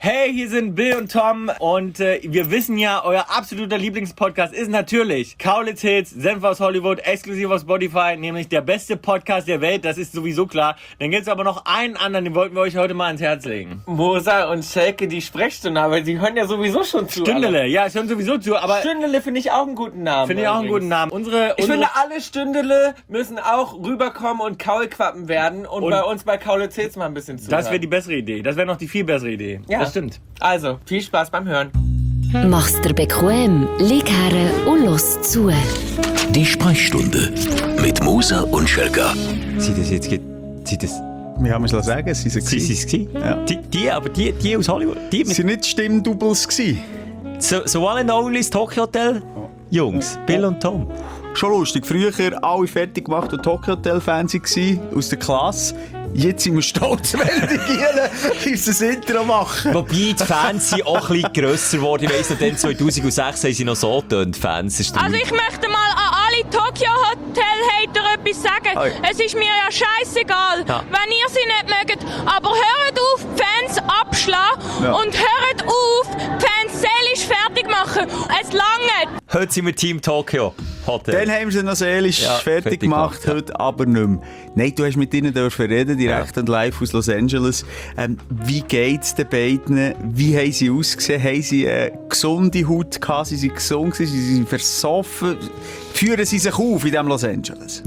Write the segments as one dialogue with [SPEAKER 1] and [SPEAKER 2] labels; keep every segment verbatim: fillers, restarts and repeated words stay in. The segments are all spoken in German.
[SPEAKER 1] Hey, hier sind Bill und Tom und äh, wir wissen ja, euer absoluter Lieblingspodcast ist natürlich Kaulitz Hits, Senf aus Hollywood, exklusiv auf Spotify, nämlich der beste Podcast der Welt, das ist sowieso klar. Dann gibt's aber noch einen anderen, den wollten wir euch heute mal ans Herz legen.
[SPEAKER 2] Moser und Schelke, die Sprechstunde, aber die hören ja sowieso schon zu.
[SPEAKER 1] Stündele, ja, hören sowieso zu, aber...
[SPEAKER 2] Stündele finde ich auch einen guten Namen.
[SPEAKER 1] Finde ich auch einen guten Namen. Unsere,
[SPEAKER 2] ich
[SPEAKER 1] unsere
[SPEAKER 2] finde, alle Stündele müssen auch rüberkommen und Kaulquappen werden und, und bei uns bei Kaulitz Hits mal ein bisschen zuhören.
[SPEAKER 1] Das wäre die bessere Idee, das wäre noch die viel bessere Idee.
[SPEAKER 2] Ja.
[SPEAKER 1] Das stimmt.
[SPEAKER 2] Also, viel Spaß beim Hören.
[SPEAKER 3] Mach's dir bequem, lieg her und los zu.
[SPEAKER 4] Die Sprechstunde mit Moser und Schelka.
[SPEAKER 1] Sie das jetzt geht, sie das...
[SPEAKER 5] Wir haben es sagen, sie waren
[SPEAKER 1] Sie
[SPEAKER 5] es.
[SPEAKER 1] sie
[SPEAKER 5] Ja.
[SPEAKER 1] Die, die, aber die, die aus Hollywood, die mit
[SPEAKER 5] Sie waren nicht Stimmdoubles gewesen.
[SPEAKER 1] so, so one and only das Tokyo Hotel Jungs, Bill und Tom.
[SPEAKER 5] Schon lustig. Früher alle fertig gemacht und Tokyo Hotel Fans waren aus der Klasse. Jetzt sind wir stolz, wenn die Gielen unser Intro machen.
[SPEAKER 1] Wobei die Fans sind auch ein bisschen grösser geworden. Ich weiss noch, dann zweitausendsechs haben sie noch so getönt, Fans. Ist
[SPEAKER 6] Also ich möchte mal an alle Tokyo Hotel Hater etwas sagen.
[SPEAKER 5] Oi.
[SPEAKER 6] Es ist mir ja scheissegal,
[SPEAKER 1] Ja.
[SPEAKER 6] wenn ihr sie nicht mögt. Aber hört auf, die Fans abschlagen
[SPEAKER 5] Ja.
[SPEAKER 6] und hört auf, die Fans seelisch fertig machen. Es lange.
[SPEAKER 1] Heute sind wir Team Tokyo Hotel.
[SPEAKER 5] Dann haben sie noch seelisch
[SPEAKER 1] Ja,
[SPEAKER 5] fertig,
[SPEAKER 1] fertig
[SPEAKER 5] gemacht,
[SPEAKER 1] gemacht,
[SPEAKER 5] heute aber nicht mehr. Nein, du hast mit ihnen dürfen reden, direkt
[SPEAKER 1] Ja.
[SPEAKER 5] und live aus Los Angeles. Ähm, wie geht's den beiden? Wie haben sie ausgesehen? Haben sie eine gesunde Haut gehabt? Sie sind gesund gewesen? Sie sind versoffen? Führen sie sich auf in diesem Los Angeles?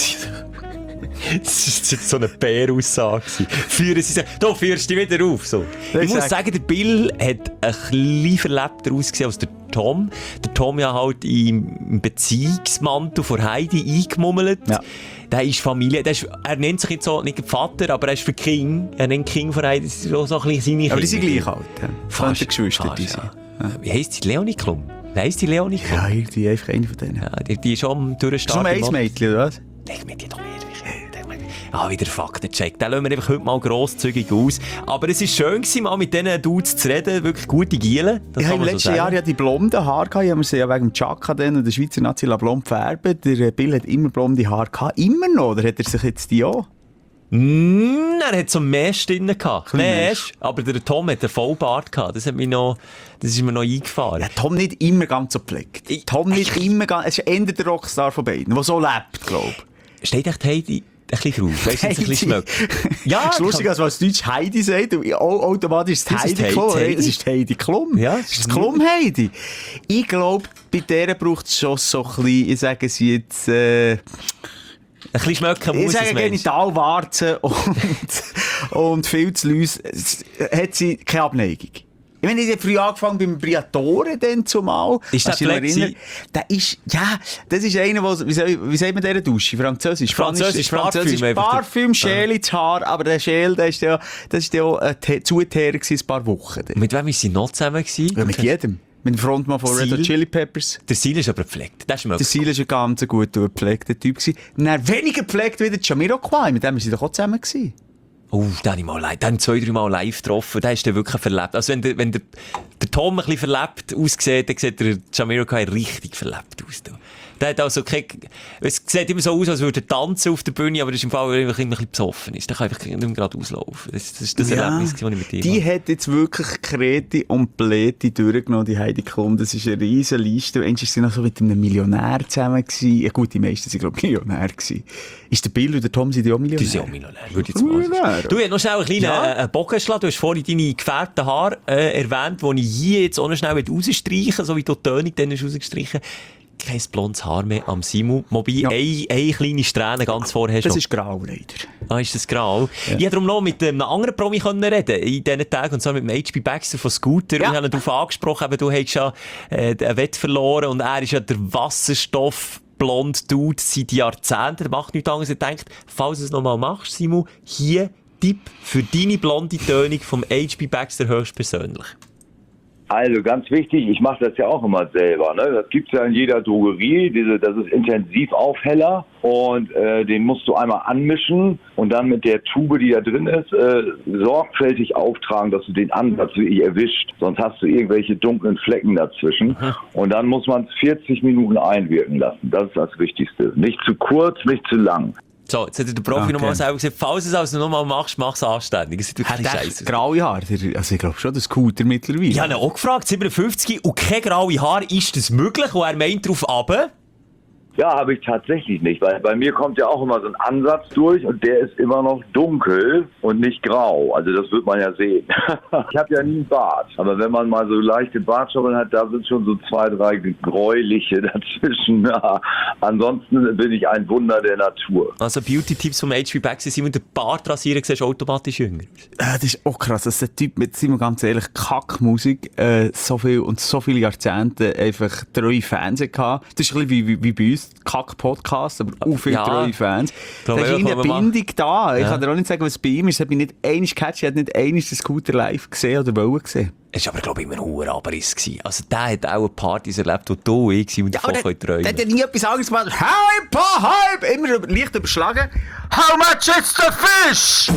[SPEAKER 1] Das war jetzt so eine Bäraussage. Führen sie sich... Du führst dich wieder auf. So.
[SPEAKER 5] Ich
[SPEAKER 1] Ich muss
[SPEAKER 5] sag-
[SPEAKER 1] sagen, der Bill hat ein bisschen verlebter ausgesehen als der Tom. Der Tom ja halt im Beziehungsmantel von Heidi eingemummelt.
[SPEAKER 5] Ja.
[SPEAKER 1] Der ist Familie, der ist, er nennt sich jetzt so nicht Vater, aber er ist für King. Er nennt King von Heidi, das ist auch so ein bisschen seine
[SPEAKER 5] Aber die
[SPEAKER 1] Kinder.
[SPEAKER 5] sind gleich alt. Ja.
[SPEAKER 1] Fast,
[SPEAKER 5] Könnte Geschwister die
[SPEAKER 1] fast,
[SPEAKER 5] sein.
[SPEAKER 1] ja. Wie heisst die? Leonie Klum? Wie heisst die Leonie Klum?
[SPEAKER 5] Ja, irgendwie einfach eine von denen.
[SPEAKER 1] Ja, die, die ist schon am
[SPEAKER 5] Ist nur
[SPEAKER 1] Durchstarten.
[SPEAKER 5] ein Mädchen, oder was?
[SPEAKER 1] Leg mir die doch nicht. Ah, wieder Faktencheck. Den lassen wir einfach heute mal grosszügig aus. Aber es war schön, gewesen, mal mit diesen Dudes zu reden. Wirklich gute Gielen. Das
[SPEAKER 5] Ich
[SPEAKER 1] kann
[SPEAKER 5] habe im
[SPEAKER 1] man so
[SPEAKER 5] letzten
[SPEAKER 1] sagen.
[SPEAKER 5] Jahr ja die blonden Haare gehabt. Ich habe mir sie ja wegen dem Chaka dann und der Schweizer Nazi blond gefärbt. Der Bill hat immer blonde Haare gehabt. Immer noch? Oder hat er sich jetzt die auch?
[SPEAKER 1] Mm, er hat so Mesh drin gehabt.
[SPEAKER 5] Ein
[SPEAKER 1] Mesh.
[SPEAKER 5] Mesh.
[SPEAKER 1] Aber der Tom hat einen Vollbart gehabt. Das hat mich noch, das ist mir noch eingefahren.
[SPEAKER 5] Ja, Tom nicht immer ganz so gepflegt.
[SPEAKER 1] Ich-
[SPEAKER 5] Tom nicht immer ganz... Es ist eher der Rockstar von beiden, der so lebt, glaube ich.
[SPEAKER 1] Steht echt Heidi ein bisschen drauf? Weißt du, jetzt ein bisschen schmeckt.
[SPEAKER 5] Ja, es ist lustig, als was Deutsch Heidi sagt, und au- automatisch ist es
[SPEAKER 1] Das ist
[SPEAKER 5] Heidi
[SPEAKER 1] Heidi.
[SPEAKER 5] Klum. Hey, das ist Heidi Klum.
[SPEAKER 1] Ja,
[SPEAKER 5] das ist das Klum Heidi. Ich glaube, bei der braucht es schon so ein bisschen, ich sage es jetzt, äh,
[SPEAKER 1] Ein bisschen schmecken
[SPEAKER 5] ich
[SPEAKER 1] muss
[SPEAKER 5] sage
[SPEAKER 1] es, Mensch.
[SPEAKER 5] Genitalwarzen und, und viel zu Läuse, hat sie keine Abneigung. Ich meine, ich habe früh angefangen beim Briatore dann zumal.
[SPEAKER 1] Ist der
[SPEAKER 5] Kannst du dich noch
[SPEAKER 1] Flexi?
[SPEAKER 5] erinnern? Der ist, ja, das ist einer, der, wie, soll, wie sagt man dieser Dusche? Französisch?
[SPEAKER 1] Französisch,
[SPEAKER 5] Französisch.
[SPEAKER 1] Parfüm einfach.
[SPEAKER 5] Parfüm, Schäl ins Haar, aber der Schäl, der ist ja, das ist ja auch ein Te- Zuteer gewesen, ein paar Wochen. dann.
[SPEAKER 1] Mit wem war sie noch zusammen? Gewesen?
[SPEAKER 5] Ja, mit jedem. Mit dem Frontmann von Red Hot
[SPEAKER 1] Seal?
[SPEAKER 5] Chili Peppers.
[SPEAKER 1] Der Sil ist aber gepflegt. Der schmeckt.
[SPEAKER 5] Der Seal war ein ganz gut gepflegter Typ gewesen. Dann weniger gepflegt wie der Jamiroquai, mit dem waren sie doch auch zusammen gewesen.
[SPEAKER 1] Oh, den habe ich mal live, den habe ich zwei, drei Mal live getroffen. Der ist dann wirklich verlebt. Also wenn der, wenn der, der Tom ein bisschen verlebt aussieht, dann sieht der Jamiroquai richtig verlebt aus. Du. Der hat also kein, es sieht immer so aus, als würde er tanzen auf der Bühne, aber das ist im Fall einfach immer ein bisschen besoffen ist. Der kann einfach nicht mehr gerade auslaufen. Das, das ist das Erlebnis, das ich mit ihm
[SPEAKER 5] die
[SPEAKER 1] hatte.
[SPEAKER 5] hat jetzt wirklich Kreti und Pleti durchgenommen, die Heidi Klum. Das ist eine riesen Liste. Endlich war sie noch so mit einem Millionär zusammen gewesen. Ja gut, die meisten waren, glaube ich, Millionär gewesen. Ist der Bill und der Tom, sind die auch Millionär?
[SPEAKER 1] Die sind auch Millionär, würde ich jetzt mal
[SPEAKER 5] Millionär.
[SPEAKER 1] sagen. Du hast noch schnell einen kleinen
[SPEAKER 5] Ja.
[SPEAKER 1] äh, Bogen geschlagen. Du hast vorhin deine gefärbten Haare äh, erwähnt, die ich hier jetzt auch noch schnell rausstreichen, so wie du die Tönung dann hast rausgestrichen. Kein blondes Haar mehr am Simu. Wobei,
[SPEAKER 5] Ja.
[SPEAKER 1] eine, eine kleine Strähne ganz vorher
[SPEAKER 5] Das
[SPEAKER 1] schon.
[SPEAKER 5] ist grau, leider.
[SPEAKER 1] Ah, ist das grau? Ja. Ich konnte darum noch mit einem anderen Promi können reden in diesen Tagen, und zwar mit dem H B Baxter von Scooter.
[SPEAKER 5] Ja.
[SPEAKER 1] Und ich habe ihn darauf angesprochen, eben, du hast ja äh, einen Wett verloren und er ist ja der Wasserstoff blond Dude seit Jahrzehnten. Der macht nichts anderes. Er denkt, falls du es nochmal machst, Simu, hier Tipp für deine blonde Tönung vom H B Baxter höchstpersönlich.
[SPEAKER 7] Also ganz wichtig, ich mache das ja auch immer selber. Ne? Das gibt's ja in jeder Drogerie, diese, das ist Intensivaufheller und äh, den musst du einmal anmischen und dann mit der Tube, die da drin ist, äh, sorgfältig auftragen, dass du den Ansatz wirklich erwischt. Sonst hast du irgendwelche dunklen Flecken dazwischen. Aha. Und dann muss man es vierzig Minuten einwirken lassen. Das ist das Wichtigste. Nicht zu kurz, nicht zu lang.
[SPEAKER 1] So, jetzt hat der Profi
[SPEAKER 5] Okay.
[SPEAKER 1] nochmal selber gesagt, falls du es also nochmal machst, mach es anständig. Es ist
[SPEAKER 5] Hat
[SPEAKER 1] wirklich
[SPEAKER 5] er
[SPEAKER 1] scheiße.
[SPEAKER 5] graue Haare? Der- Also ich glaube schon, das Scooter mittlerweile.
[SPEAKER 1] Ich habe ihn auch gefragt, siebenundfünfzig und kein graue Haar, ist das möglich? Und er meint drauf runter.
[SPEAKER 7] Ja, habe ich tatsächlich nicht, weil bei mir kommt ja auch immer so ein Ansatz durch und der ist immer noch dunkel und nicht grau. Also das wird man ja sehen. Ich habe ja nie einen Bart, aber wenn man mal so leichte Bartstoppeln hat, da sind schon so zwei, drei gräuliche dazwischen. Ja. Ansonsten bin ich ein Wunder der Natur.
[SPEAKER 1] Also Beauty-Tipps vom H P Back sind, wenn du den Bart rasieren siehst, automatisch jünger.
[SPEAKER 5] Äh, das ist auch krass, dass der Typ mit, sind wir ganz ehrlich, Kackmusik, äh, so viel und so viele Jahrzehnte einfach treue Fans hatte. Das ist ein bisschen wie, wie, wie bei uns, Kack-Podcast, aber auch viele
[SPEAKER 1] Ja.
[SPEAKER 5] treue Fans. Da
[SPEAKER 1] Glaube,
[SPEAKER 5] ist
[SPEAKER 1] ja,
[SPEAKER 5] eine
[SPEAKER 1] kann man
[SPEAKER 5] Bindung da. Ich
[SPEAKER 1] Ja.
[SPEAKER 5] kann dir auch nicht sagen, was bei ihm ist. Ich habe nicht einmal gecatcht, ich habe nicht einmal den Scooter live gesehen oder wollen gesehen.
[SPEAKER 1] Es war aber, glaube ich, immer ein hoher Abriss gewesen. Also der hat auch Partys erlebt, wo du und ich waren und davon
[SPEAKER 5] der,
[SPEAKER 1] können
[SPEAKER 5] der
[SPEAKER 1] träumen.
[SPEAKER 5] hat ja nie etwas anderes gemacht. Hype, Hype! Immer über- leicht überschlagen. How much is the fish?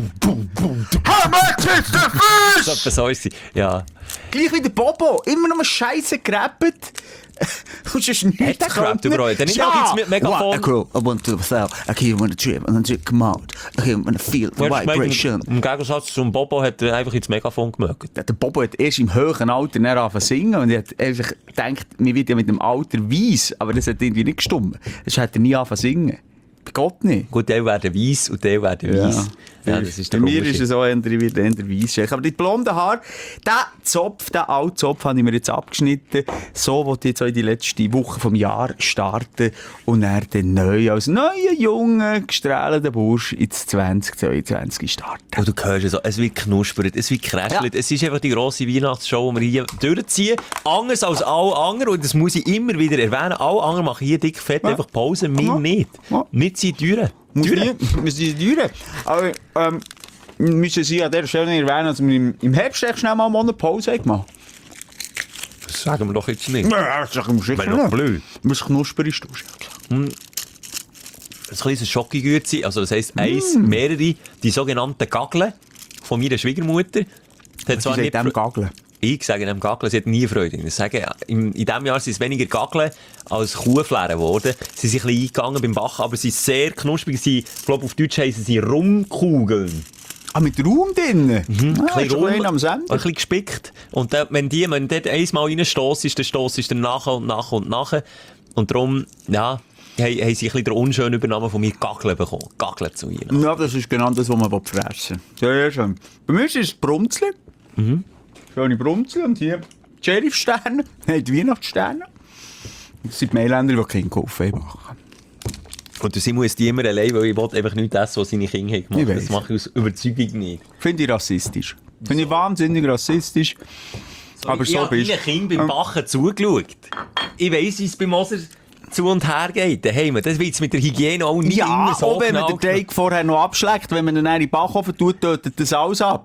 [SPEAKER 5] How much is the fish?
[SPEAKER 1] So etwas so ist sie. Ja.
[SPEAKER 5] Gleich wie der Bobo. Immer noch mal Scheiße gerappt. Und sonst nicht.
[SPEAKER 1] Hat er gerappt überall? Dann nicht auch jetzt mit Megafon?
[SPEAKER 5] One, cool. I want to sell. I keep on the trip and then come out. I keep on the feel the vibration.
[SPEAKER 1] Im Gegensatz zum Bobo hat er einfach ins Megafon gemerkt.
[SPEAKER 5] Der Bobo hat erst im hohen Alter dann angefangen zu singen und er hat einfach gedacht, mir wird ja mit dem Alter weiss, aber das hat irgendwie nicht gestimmt. Das hat er nie angefangen zu singen. Bei Gott nicht.
[SPEAKER 1] Gut, der werden weiss und der werden weiss. Ja, das ist
[SPEAKER 5] Bei
[SPEAKER 1] der
[SPEAKER 5] mir
[SPEAKER 1] Unterschied.
[SPEAKER 5] ist es auch eher, wie eher weiss. Aber die blonden Haare, den Zopf, den alten Zopf habe ich mir jetzt abgeschnitten. So wollte ich jetzt auch in die letzte Woche vom Jahr starten und dann den neu, als neuer, junger, gestrahlter Bursch ins zwanzig zweiundzwanzig starten.
[SPEAKER 1] Und du hörst es so, es wird knuspert, es wird kräschelt.
[SPEAKER 5] Ja.
[SPEAKER 1] Es ist einfach die grosse Weihnachtsshow, die wir hier durchziehen. Anders als alle anderen, und das muss ich immer wieder erwähnen, alle anderen machen hier dick fett einfach Pause, wir
[SPEAKER 5] Ja.
[SPEAKER 1] nicht.
[SPEAKER 5] Ja.
[SPEAKER 1] Wir ziehen Türen.
[SPEAKER 5] Muss nicht, müssen die Türen. Aber, ähm, müssen Sie an dieser Stelle nicht erwähnen, dass wir im, im Herbst echt schnell mal einen Monat Pause haben gemacht.
[SPEAKER 1] Das sagen wir doch jetzt nicht.
[SPEAKER 5] Ja, das ist doch sicher
[SPEAKER 1] Wäre doch blöd.
[SPEAKER 5] Was knusper ist, du.
[SPEAKER 1] Ein kleines Schokogürzi, also das heisst eins, mehrere, die sogenannten Gaggeln von meiner Schwiegermutter. Die hat
[SPEAKER 5] Was
[SPEAKER 1] zwar
[SPEAKER 5] ist in
[SPEAKER 1] nicht
[SPEAKER 5] dem
[SPEAKER 1] Fre-
[SPEAKER 5] Gaggeln?
[SPEAKER 1] Ich sage dem Gaggeln, sie hat nie Freude. Ich sage, in, in diesem Jahr sind es weniger Gaggeln als Kuhflären geworden. Sie sind ein bisschen eingegangen beim Backen, aber sie sind sehr knusprig. Sie, ich glaube, auf Deutsch heissen sie Rumkugeln.
[SPEAKER 5] Ah, mit Raum drin? Mhm. Ah,
[SPEAKER 1] Ein bisschen
[SPEAKER 5] ist schon
[SPEAKER 1] rum,
[SPEAKER 5] einer am
[SPEAKER 1] ein
[SPEAKER 5] Sender.
[SPEAKER 1] bisschen gespickt. Und dann, wenn die, wenn dort einmal reinstossen, dann stossen dann nachher und nachher und nachher. Und darum, ja, haben, haben sie ein bisschen den unschönen Übernahmen von mir Gaggeln bekommen. Gaggeln zu ihnen.
[SPEAKER 5] Ja, das ist genau das, was man fressen will. Sehr schön. Bei mir ist es Brunzli. Mhm. Schöne Brunzli und hier Sheriff-Sterne. Nein, die Weihnachtssterne. Das sind die Mailänder, die keinen Kaffee machen.
[SPEAKER 1] Und der Simon ist die immer allein, weil ich will einfach nichts essen, was seine Kinder haben
[SPEAKER 5] Ich
[SPEAKER 1] gemacht.
[SPEAKER 5] weiss.
[SPEAKER 1] Das mache ich aus Überzeugung nicht.
[SPEAKER 5] Finde ich rassistisch. Finde ich wahnsinnig rassistisch. Aber
[SPEAKER 1] ich
[SPEAKER 5] so
[SPEAKER 1] habe
[SPEAKER 5] bist
[SPEAKER 1] meinen Kindern beim Backen zugeschaut. Ich weiss, wie es bei Moser zu und her geht. Daheim. Das wird mit der Hygiene auch nicht
[SPEAKER 5] Ja,
[SPEAKER 1] immer so
[SPEAKER 5] auch wenn man
[SPEAKER 1] genau
[SPEAKER 5] den Teig vorher noch abschlägt, wenn man ihn dann in den Backofen tut, tötet das alles ab.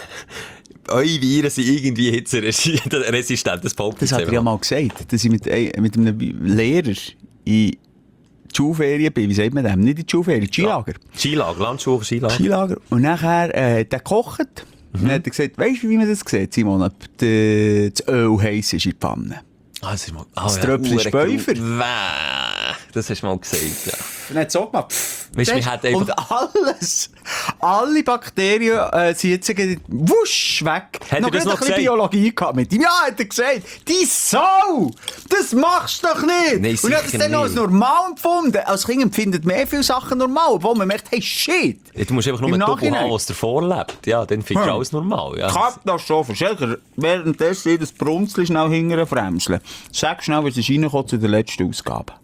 [SPEAKER 1] Eure Viren sind irgendwie hitzeresistent. Das behaupte
[SPEAKER 5] Das
[SPEAKER 1] ich
[SPEAKER 5] hat er ja mal gesagt, dass ich mit, ein- mit einem Lehrer in die Schulferien bin. Wie sagt man dem? Nicht in die Schulferien, Skilager.
[SPEAKER 1] Skilager, Landschule, Skilager.
[SPEAKER 5] Skilager. Und nachher äh, hat er gekocht. Und dann hat er gesagt, weißt du, wie man das sieht, Simon? Ob die, das Öl heiß ist in der Pfanne.
[SPEAKER 1] Ah, das ist mal... Ah,
[SPEAKER 5] Das Tröpfchen
[SPEAKER 1] hure
[SPEAKER 5] Späufer.
[SPEAKER 1] Grau. Wäh. Das hast du mal gesagt, ja.
[SPEAKER 5] Und dann hat es auch gemacht. Pff,
[SPEAKER 1] Weisst du,
[SPEAKER 5] das-
[SPEAKER 1] wir hätten einfach-
[SPEAKER 5] Und alles, alle Bakterien äh, sind jetzt irgendwie wusch weg.
[SPEAKER 1] Hat er
[SPEAKER 5] noch
[SPEAKER 1] das
[SPEAKER 5] gerade
[SPEAKER 1] noch
[SPEAKER 5] ein bisschen
[SPEAKER 1] gesagt?
[SPEAKER 5] Biologie gehabt mit ihm. Ja, hat er gesagt. Die Sau! Das machst du doch nicht!
[SPEAKER 1] Nein,
[SPEAKER 5] und er hat es
[SPEAKER 1] sicher
[SPEAKER 5] dann noch als
[SPEAKER 1] nicht.
[SPEAKER 5] normal empfunden. Als Kind empfindet mehr viele Sachen normal, obwohl man merkt, hey, shit!
[SPEAKER 1] Ja, du musst einfach nur
[SPEAKER 5] Im
[SPEAKER 1] einen Doppel
[SPEAKER 5] Nachhinein.
[SPEAKER 1] haben, was davor lebt. Ja, dann findest du
[SPEAKER 5] Hm.
[SPEAKER 1] alles normal. Ja.
[SPEAKER 5] Katastrophe. Schelker, währenddessen jedes Brunzli schnell hinterher fremseln. Sag schnell, wie es reinkommt zu der letzten Ausgabe.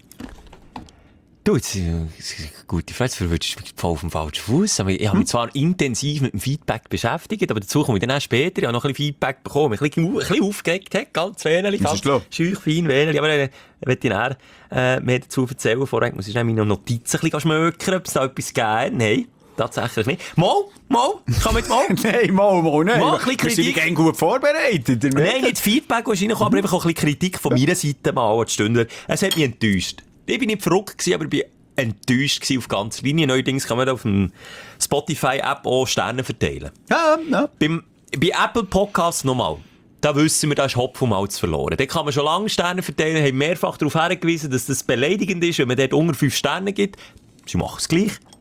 [SPEAKER 1] Du, jetzt, äh, das ist eine gute Frage, jetzt verwirrst du mich voll auf dem falschen Fuß. Aber ich habe mich zwar intensiv mit dem Feedback beschäftigt, aber dazu komme ich dann auch später. Ich habe noch ein bisschen Feedback bekommen, ein bisschen, ein bisschen aufgeregt, hey, ganz wenig,
[SPEAKER 5] Was
[SPEAKER 1] ganz
[SPEAKER 5] ist los?
[SPEAKER 1] scheuch, fein, wenig. Aber äh, ich möchte dir nachher äh, mehr dazu erzählen. Vorher muss ich schnell meine Notizen ein bisschen schmökern, ob es da etwas gibt. Nein, tatsächlich nicht. Mal, mal, kann man jetzt mal.
[SPEAKER 5] Nein, mal, mal, nein.
[SPEAKER 1] Mal ein bisschen
[SPEAKER 5] Wir sind
[SPEAKER 1] Kritik.
[SPEAKER 5] gerne gut vorbereitet. ihr
[SPEAKER 1] Nein,
[SPEAKER 5] merkt.
[SPEAKER 1] nicht Feedback, was reinkommt, aber einfach auch ein bisschen Kritik von meiner Seite mal an die Stündler. Es hat mich enttäuscht. Ich bin nicht verrückt gewesen, aber ich bin enttäuscht gewesen auf ganzer Linie. Neuerdings kann man da auf dem Spotify-App auch Sterne verteilen.
[SPEAKER 5] Ja, ja.
[SPEAKER 1] Beim, bei Apple Podcasts nochmal. Da wissen wir, da ist Hopf und Malz verloren. Da kann man schon lange Sterne verteilen, haben mehrfach darauf hingewiesen, dass das beleidigend ist, wenn man dort unter fünf Sterne gibt. Sie machen es gleich.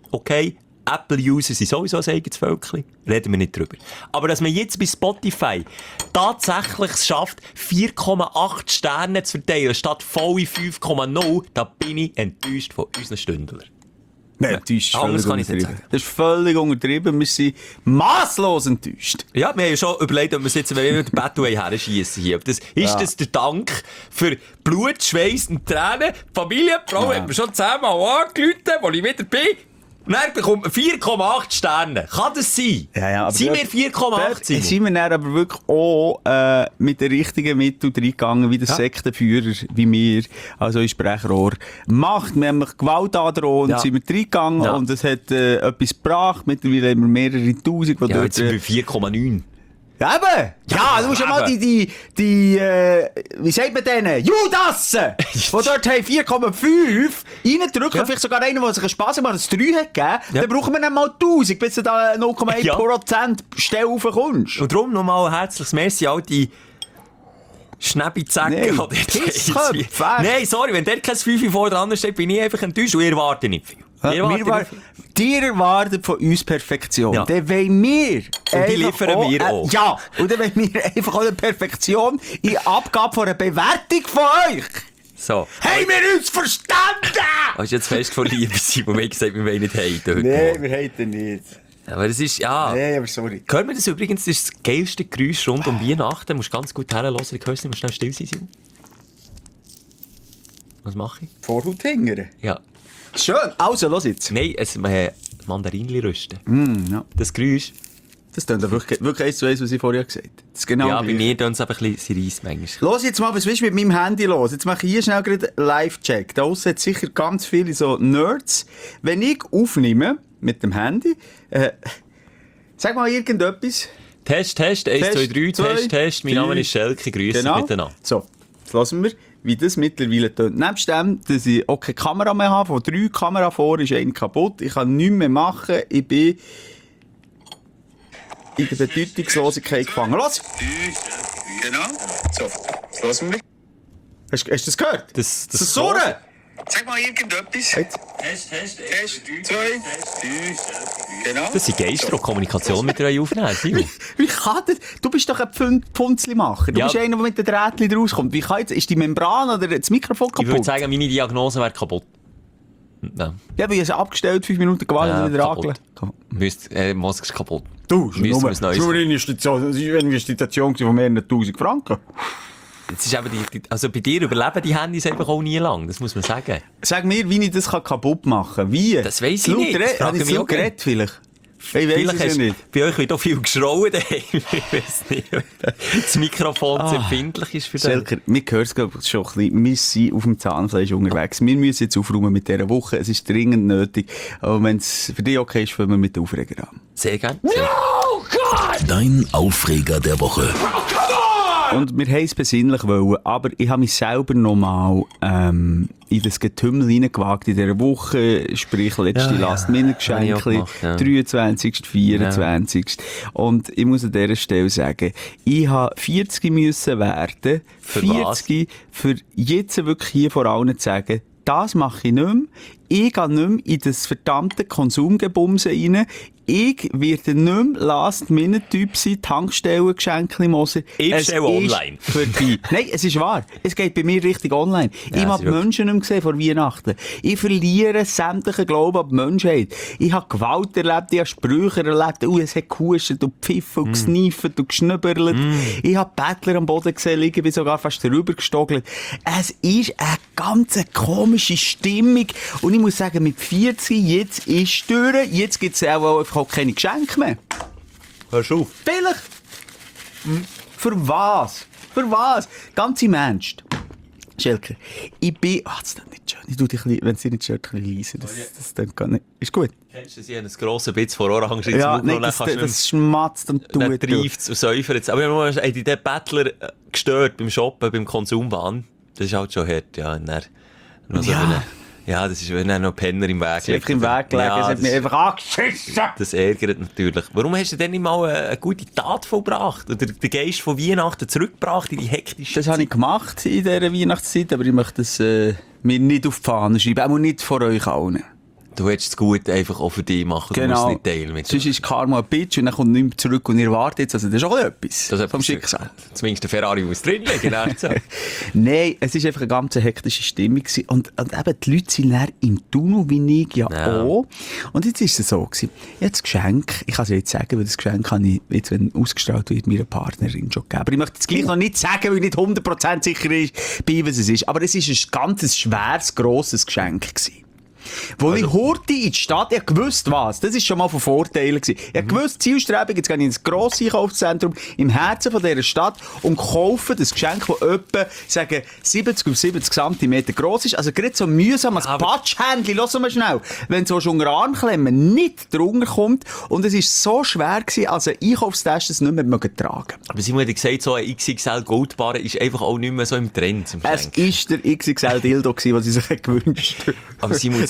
[SPEAKER 1] okay, Apple-User sind sowieso ein eigenes Völkchen, reden wir nicht drüber. Aber dass man jetzt bei Spotify tatsächlich es schafft, vier Komma acht Sterne zu verteilen, statt volle fünf Komma null, da bin ich enttäuscht von unseren Stündlern.
[SPEAKER 5] Nein, enttäuscht.
[SPEAKER 1] Anders kann ich
[SPEAKER 5] völlig
[SPEAKER 1] nicht
[SPEAKER 5] untertrieben.
[SPEAKER 1] sagen.
[SPEAKER 5] Das ist völlig untertrieben. Wir sind masslos enttäuscht.
[SPEAKER 1] Ja, wir haben ja schon überlegt, ob wir es jetzt wenn wir mit dem Battle herschiessen hier. Ob Das, ist
[SPEAKER 5] Ja.
[SPEAKER 1] das der Dank für Blut, Schweiß und Tränen? Die Familie, die Frau
[SPEAKER 5] Ja.
[SPEAKER 1] hat mir schon zehnmal angerufen, wo ich wieder bin. Und dann bekommt man vier Komma acht Sterne. Kann das sein?
[SPEAKER 5] Ja, ja, aber
[SPEAKER 1] sind
[SPEAKER 5] dort-
[SPEAKER 1] wir vier Komma acht?
[SPEAKER 5] Dort sind wir dann aber wirklich auch äh, mit den richtigen Mitteln reingegangen, wie der
[SPEAKER 1] Ja.
[SPEAKER 5] Sektenführer, wie wir, also in Sprechrohr, macht. Wir haben Gewalt androhen,
[SPEAKER 1] Ja.
[SPEAKER 5] sind wir reingegangen
[SPEAKER 1] Ja.
[SPEAKER 5] und es hat äh, etwas gebracht. Mittlerweile haben wir mehrere Tausend, die
[SPEAKER 1] Ja,
[SPEAKER 5] dort...
[SPEAKER 1] jetzt sind wir
[SPEAKER 5] Äh,
[SPEAKER 1] bei vier Komma neun.
[SPEAKER 5] ja, eben! Ja, du musst ja mal die,
[SPEAKER 1] eben.
[SPEAKER 5] die, die äh, wie sagt man denen? Judassen! Die dort haben vier Komma fünf reindrücken,
[SPEAKER 1] Ja.
[SPEAKER 5] vielleicht sogar einer, der sich einen Spass macht, das drei hat gegeben,
[SPEAKER 1] Ja.
[SPEAKER 5] dann brauchen wir dann mal tausend, bis du da null Komma eins
[SPEAKER 1] Ja.
[SPEAKER 5] Prozent Stelle raufkommst.
[SPEAKER 1] Und darum nochmal ein herzliches Merci an all die Schnäppi-Zacken.
[SPEAKER 5] Nein,
[SPEAKER 1] die dort
[SPEAKER 5] Pissköpfe,
[SPEAKER 1] jetzt-
[SPEAKER 5] echt.
[SPEAKER 1] Nein, sorry, wenn dort kein fünf vor dran steht, bin ich einfach enttäuscht und ihr erwartet nicht viel.
[SPEAKER 5] Ja,
[SPEAKER 1] Ihr
[SPEAKER 5] wir
[SPEAKER 1] erwartet
[SPEAKER 5] war,
[SPEAKER 1] nicht viel.
[SPEAKER 5] dir erwartet von uns Perfektion.
[SPEAKER 1] Ja.
[SPEAKER 5] Dann wollen wir.
[SPEAKER 1] die
[SPEAKER 5] einfach
[SPEAKER 1] liefern wir
[SPEAKER 5] äh,
[SPEAKER 1] auch.
[SPEAKER 5] Ja, und dann wollen wir einfach auch eine Perfektion in Abgabe von einer Bewertung von euch.
[SPEAKER 1] So.
[SPEAKER 5] Haben wir uns verstanden?
[SPEAKER 1] Hast du jetzt fest von Liebe, Simon? Wir haben gesagt, wir wollen nicht haten heute Morgen.
[SPEAKER 5] wir haten nicht.
[SPEAKER 1] Aber das ist, ja...
[SPEAKER 5] Nein, aber sorry.
[SPEAKER 1] Hören wir das übrigens? Das ist das geilste Geräusch rund um Weihnachten. Du musst ganz gut herhören. Ich höre es nicht, schnell still sein, Simon. Was mache ich?
[SPEAKER 5] Vorhaut hingern.
[SPEAKER 1] Ja.
[SPEAKER 5] Schön. Also, los jetzt.
[SPEAKER 1] Nein, es äh, Mandarinli rösten.
[SPEAKER 5] Mm, ja.
[SPEAKER 1] Das Geräusch.
[SPEAKER 5] Das klingt ja wirklich, wirklich eins zu eins, was ich vorher gesagt habe. Das ist genau
[SPEAKER 1] Ja, bei
[SPEAKER 5] gleich.
[SPEAKER 1] mir tun es einfach ein bisschen Reis manchmal.
[SPEAKER 5] Los jetzt mal, was willst du mit meinem Handy los? Jetzt mache ich hier schnell gerade einen Live-Check. Da aussen hat sicher ganz viele so Nerds. Wenn ich aufnehme mit dem Handy, äh, sag mal irgendetwas.
[SPEAKER 1] Test, Test, eins,
[SPEAKER 5] Test,
[SPEAKER 1] zwei, drei,
[SPEAKER 5] zwei,
[SPEAKER 1] Test, Test. Mein
[SPEAKER 5] drei.
[SPEAKER 1] Name ist Schelke, grüße
[SPEAKER 5] Genau.
[SPEAKER 1] miteinander.
[SPEAKER 5] So, jetzt hören wir, wie das mittlerweile tönt. Nebst dem, dass ich auch keine Kamera mehr habe, von drei Kameras vor ist eine kaputt. Ich kann nichts mehr machen. Ich bin in der Bedeutungslosigkeit gefangen. Los!
[SPEAKER 8] Genau. So, jetzt hören wir.
[SPEAKER 5] Hast, hast du das gehört?
[SPEAKER 1] Das,
[SPEAKER 5] Das ist Surren!
[SPEAKER 8] Sag mal irgendetwas.
[SPEAKER 5] Jetzt.
[SPEAKER 8] Test, zwei, drei. Genau.
[SPEAKER 1] Das sind Geister, die Kommunikation mit euch aufnehmen, Simon.
[SPEAKER 5] Wie kann das? Du bist doch ein Pfund- Pfunzli-Macher. Du
[SPEAKER 1] Ja.
[SPEAKER 5] bist einer, der mit den Drähtchen rauskommt. Wie kann jetzt, ist die Membran oder das Mikrofon
[SPEAKER 1] Ich würde
[SPEAKER 5] kaputt?
[SPEAKER 1] sagen, meine Diagnose wäre kaputt. Ja,
[SPEAKER 5] Ja, wir haben abgestellt, fünf Minuten gewartet
[SPEAKER 1] Ja,
[SPEAKER 5] und wieder
[SPEAKER 1] kaputt.
[SPEAKER 5] angelegt.
[SPEAKER 1] müsst, äh, Mosk ist kaputt.
[SPEAKER 5] Du,
[SPEAKER 1] Müssen wir ein neues-
[SPEAKER 5] eine Investition, das ist eine Investition von mehreren tausend Franken.
[SPEAKER 1] Jetzt ist eben die, die, also bei dir überleben die Handys einfach auch nie lang, das muss man sagen.
[SPEAKER 5] Sag mir, wie ich das kann kaputt machen kann. Wie?
[SPEAKER 1] Das weiss ich
[SPEAKER 5] Laut
[SPEAKER 1] nicht, das
[SPEAKER 5] Re-
[SPEAKER 1] frage
[SPEAKER 5] Habe ich
[SPEAKER 1] ich mich
[SPEAKER 5] zu
[SPEAKER 1] auch gerne.
[SPEAKER 5] geredet vielleicht? Ich weiss
[SPEAKER 1] Vielleicht
[SPEAKER 5] es ja
[SPEAKER 1] hast
[SPEAKER 5] nicht.
[SPEAKER 1] bei euch wird auch viel geschrauen daheim. Ich weiss nicht. Das Mikrofon zu empfindlich ist für das.
[SPEAKER 5] Schelker, mir hört es glaub ich, schon ein bisschen. Wir sind auf dem Zahnfleisch unterwegs. Wir müssen jetzt aufräumen mit dieser Woche. Es ist dringend nötig. Aber wenn es für dich okay ist, fangen wir mit den Aufreger an.
[SPEAKER 1] Sehr gerne. Sehr.
[SPEAKER 4] Dein Aufreger der Woche.
[SPEAKER 5] Und wir haben es besinnlich wollen, aber ich habe mich selber nochmal ähm, in das Getümmel hineingewagt in dieser Woche, sprich letzte
[SPEAKER 1] Ja, ja.
[SPEAKER 5] Last-Minute-Geschenke,
[SPEAKER 1] Habe ich auch gemacht, ja.
[SPEAKER 5] dreiundzwanzigsten vierundzwanzigsten Und ich muss an dieser Stelle sagen, ich habe vierzig müssen werden,
[SPEAKER 1] Für
[SPEAKER 5] vierzig für jetzt wirklich hier vor allen zu sagen, das mache ich nicht mehr. Ich gehe nicht mehr in das verdammte Konsumgebumse rein. Ich werde nicht mehr Last-Minute-Typ sein, Tankstellengeschenke im Moser.
[SPEAKER 1] Ich
[SPEAKER 5] Es
[SPEAKER 1] bestelle
[SPEAKER 5] ist
[SPEAKER 1] online.
[SPEAKER 5] vorbei. Nein, es ist wahr. Es geht bei mir richtig online.
[SPEAKER 1] Ja,
[SPEAKER 5] ich
[SPEAKER 1] es
[SPEAKER 5] habe
[SPEAKER 1] ist wirklich-
[SPEAKER 5] Menschen nicht mehr gesehen vor Weihnachten. Ich verliere sämtlichen Glauben an die Menschheit. Ich habe Gewalt erlebt, ich habe Sprüche erlebt. Uh, es hat gehustet und gepfiffen und gesniffert und geschnübberlet. Ich habe Bettler am Boden gesehen liegen, bin sogar fast drüber gestogelt. Es ist eine ganz komische Stimmung. Und ich muss sagen, mit vierzig, jetzt ist es durch. Jetzt gibt es auch einfach auch keine Geschenke mehr. Hörst du auf? Vielleicht. Hm. Für was? Für was? Ganz im Ernst. Schelker, ich bin... Ach, das ist nicht schön. Ich tue dich, wenn es dir nicht stört, ein bisschen leiser. Das, das klingt gar nicht... Ist gut?
[SPEAKER 1] Kennst du, sie haben ein grosses Bitz vor Orange ins
[SPEAKER 5] Ja,
[SPEAKER 1] Mund
[SPEAKER 5] nein,
[SPEAKER 1] und dann
[SPEAKER 5] das,
[SPEAKER 1] kannst du
[SPEAKER 5] das schmatzt und
[SPEAKER 1] dann
[SPEAKER 5] tut.
[SPEAKER 1] treift es und säufert es. Aber wir haben die den Bettler äh, gestört beim Shoppen, beim Konsumwahn. Das ist halt schon hart, ja. Und dann noch so
[SPEAKER 5] Ja.
[SPEAKER 1] eine, ja, das ist, wenn dann noch Penner im Weg
[SPEAKER 5] Es ist einfach im Weg gelegen.
[SPEAKER 1] Ja,
[SPEAKER 5] Es hat
[SPEAKER 1] das-
[SPEAKER 5] mich einfach angeschissen.
[SPEAKER 1] Das ärgert natürlich. Warum hast du denn nicht mal eine, eine gute Tat vollbracht? Oder den Geist von Weihnachten zurückgebracht in die hektische
[SPEAKER 5] Das habe ich gemacht in dieser Weihnachtszeit, aber ich möchte es äh, mir nicht auf die Fahne schreiben. Auch nicht vor euch allen.
[SPEAKER 1] Du hättest es gut einfach auch für dich machen, du musst nicht teilen mit
[SPEAKER 5] Sonst ist Karma ein Bitch und dann kommt niemand zurück und ihr wartet jetzt. Also das ist auch etwas
[SPEAKER 1] das ist
[SPEAKER 5] vom Schicksal.
[SPEAKER 1] Zumindest der Ferrari muss drin liegen. So.
[SPEAKER 5] Nein, es war einfach eine ganz hektische Stimmung gewesen. Und, und eben die Leute sind dann im Tunnel, wie ich ja,
[SPEAKER 1] ja.
[SPEAKER 5] auch. Und jetzt ist es so gewesen. Jetzt das Geschenk, ich kann es jetzt sagen, weil das Geschenk kann ich jetzt, wenn ausgestrahlt wird, meiner Partnerin schon geben. Aber ich möchte es gleich noch nicht sagen, weil ich nicht hundert Prozent sicher ist, bei was es ist. Aber es ist ein ganz schweres, grosses Geschenk gewesen. Wo also, ich hurte in die Stadt, ich wusste was, das war schon mal von Vorteilen gewesen. Ich mhm. wusste, Zielstrebung, jetzt gehe ich ins grosse Einkaufszentrum im Herzen von dieser Stadt und kaufe das Geschenk, das etwa, sagen, siebzig auf siebzig Zentimeter gross ist. Also gerade so mühsam als Patschhändchen, lass mal schnell, wenn so schon unter Armklemmen nicht drunter kommt und es ist so schwer gewesen, als ein Einkaufstasche es nicht mehr mögen tragen.
[SPEAKER 1] Aber Simon hat gesagt, so ein X X L Goldbarre ist einfach auch nicht mehr so im Trend zum
[SPEAKER 5] Es war der X X L Dildo gewesen, was sie sich gewünscht haben.
[SPEAKER 1] Aber Simon,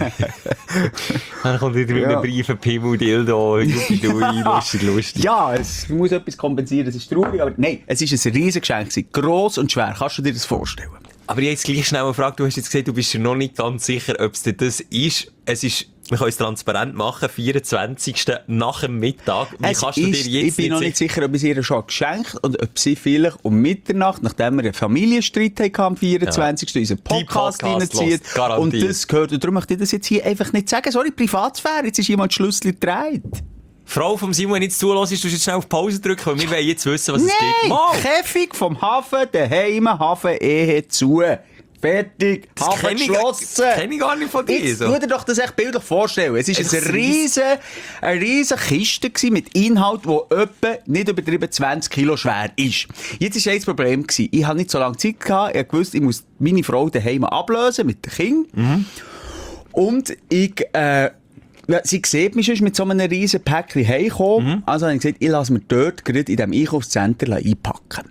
[SPEAKER 1] dann kommt wieder mit einem Brief, Pimmel, Dildo, Juppidui, lustig, lustig.
[SPEAKER 5] Ja, es muss etwas kompensieren, es ist traurig, aber nein, es ist ein riesiges Geschenk, gross und schwer, kannst du dir das vorstellen?
[SPEAKER 1] Aber ich habe jetzt gleich schnell eine Frage, du hast jetzt gesagt, du bist dir noch nicht ganz sicher, ob es das ist. Es ist, wir können es transparent machen, vierundzwanzigsten nach dem Mittag. Wie
[SPEAKER 5] es
[SPEAKER 1] kannst du dir
[SPEAKER 5] ist,
[SPEAKER 1] jetzt
[SPEAKER 5] ich bin noch nicht sicher, ob ich es ihr schon geschenkt und ob sie vielleicht um Mitternacht, nachdem wir einen Familienstreit hatten am vierundzwanzigsten Ja. unseren Podcast reinzieht. Und das gehört. Und darum möchte ich das jetzt hier einfach nicht sagen. Sorry, Privatsphäre, jetzt ist jemand Schlüssel gedreht.
[SPEAKER 1] Frau vom Simon, wenn jetzt zulässt, du jetzt schnell auf Pause drücken, weil wir wollen jetzt wissen, was
[SPEAKER 5] Nein,
[SPEAKER 1] es gibt.
[SPEAKER 5] Nein, Käfig vom Hafen, daheim, Hafen, Ehe zu. Fertig,
[SPEAKER 1] das
[SPEAKER 5] Hafen geschlossen.
[SPEAKER 1] Das kenne ich gar nicht von dir.
[SPEAKER 5] Jetzt
[SPEAKER 1] so.
[SPEAKER 5] tu dir doch das echt bildlich vorstellen. Es war eine riesen, eine riesen Kiste mit Inhalt, die etwa nicht übertrieben zwanzig Kilo schwer ist. Jetzt war ein Problem. Ich hatte nicht so lange Zeit gehabt. Ich wusste, ich muss meine Frau daheim ablösen mit den Kindern. Mhm. Und ich... Äh, Ja, sie sieht mich schon mit so einem riesen Päckchen heimkommen. Mhm. Also habe ich gesagt, ich lasse mir dort gerade in diesem Einkaufszentrum einpacken.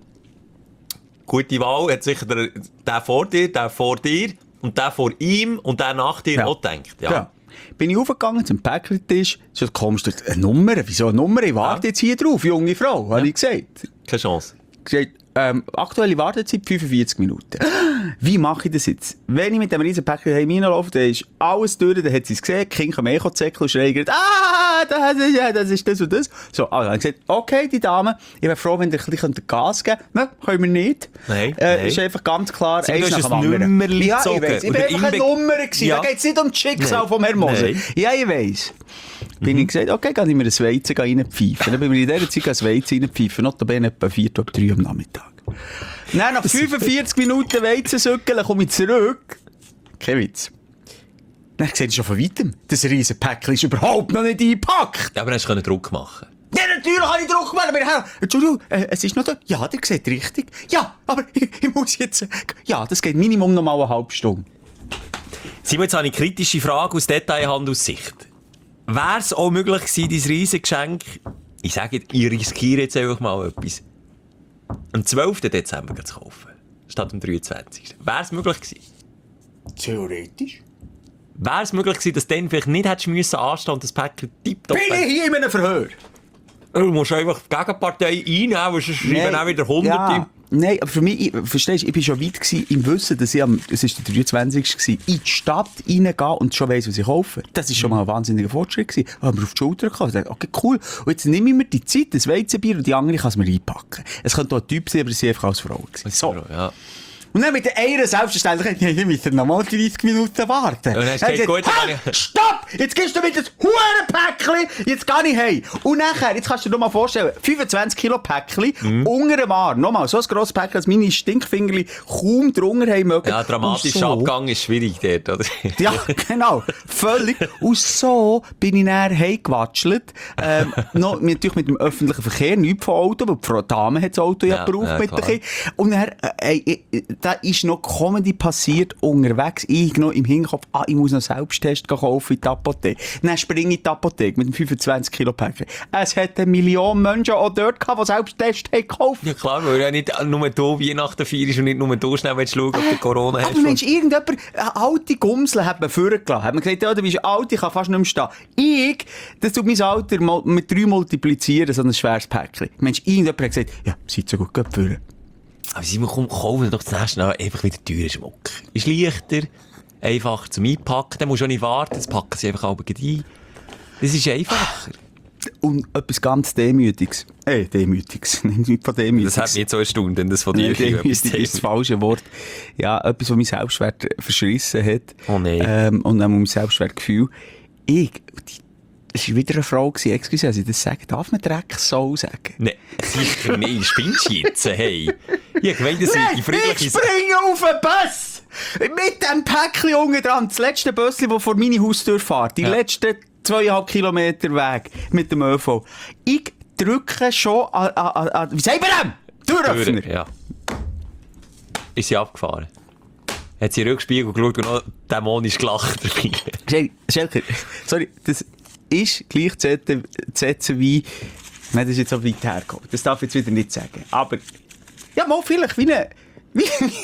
[SPEAKER 1] Gute Wahl. Hat sicher der, der vor dir, der vor dir und der vor ihm und der nach dir ja. auch gedacht. Ja. Ja.
[SPEAKER 5] Bin ich aufgegangen zum Päckchentisch. So kommst du eine Nummer. Wieso eine Nummer? Ich warte ja. jetzt hier drauf, junge Frau, ja. habe ich gesagt.
[SPEAKER 1] Keine Chance.
[SPEAKER 5] Gesagt, ähm, aktuelle Wartezeit fünfundvierzig Minuten. Wie mache ich das jetzt? Wenn ich mit dem riesen Päckchen reinlaufe, dann ist alles durch, dann hat sie es gesehen, die Kinder kommen eh zäckeln und schreien, ah, das ist, ja, das ist das und das. So, also, dann habe ich gesagt, okay, die Dame, ich wäre froh, wenn ihr ein bisschen Gas geben könnt. Nein, können wir nicht.
[SPEAKER 1] Nein,
[SPEAKER 5] äh,
[SPEAKER 1] nein.
[SPEAKER 5] Ist einfach ganz klar,
[SPEAKER 1] Sie
[SPEAKER 5] eins nach dem anderen.
[SPEAKER 1] Nummerli
[SPEAKER 5] ja, ich weiss, ich bin einfach eine Nummer gewesen. Ja. Da geht es nicht um das Schicksal nein. vom Herrn Moser. Nein. Ja, ich weiss. Bin mhm. ich gesagt, okay, kann ich mir ein Weizen reinpfeifen. Dann bin ich in dieser Zeit ein Weizen reinpfeifen, notabene etwa vier oder drei am Nachmittag. Nein, nach fünfundvierzig Minuten Weizensückeln komme ich zurück. Kein Witz. Dann sehe ich schon von weitem, das riesen Päckchen ist überhaupt noch nicht eingepackt.
[SPEAKER 1] Ja, aber dann hast du Druck machen.
[SPEAKER 5] Ja, natürlich habe ich Druck gemacht. Aber Herr, Entschuldigung, äh, es ist noch da. Ja, der sieht richtig. Ja, aber ich, ich muss jetzt... Äh, ja, das geht Minimum noch mal eine halbe Stunde.
[SPEAKER 1] Simon, jetzt habe ich eine kritische Frage aus Detailhandelssicht. Wäre es auch möglich gewesen, dein Riesengeschenk, ich sage jetzt, ich riskiere jetzt einfach mal etwas, am zwölften Dezember zu kaufen, statt am dreiundzwanzigsten Wäre es möglich gewesen?
[SPEAKER 5] Theoretisch.
[SPEAKER 1] Wäre es möglich gewesen, dass du dann vielleicht nicht hättest müssen anstehen und das Päckchen tipptopp...
[SPEAKER 5] Bin ich hier in einem Verhör?
[SPEAKER 1] Du musst einfach die Gegenpartei einnehmen, weil sonst schreiben auch wieder Hunderte.
[SPEAKER 5] Ja. Nein, aber für mich, ich, verstehst du, ich war schon weit gewesen, im Wissen, dass ich am, es ist der dreiundzwanzigste in die Stadt reingehen und schon weiss, was ich kaufe. Das war schon mal ein wahnsinniger Fortschritt gewesen. Ich habe mir auf die Schulter gekommen und dachte, okay, cool. Und jetzt nehme ich mir die Zeit, das Weizenbier und die andere kann es mir einpacken. Es könnte auch ein Typ sein, aber es war einfach als Frau gewesen. So. Ja. Und dann mit der einen Selbstverständlichkeit, ich müsste noch mal dreißig Minuten warten. Und dann hast du gesagt, hey, stopp! Jetzt gehst du mit das Hurenpäckchen, jetzt gehe ich heim. Und nachher, jetzt kannst du dir noch mal vorstellen, fünfundzwanzig Kilo Päckchen, mhm. unter dem Arm, nochmal, so ein grosses Päckchen, dass meine Stinkfingerli kaum drunter haben mögen.
[SPEAKER 1] Ja, dramatischer so. Abgang ist schwierig dort, oder?
[SPEAKER 5] Ja, genau, völlig. Und so bin ich dann heimgewatschelt, ähm, noch, natürlich mit dem öffentlichen Verkehr, nichts von Auto, weil die Frau Dame hat das Auto ja, ja gebraucht ja, mit den Kindern. Und dann, äh, äh, da ist noch Comedy passiert unterwegs. Ich noch im Hinterkopf, ah, ich muss noch Selbsttest kaufen in die Apotheke. Dann springe ich in die Apotheke mit dem fünfundzwanzig Kilo Päckchen. Es hat eine Million Menschen auch dort gehabt, die Selbsttest gekauft haben.
[SPEAKER 1] Ja klar, weil ja nicht nur du Weihnachten feierst und nicht nur du schnell willst schauen, ob du Corona hast.
[SPEAKER 5] Aber Mensch, irgendjemand, eine alte Gumsel hat man vorgelassen. Hat man gesagt, ja, du bist alt, ich kann fast nicht mehr stehen. Ich, das tut mein Alter mit drei multiplizieren, so ein schweres Päckchen. Mensch, irgendjemand hat gesagt, ja, seid so gut, geht führen.
[SPEAKER 1] Aber Simon, komm, kaufen doch das nächste Mal einfach wieder teurer Schmuck. Ist leichter, einfach zum Einpacken. Dann musst du auch nicht warten, das packen sie einfach alle ein. Das ist einfacher.
[SPEAKER 5] Und etwas ganz Demütiges. Äh, Demütiges. Nicht von Demütiges.
[SPEAKER 1] Das hat mich jetzt so erstaunt, wenn das von dir
[SPEAKER 5] Nein, Demütig ist das falsche Wort. Ja, etwas, was mein Selbstwert verschrissen hat.
[SPEAKER 1] Oh nein.
[SPEAKER 5] Ähm, und auch mein Selbstwertgefühl. Ich, die, es war wieder eine Frau gewesen, excuse, als ich das sage, darf man Drecksau sagen?
[SPEAKER 1] Nein, sicher nicht. Spinnst du jetzt? Hey. Ich gemeint, das sind die friedliche...
[SPEAKER 5] Ich springe auf den Bus! Mit dem Päckchen unten dran. Das letzte Bösschen, das vor meine Haustür fährt. Die
[SPEAKER 1] Ja.
[SPEAKER 5] letzten zweieinhalb Kilometer Weg mit dem ÖV. Ich drücke schon an, an, an wie sagt man dem? Türöffner.
[SPEAKER 1] Tür, ja. Ist sie abgefahren. Hat sie in den Rückspiegel geschaut und noch dämonisch gelacht dabei.
[SPEAKER 5] Schel- Schelker, sorry, das ist gleich zu setzen wie... Nein, das ist jetzt so weit hergekommen. Das darf ich jetzt wieder nicht sagen. Aber... Ja, mal vielleicht wie eine... Wie,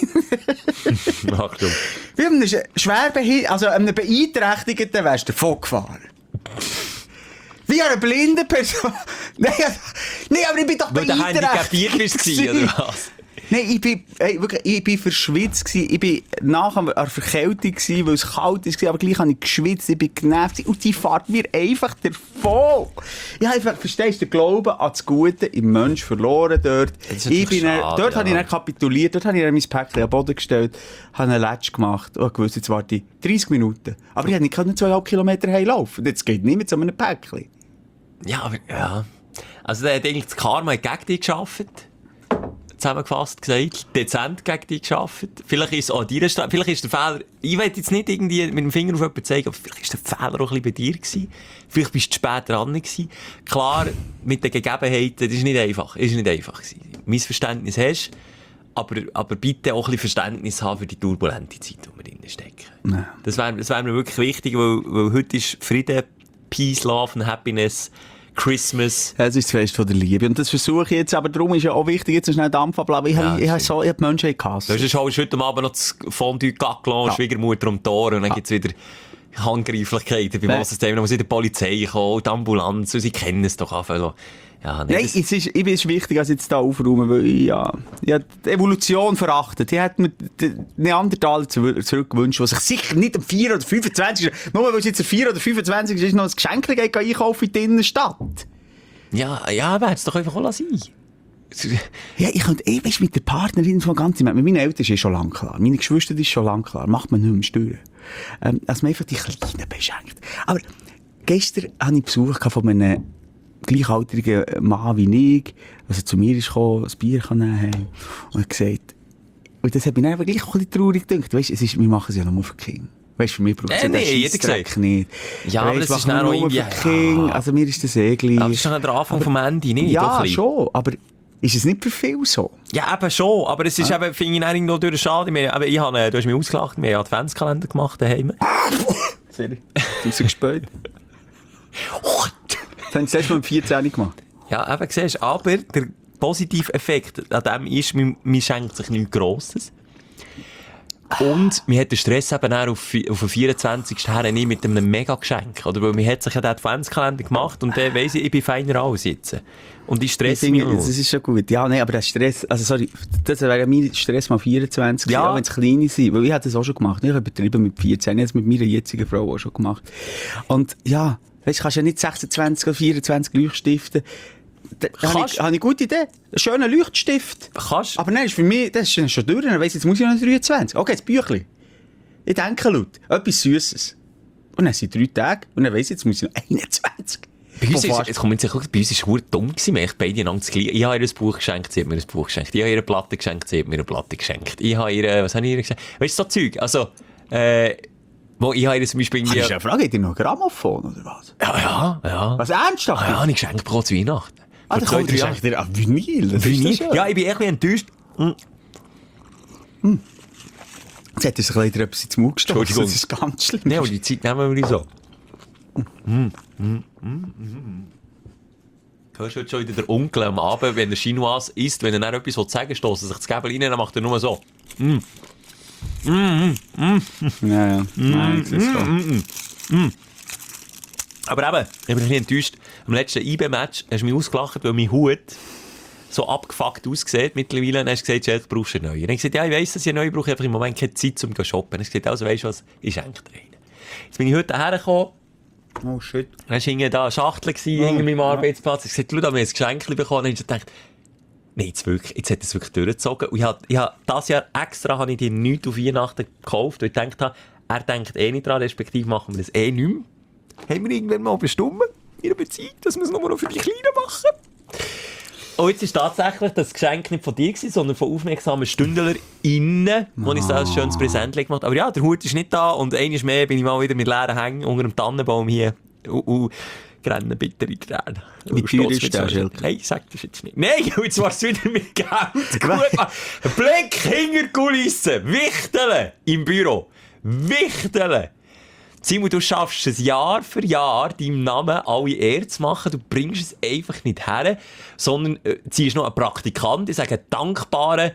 [SPEAKER 1] Achtung.
[SPEAKER 5] wie einem schwer behi- also einem Beeinträchtigten wärst du davon gefahren. Wie eine blinde Person. Nein, also- nein, aber ich bin doch
[SPEAKER 1] Weil du handicapiert
[SPEAKER 5] beeinträchtigt.
[SPEAKER 1] bist, oder was?
[SPEAKER 5] Nein, ich bin, ey, wirklich, ich bin verschwitzt gewesen. Ich bin nach einer Verkältung gewesen, weil es kalt war, aber gleich habe ich geschwitzt, ich bin genervt gewesen. Und die fährt mir einfach davon. Ich habe einfach, verstehst du, den Glauben an das Gute im Mensch verloren dort.
[SPEAKER 1] ist
[SPEAKER 5] Ich bin dann,
[SPEAKER 1] schade,
[SPEAKER 5] dort
[SPEAKER 1] ja.
[SPEAKER 5] habe ich dann kapituliert, dort habe ich dann mein Päckchen an den Boden gestellt, habe einen Latsch gemacht und gewusst, jetzt warte ich dreißig Minuten. Aber ich konnte nicht zweieinhalb Kilometer heimlaufen. Das geht nicht mit so einem Päckchen.
[SPEAKER 1] Ja, aber... Ja. Also, der hat eigentlich das Karma gegen dich gearbeitet. Zusammengefasst gesagt, dezent gegen dich gearbeitet. Vielleicht ist es auch deiner Strafe, vielleicht ist der Fehler, ich will jetzt nicht irgendwie mit dem Finger auf jemanden zeigen, aber vielleicht ist der Fehler auch ein bisschen bei dir gewesen. Vielleicht bist du spät dran gewesen. Klar, mit den Gegebenheiten, das ist nicht einfach, ist nicht einfach gewesen. Missverständnis hast, aber, aber bitte auch ein bisschen Verständnis haben für die turbulente Zeit, die wir drin stecken.
[SPEAKER 5] Ja.
[SPEAKER 1] Das wäre das wär mir wirklich wichtig, weil, weil heute ist Frieden, Peace, Love und Happiness, Christmas.
[SPEAKER 5] Es ist das Fest von der Liebe. Und das versuche ich jetzt, aber darum ist ja auch wichtig, jetzt so schnell Dampf abladen. Ich
[SPEAKER 1] Ja,
[SPEAKER 5] habe ich habe
[SPEAKER 1] stimmt.
[SPEAKER 5] so, ich habe die Menschen gehasst.
[SPEAKER 1] Du hast heute Abend noch das Fondue Gaclon,
[SPEAKER 5] Ja.
[SPEAKER 1] Schwiegermutter um die Ohren und dann gibt es wieder Handgreiflichkeiten beim
[SPEAKER 5] Nein.
[SPEAKER 1] Wassensystem. Dann muss wieder die Polizei kommen, die Ambulanz, und sie kennen es doch einfach. Ja, nee,
[SPEAKER 5] Nein,
[SPEAKER 1] das-
[SPEAKER 5] es ist, ich bin es wichtig, als ich jetzt hier aufräumen, weil ich, ja, ich habe die Evolution verachtet. Die hat mir den Neandertaler zu- zurückgewünscht, der sich sicher nicht am vier oder fünfundzwanzig nur weil es jetzt am vier oder fünfundzwanzig ist, noch ein Geschenk geht, einkaufen in die Innenstadt.
[SPEAKER 1] ja, ja, wäre es doch einfach auch sein.
[SPEAKER 5] Ja, ich könnte, ich weiss, mit der Partnerin von ganz, mit meinen Eltern ist eh schon lang klar. Meine Geschwister ist schon lang klar. Macht man nicht mehr stören. Ähm, dass man einfach die Kleinen beschenkt. Aber gestern hatte ich Besuch von einem gleichaltrigen Mann wie ich, also zu mir ist gekommen, ein Bier nehmen haben und hat gesagt, und das hat mich dann aber gleich auch ein bisschen traurig gedacht. Weisst, es ist, wir machen es ja nur für die Kinder. Weisst, für mich braucht es
[SPEAKER 1] Äh,
[SPEAKER 5] ja den
[SPEAKER 1] nee, jeder
[SPEAKER 5] Scheissdreck
[SPEAKER 1] gesagt.
[SPEAKER 5] nicht.
[SPEAKER 1] Ja, aber
[SPEAKER 5] Weisst,
[SPEAKER 1] das ist
[SPEAKER 5] machen wir
[SPEAKER 1] dann auch
[SPEAKER 5] nur
[SPEAKER 1] irgendwie-
[SPEAKER 5] für die Kinder.
[SPEAKER 1] ja.
[SPEAKER 5] Also mir ist das eh gleich.
[SPEAKER 1] Aber das ist schon der Anfang vom Ende, nicht? Doch
[SPEAKER 5] Ja,
[SPEAKER 1] ein bisschen.
[SPEAKER 5] schon, aber ist es nicht für viel so?
[SPEAKER 1] Ja, eben schon, aber es ist eben, finde ich, auch irgendwo durch den Schade. Wir, eben, ich habe, äh, du hast mich ausgelacht, wir haben Adventskalender gemacht daheim.
[SPEAKER 5] Sorry. Rausgespielt. Das haben sie erst mal mit vierzehn gemacht.
[SPEAKER 1] Ja, eben, siehst du, aber der positive Effekt an dem ist, man, man schenkt sich nichts Grosses. Und man hat den Stress eben auch auf, auf den vierundzwanzigsten her nicht mit einem Mega-Geschenk. Oder? Weil man hat sich ja den Adventskalender gemacht und dann weiss ich, ich bin feiner als jetzt. Und ich
[SPEAKER 5] Ich
[SPEAKER 1] stresse
[SPEAKER 5] finde,
[SPEAKER 1] mich
[SPEAKER 5] das
[SPEAKER 1] nur.
[SPEAKER 5] ist schon gut. Ja, nein, aber der Stress, also sorry, das wäre mein Stress mal vierundzwanzig,
[SPEAKER 1] Ja.
[SPEAKER 5] ja. wenn es kleine sind. Weil ich habe das auch schon gemacht. Ich habe übertrieben mit vierzehn. Ich habe es mit meiner jetzigen Frau auch schon gemacht. Und ja, weißt du, kannst ja nicht sechsundzwanzig oder vierundzwanzig Leuchtstifte. Da habe
[SPEAKER 1] Kannst.
[SPEAKER 5] ich, habe ich eine gute Idee. Einen schönen Leuchtstift.
[SPEAKER 1] Kannst
[SPEAKER 5] Aber nein, ist für mich, das ist schon durch. Dann weiss ich, jetzt muss ich noch dreiundzwanzig. Okay, das Büchlein. Ich denke laut. Etwas Süßes. Und dann sind drei Tage. Und dann weiss ich, jetzt muss ich noch einundzwanzig.
[SPEAKER 1] Bei uns
[SPEAKER 5] Von
[SPEAKER 1] ist,
[SPEAKER 5] fast-
[SPEAKER 1] jetzt kommt jetzt, bei uns ist es verdammt dumm gewesen. Wir haben beide einander das Gleiche. Ich habe ihr ein Buch geschenkt, sie hat mir ein Buch geschenkt. Ich habe ihr eine Platte geschenkt, sie hat mir eine Platte geschenkt. Ich habe ihr, was habe ich ihr geschenkt? Weißt du, so Zeug. Also, äh, wo ich habe ihr zum Beispiel
[SPEAKER 5] Das
[SPEAKER 1] irgendwie...
[SPEAKER 5] ist eine Frage, hat ihr noch ein Grammophon oder was?
[SPEAKER 1] Ja, ja, ja.
[SPEAKER 5] Was, ernsthaft?
[SPEAKER 1] Ah, ja, habe ich geschenkt pro zu Weihnachten.
[SPEAKER 5] Ah,
[SPEAKER 1] Vor
[SPEAKER 5] dann
[SPEAKER 1] zwei,
[SPEAKER 5] kommt
[SPEAKER 1] drei
[SPEAKER 5] ihr
[SPEAKER 1] Jahren.
[SPEAKER 5] schenkt ihr an Vinyl. Das ist
[SPEAKER 1] Vinyl?
[SPEAKER 5] das schön.
[SPEAKER 1] Ja, ich bin echt ein bisschen enttäuscht.
[SPEAKER 5] Jetzt hat er sich leider etwas ins Maul gestoßen.
[SPEAKER 1] Entschuldigung.
[SPEAKER 5] Das ist ganz schlimm.
[SPEAKER 1] Nee, aber die Zeit nehmen wir so. Mm, mm, mm, mm. Hörst du heute schon wieder der Onkel am Abend, wenn er Chinoise isst, wenn er dann etwas sagen will, stößt er sich das Gäbel rein, dann macht er nur so. Mm. Mm, mm, mm.
[SPEAKER 5] Ja, ja. Nein, das ist so.
[SPEAKER 1] Mm, mm, mm. Aber eben, ich bin ein bisschen enttäuscht. Am letzten I B-Match hast du mich ausgelacht, weil mein Hut so abgefuckt aussieht mittlerweile. Und dann hast du gesagt, Chef, brauchst du einen neuen. Und ich habe gesagt, ja, ich weiss, dass ich einen neuen brauche, ich habe im Moment keine Zeit, um zu shoppen. Und ich habe gesagt, also weisst du was, ich schenke dir einen. Jetzt bin ich heute hergekommen.
[SPEAKER 5] Oh shit.
[SPEAKER 1] Dann war da eine Schachtel oh, hinter meinem ja. Arbeitsplatz. Ich habe gesagt, schau, da haben wir ein Geschenk bekommen. Und ich habe gedacht, nein, jetzt, wirklich, jetzt hat es wirklich durchgezogen. Und ich habe, ich habe, dieses Jahr extra habe ich dir nichts auf Weihnachten gekauft, weil ich gedacht habe, er denkt eh nicht dran, respektive machen wir das eh nicht mehr. Haben wir irgendwann mal bestimmt in einer Beziehung, dass wir es nur noch für die Kleinen machen. Und jetzt ist tatsächlich das Geschenk nicht von dir gewesen, sondern von aufmerksamen StündlerInnen, wo ich so ein schönes Präsent gemacht habe. Aber ja, der Hut ist nicht da und einmal mehr bin ich mal wieder mit leeren Hängen unter dem Tannenbaum hier und, und rennen bittere Tränen.
[SPEAKER 5] Wie teuer ist der,
[SPEAKER 1] Schelke? Nein, sag das jetzt nicht. Nein, jetzt war es wieder mit Geld. Gut, Blick hinter die Kulissen, Wichteln im Büro, Wichteln. Simon, du schaffst es Jahr für Jahr, deinem Namen alle Ehre zu machen. Du bringst es einfach nicht her, sondern äh, ziehst noch einen Praktikant, ich sage einen dankbaren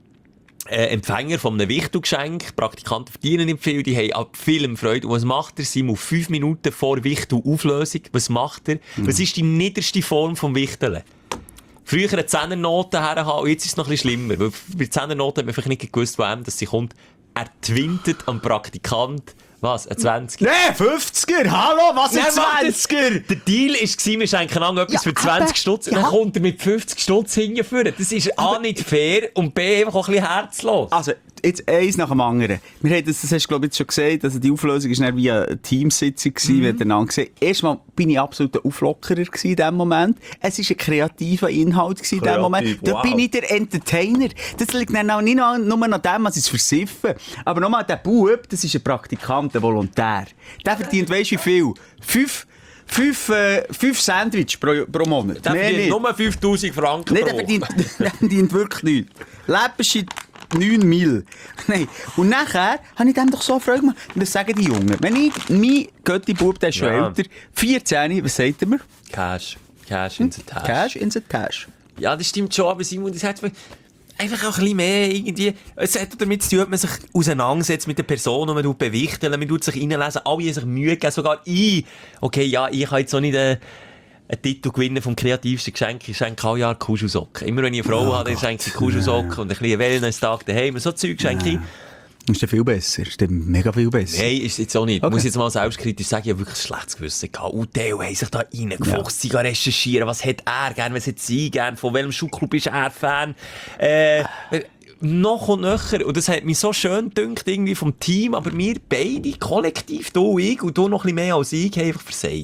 [SPEAKER 1] äh, Empfänger von einem Wichtelgeschenk. Praktikanten verdienen nicht viel, die haben ab vielem Freude. Und was macht er, Simon? Fünf Minuten vor Wichtelauflösung. Was macht er? Mhm. Was ist die niederste Form vom Wichteln? Früher eine Zehnernote herhaben, und jetzt ist es noch ein bisschen schlimmer. Weil bei Zehnernoten hat man vielleicht nicht gewusst, woher dass sie kommt. Er twintet am Praktikant. Was? Ein zwanziger?
[SPEAKER 5] Nein, fünfziger! Hallo, was ein zwanziger?
[SPEAKER 1] Der Deal war, wir schenken an etwas ja, für zwanzig Stutz. Ja. Dann kommt er mit fünfzig Stutz hingeführen. Das ist A, nicht fair und B, einfach auch ein bisschen herzlos.
[SPEAKER 5] Also, jetzt eins nach dem anderen. Wir haben das, das hast du, glaube ich, jetzt schon gesagt, also die Auflösung war wie eine Teamsitzung gewesen, mhm. miteinander gesehen. Erstmal bin ich absolut ein Auflockerer gewesen in diesem Moment. Es war ein kreativer Inhalt gewesen in diesem Moment. Da wow. bin ich der Entertainer. Das liegt dann auch nicht nur an dem, was ich versiffe. Aber nochmal, der Bub, das ist ein Praktikant, ein Volontär. Der verdient, weisst du wie viel? Fünf Fünf, äh, fünf Sandwich pro, pro Monat.
[SPEAKER 1] Der verdient nur fünftausend Franken
[SPEAKER 5] nee,
[SPEAKER 1] pro.
[SPEAKER 5] Der verdient, der verdient wirklich nichts. Läppische neun Mil. Nein. Und nachher habe ich dem doch so Freude gemacht. Und das sagen die Jungen. Wenn ich, mein Götti-Bub, der ist schon ja. älter, vierzehn, was sagt er mir?
[SPEAKER 1] Cash. Cash in the Tash.
[SPEAKER 5] Cash in the Tash.
[SPEAKER 1] Ja, das stimmt schon, aber Simon, das hat einfach auch ein bisschen mehr irgendwie, es hat damit zu tun, dass man sich auseinandersetzt mit der Person und man tut bewichteln, man tut sich reinlesen, alle haben sich Mühe gegeben, sogar ich. Okay, ja, ich kann jetzt auch nicht einen, einen Titel gewinnen vom kreativsten Geschenk, ich schenke alle Jahre Kuschelsocken. Immer wenn ich eine Frau oh habe, dann schenke ich Kuschelsocken und ein bisschen Wellness-Tag daheim, so Zeug schenke ich.
[SPEAKER 5] Ist das viel besser? Ist das mega viel besser?
[SPEAKER 1] Nein, ist jetzt auch nicht. Okay. Muss jetzt mal selbstkritisch sagen, ich habe wirklich ein schlechtes Gewissen gehabt. Und Theo haben sich da reingefuchst, ja. recherchieren, was hat er gern, was hat sie gern, von welchem Schuhclub ist er Fan. Äh, noch und nöcher. Und das hat mich so schön gedünkt, irgendwie vom Team, aber wir beide, kollektiv, du und ich, und du noch ein bisschen mehr als ich, haben einfach versagt.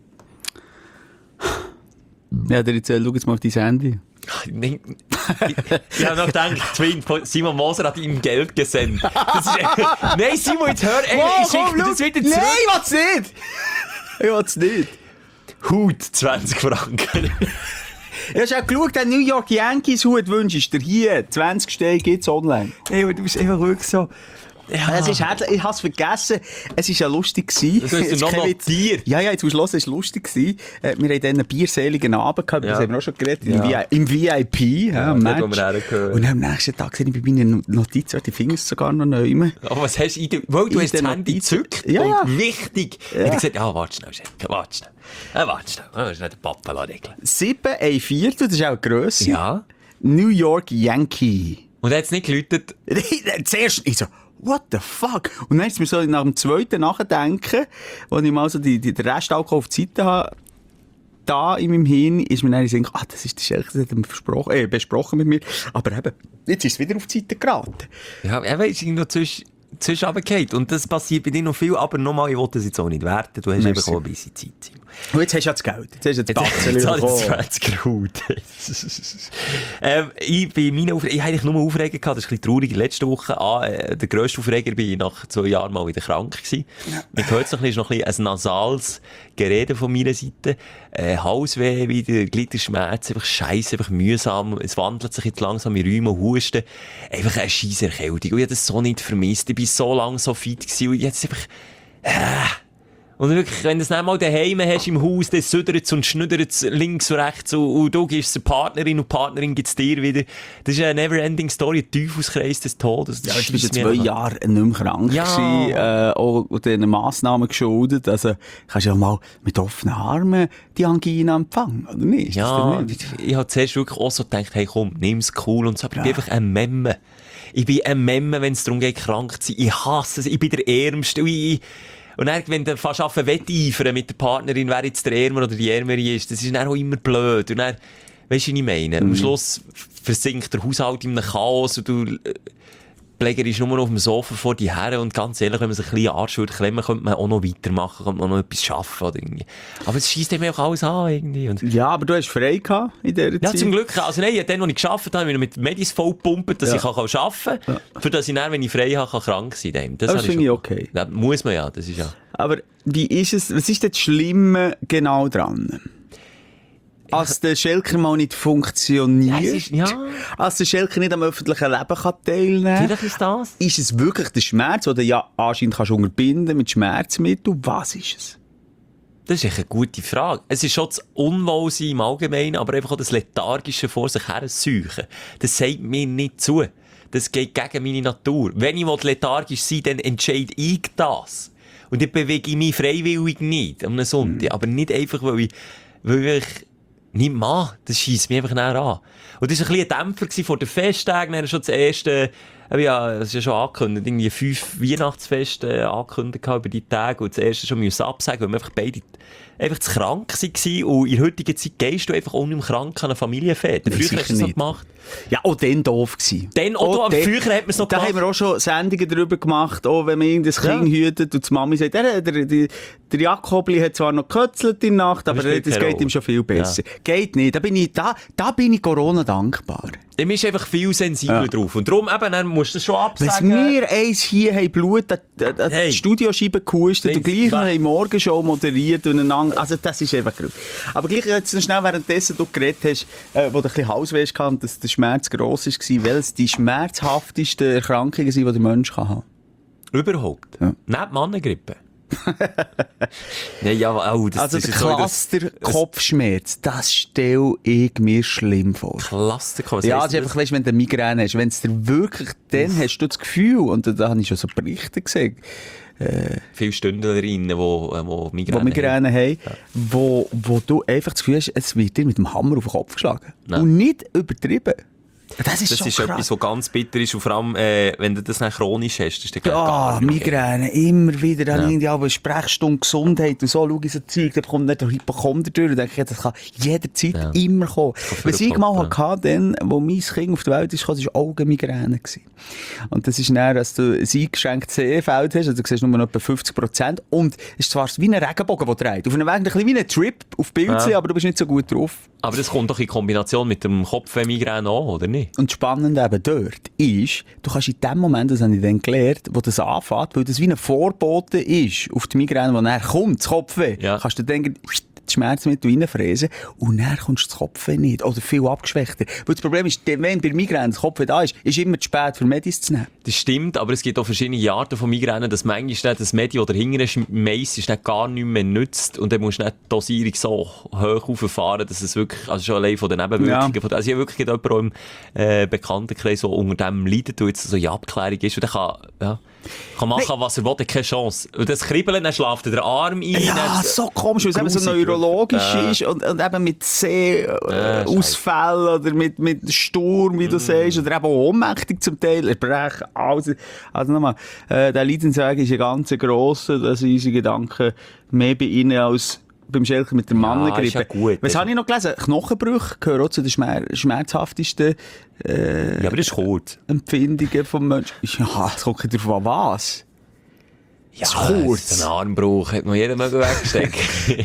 [SPEAKER 5] Ja, der erzähl, schau jetzt mal auf dein Handy.
[SPEAKER 1] ich, ich habe noch gedacht, Twin, Simon Moser hat ihm Geld gesendet. Das ist, nein, Simon, jetzt hör, ey,
[SPEAKER 5] wow,
[SPEAKER 1] ich schicke dir das wieder zurück.
[SPEAKER 5] Nein, ich will's nicht! Ich will's nicht.
[SPEAKER 1] Hut, zwanzig Franken.
[SPEAKER 5] Du hast auch geschaut, den New York Yankees Hut wünschst du dir hier. zwanzig Steine gibt's online. Hey, du bist einfach wirklich so... Ja. Es ist herzlich, ich hab's vergessen. Es war ja lustig gewesen.
[SPEAKER 1] Das hast du noch notiert.
[SPEAKER 5] Ja, ja, jetzt musst du hören, es war lustig gewesen. Wir haben dann einen bierseligen Abend gehabt, ja. das haben wir auch schon geredet, ja. im V I P, ja, im Match. Und am nächsten Tag gesehen, ich bei meinen Notizen, die Finger sogar noch neu.
[SPEAKER 1] Aber was hast du, weil du hast das Handy gezückt
[SPEAKER 5] ja, ja.
[SPEAKER 1] und wichtig. Ja. Und ich gesagt, ja, warte schnell, Schenke, warte schnell. Ja, warte schnell, das ist nicht der Papa regeln.
[SPEAKER 5] sieben, ein Viertel, das ist auch eine Grösse.
[SPEAKER 1] Ja.
[SPEAKER 5] New York Yankee.
[SPEAKER 1] Und er hat es nicht geläutet?
[SPEAKER 5] Zuerst, ich so, what the fuck? Und dann ist mir so nach dem zweiten Nachdenken, wo ich mal so die, die, den Restalkohol auf die Seite habe, da in meinem Hirn ist mir dann gedacht, ah, das ist der Schelke, das hat er versprochen, äh, besprochen mit mir. Aber eben, jetzt ist es wieder auf die Seite geraten.
[SPEAKER 1] Ja, er ist irgendwo zwischen, zwischen runtergefallen. Und das passiert bei dir noch viel, aber nochmal, ich wollte das jetzt auch nicht werten. Du hast Merci. Eben auch ein bisschen Zeit.
[SPEAKER 5] Und jetzt hast du ja das Geld. Jetzt hast du das
[SPEAKER 1] Batzen. Jetzt habe ich zwanzig Hut. ähm, ich bin meine Aufregung, ich hatte eigentlich nur Aufregung gehabt, das ist ein bisschen traurig. Letzte Woche, ah, äh, der grösste Aufreger war ich nach zwei Jahren mal wieder krank gewesen. Ja. Ich hört es noch ein bisschen, noch ein, bisschen ein nasales Gerede von meiner Seite. Äh, Halsweh wieder, Gliederschmerz, einfach scheisse, einfach mühsam. Es wandelt sich jetzt langsam in Rheuma, Husten. Einfach eine scheisse Erkältung. Und ich habe das so nicht vermisst. Ich war so lange so fit gewesen und jetzt einfach, äh, Und wirklich, wenn du es nicht mal daheim hast im Haus, dann südert es und schnüdert es links und rechts und, und du gibst es der Partnerin und die Partnerin gibt es dir wieder. Das ist eine never-ending Story, ein Teufelskreis des Todes. Das
[SPEAKER 5] Ja, du bist ja zwei Jahre nicht mehr krank
[SPEAKER 1] Ja.
[SPEAKER 5] gewesen, äh, auch diesen Massnahmen geschuldet. Also, kannst du ja mal mit offenen Armen die Angina empfangen, oder nicht? Ist das
[SPEAKER 1] Ja,
[SPEAKER 5] denn nicht?
[SPEAKER 1] ich, ich habe zuerst wirklich auch so gedacht, hey komm, nimm's cool und so, aber ich bin einfach ein Memme. Ich bin ein Memme, wenn es darum geht, krank zu sein. Ich hasse es, ich bin der Ärmste. Und, ich, und dann, wenn du fast auf Wetteifern mit der Partnerin, wer jetzt der Ärmer oder die Ärmere ist, das ist dann auch immer blöd. Und dann, weißt du, was ich meine?
[SPEAKER 5] Mhm.
[SPEAKER 1] Am Schluss versinkt der Haushalt in einem Chaos und du äh, pflegerisch nur noch auf dem Sofa vor dir her. Und ganz ehrlich, wenn man sich ein bisschen Arsch würde klemmen, könnte man auch noch weitermachen, könnte man auch noch etwas schaffen oder irgendwie. Aber es scheisst eben auch alles an irgendwie. Und
[SPEAKER 5] Ja, aber du hast frei gehabt in dieser
[SPEAKER 1] ja,
[SPEAKER 5] Zeit.
[SPEAKER 1] zum Glück. Also nein, dann, als ich gearbeitet habe, habe ich mit Medis vollgepumpt, dass
[SPEAKER 5] Ja.
[SPEAKER 1] ich kann arbeiten kann, ja. Für dass ich dann, wenn ich frei habe, kann krank sein kann. Das,
[SPEAKER 5] Das
[SPEAKER 1] habe
[SPEAKER 5] finde ich
[SPEAKER 1] schon-
[SPEAKER 5] okay.
[SPEAKER 1] Ja, muss man ja, das ist ja.
[SPEAKER 5] Aber wie ist es, was ist denn das Schlimme genau dran? Als der Schelker mal nicht funktioniert,
[SPEAKER 1] Ja, es ist- ja.
[SPEAKER 5] als der Schelker nicht am öffentlichen Leben kann teilnehmen kann,
[SPEAKER 1] Vielleicht ist das.
[SPEAKER 5] ist es wirklich der Schmerz, den du ja anscheinend kannst unterbinden mit Schmerzmitteln? Was ist es?
[SPEAKER 1] Das ist echt eine gute Frage. Es ist schon das Unwohlsein im Allgemeinen, aber einfach auch das Lethargische vor sich her suchen. Das sagt mir nicht zu. Das geht gegen meine Natur. Wenn ich lethargisch sein will, dann entscheide ich das. Und dann bewege ich mich freiwillig nicht am Sonntag. Aber nicht einfach, weil ich, weil ich nicht mag. Das scheisst mich einfach näher an. Und das war ein bisschen ein Dämpfer gewesen vor den Festtagen. Dann schon das erste, äh, ja, das ist ja schon angekündigt, irgendwie fünf Weihnachtsfeste äh, angekündigt über die Tage. Und das erste schon müssen absagen, weil wir einfach beide einfach zu krank waren. Und in der heutigen Zeit gehst du einfach auch nicht mehr krank an eine Familienfete.
[SPEAKER 5] Nein,
[SPEAKER 1] Früher
[SPEAKER 5] sicher
[SPEAKER 1] hast du das noch
[SPEAKER 5] nicht.
[SPEAKER 1] gemacht.
[SPEAKER 5] Ja, auch dann doof gewesen.
[SPEAKER 1] Dann auch, aber
[SPEAKER 5] dann-
[SPEAKER 1] früher hat man es noch
[SPEAKER 5] Da
[SPEAKER 1] gemacht.
[SPEAKER 5] haben wir auch schon Sendungen darüber gemacht, auch wenn man irgendein Kind hütet und die Mami sagt, der, der, der, der Jakobli hat zwar noch gekötzelt in der Nacht, aber
[SPEAKER 1] Das spielt
[SPEAKER 5] das
[SPEAKER 1] keine
[SPEAKER 5] geht
[SPEAKER 1] Rolle.
[SPEAKER 5] ihm schon viel besser. Geht nicht. Da bin ich, da, da bin ich Corona dankbar.
[SPEAKER 1] Dem ist einfach viel sensibler
[SPEAKER 5] Ja.
[SPEAKER 1] drauf. Und darum eben, dann musst du das schon
[SPEAKER 5] Wenn
[SPEAKER 1] absagen.
[SPEAKER 5] wir eins hier haben Blut an an
[SPEAKER 1] Hey.
[SPEAKER 5] die Studioscheibe gehustet
[SPEAKER 1] Nein,
[SPEAKER 5] und gleich noch
[SPEAKER 1] was?
[SPEAKER 5] haben Morgenshow moderiert und einander, also das ist einfach grün. Aber gleich jetzt noch schnell, währenddessen du geredet hast, äh, wo du ein bisschen Halsweh gehabt und dass der Schmerz gross war, welches die schmerzhaftesten Erkrankungen sind, die der Mensch kann haben.
[SPEAKER 1] Überhaupt.
[SPEAKER 5] Ja.
[SPEAKER 1] Neben Mannengrippe. Nein, ja, oh, das,
[SPEAKER 5] Also
[SPEAKER 1] das
[SPEAKER 5] der
[SPEAKER 1] ist so das-
[SPEAKER 5] Cluster Kopfschmerz, das stelle ich mir schlimm vor.
[SPEAKER 1] Cluster, was
[SPEAKER 5] Ja,
[SPEAKER 1] heisst
[SPEAKER 5] das ist einfach, weißt, wenn du Migräne hast, wenn es dir wirklich, dann hast du das Gefühl, und da, da habe ich schon so Berichte gesehen,
[SPEAKER 1] Viele Stündlerinnen, die wo Migräne,
[SPEAKER 5] die Migräne haben, wo, wo du einfach das Gefühl hast, es wird dir mit dem Hammer auf den Kopf geschlagen.
[SPEAKER 1] Nein.
[SPEAKER 5] Und nicht übertrieben. Das ist
[SPEAKER 1] Das
[SPEAKER 5] schon
[SPEAKER 1] ist
[SPEAKER 5] krass.
[SPEAKER 1] etwas, was ganz bitter ist. Und vor allem, äh, wenn du das dann chronisch hast, das ist dann
[SPEAKER 5] Ah,
[SPEAKER 1] gar nicht okay.
[SPEAKER 5] Migräne, immer wieder. Dann
[SPEAKER 1] Ja.
[SPEAKER 5] irgendwie auch eine Sprechstunde Gesundheit und so, schau ich so Zeug, da kommt nicht der Hypochonder durch. Und denke ich, das kann jederzeit
[SPEAKER 1] Ja.
[SPEAKER 5] immer kommen. Was ich mal
[SPEAKER 1] vorploppen,
[SPEAKER 5] hatte, dann, wo mein Kind auf die Welt ist, das war Augenmigräne. gewesen. Und das ist dann, dass du ein eingeschränktes Sehfeld hast, also du siehst nur noch etwa fünfzig Prozent. Und es ist zwar wie ein Regenbogen, der dreht. Auf einem Weg ein bisschen wie ein Trip auf Bild,
[SPEAKER 1] Ja.
[SPEAKER 5] aber du bist nicht so gut drauf.
[SPEAKER 1] Aber das kommt doch in Kombination mit dem Kopfweh-Migräne an, oder nicht?
[SPEAKER 5] Und spannend eben dort ist, du kannst in dem Moment, das habe ich dann gelernt, wo das anfängt, weil das wie ein Vorbote ist auf die Migräne, wo dann kommt, das Kopfweh,
[SPEAKER 1] Ja.
[SPEAKER 5] kannst du dann das Schmerzmittel reinfräsen und dann kommst du das Kopfweh nicht. Oder viel abgeschwächter. Weil das Problem ist, wenn bei Migräne das Kopfweh da ist, ist immer zu spät für Medis zu nehmen.
[SPEAKER 1] Das stimmt, aber es gibt auch verschiedene Arten von Migräne, dass manchmal nicht das Medium oder hinten meistens nicht gar nicht mehr nützt und dann musst du nicht die Dosierung so hoch rauffahren, dass es wirklich, also schon allein von den Nebenwirkungen,
[SPEAKER 5] Ja.
[SPEAKER 1] von, also ich habe wirklich jemanden auch im äh, Bekanntenkreis, der unter dem leidet, und jetzt so in Abklärung ist und der kann, ja, kann machen, was er will, hat keine Chance. Und das Kribbeln, dann schläft er den Arm ein.
[SPEAKER 5] Ja,
[SPEAKER 1] dann-
[SPEAKER 5] so komisch, weil es eben so
[SPEAKER 1] Grusig,
[SPEAKER 5] neurologisch
[SPEAKER 1] ja.
[SPEAKER 5] ist und, und eben mit
[SPEAKER 1] Ja,
[SPEAKER 5] Sehausfällen oder mit, mit Sturm, wie du sagst, oder eben auch ohnmächtig zum Teil, erbrechen, also, also nochmal, äh, der Leidensweg ist ein ganz grosser, dass unsere Gedanken mehr bei ihnen als beim Schelker mit der Mannengrippe.
[SPEAKER 1] ist ja gut.
[SPEAKER 5] Was habe ich noch gelesen? Knochenbrüche gehören auch zu den schmer schmerzhaftesten äh,
[SPEAKER 1] Ja, aber das ist kurz.
[SPEAKER 5] Empfindungen vom Menschen. Ja, es kommt drauf an, was.
[SPEAKER 1] Ja,
[SPEAKER 5] kurz.
[SPEAKER 1] ein Armbruch hat man jeder mögen wegstecken.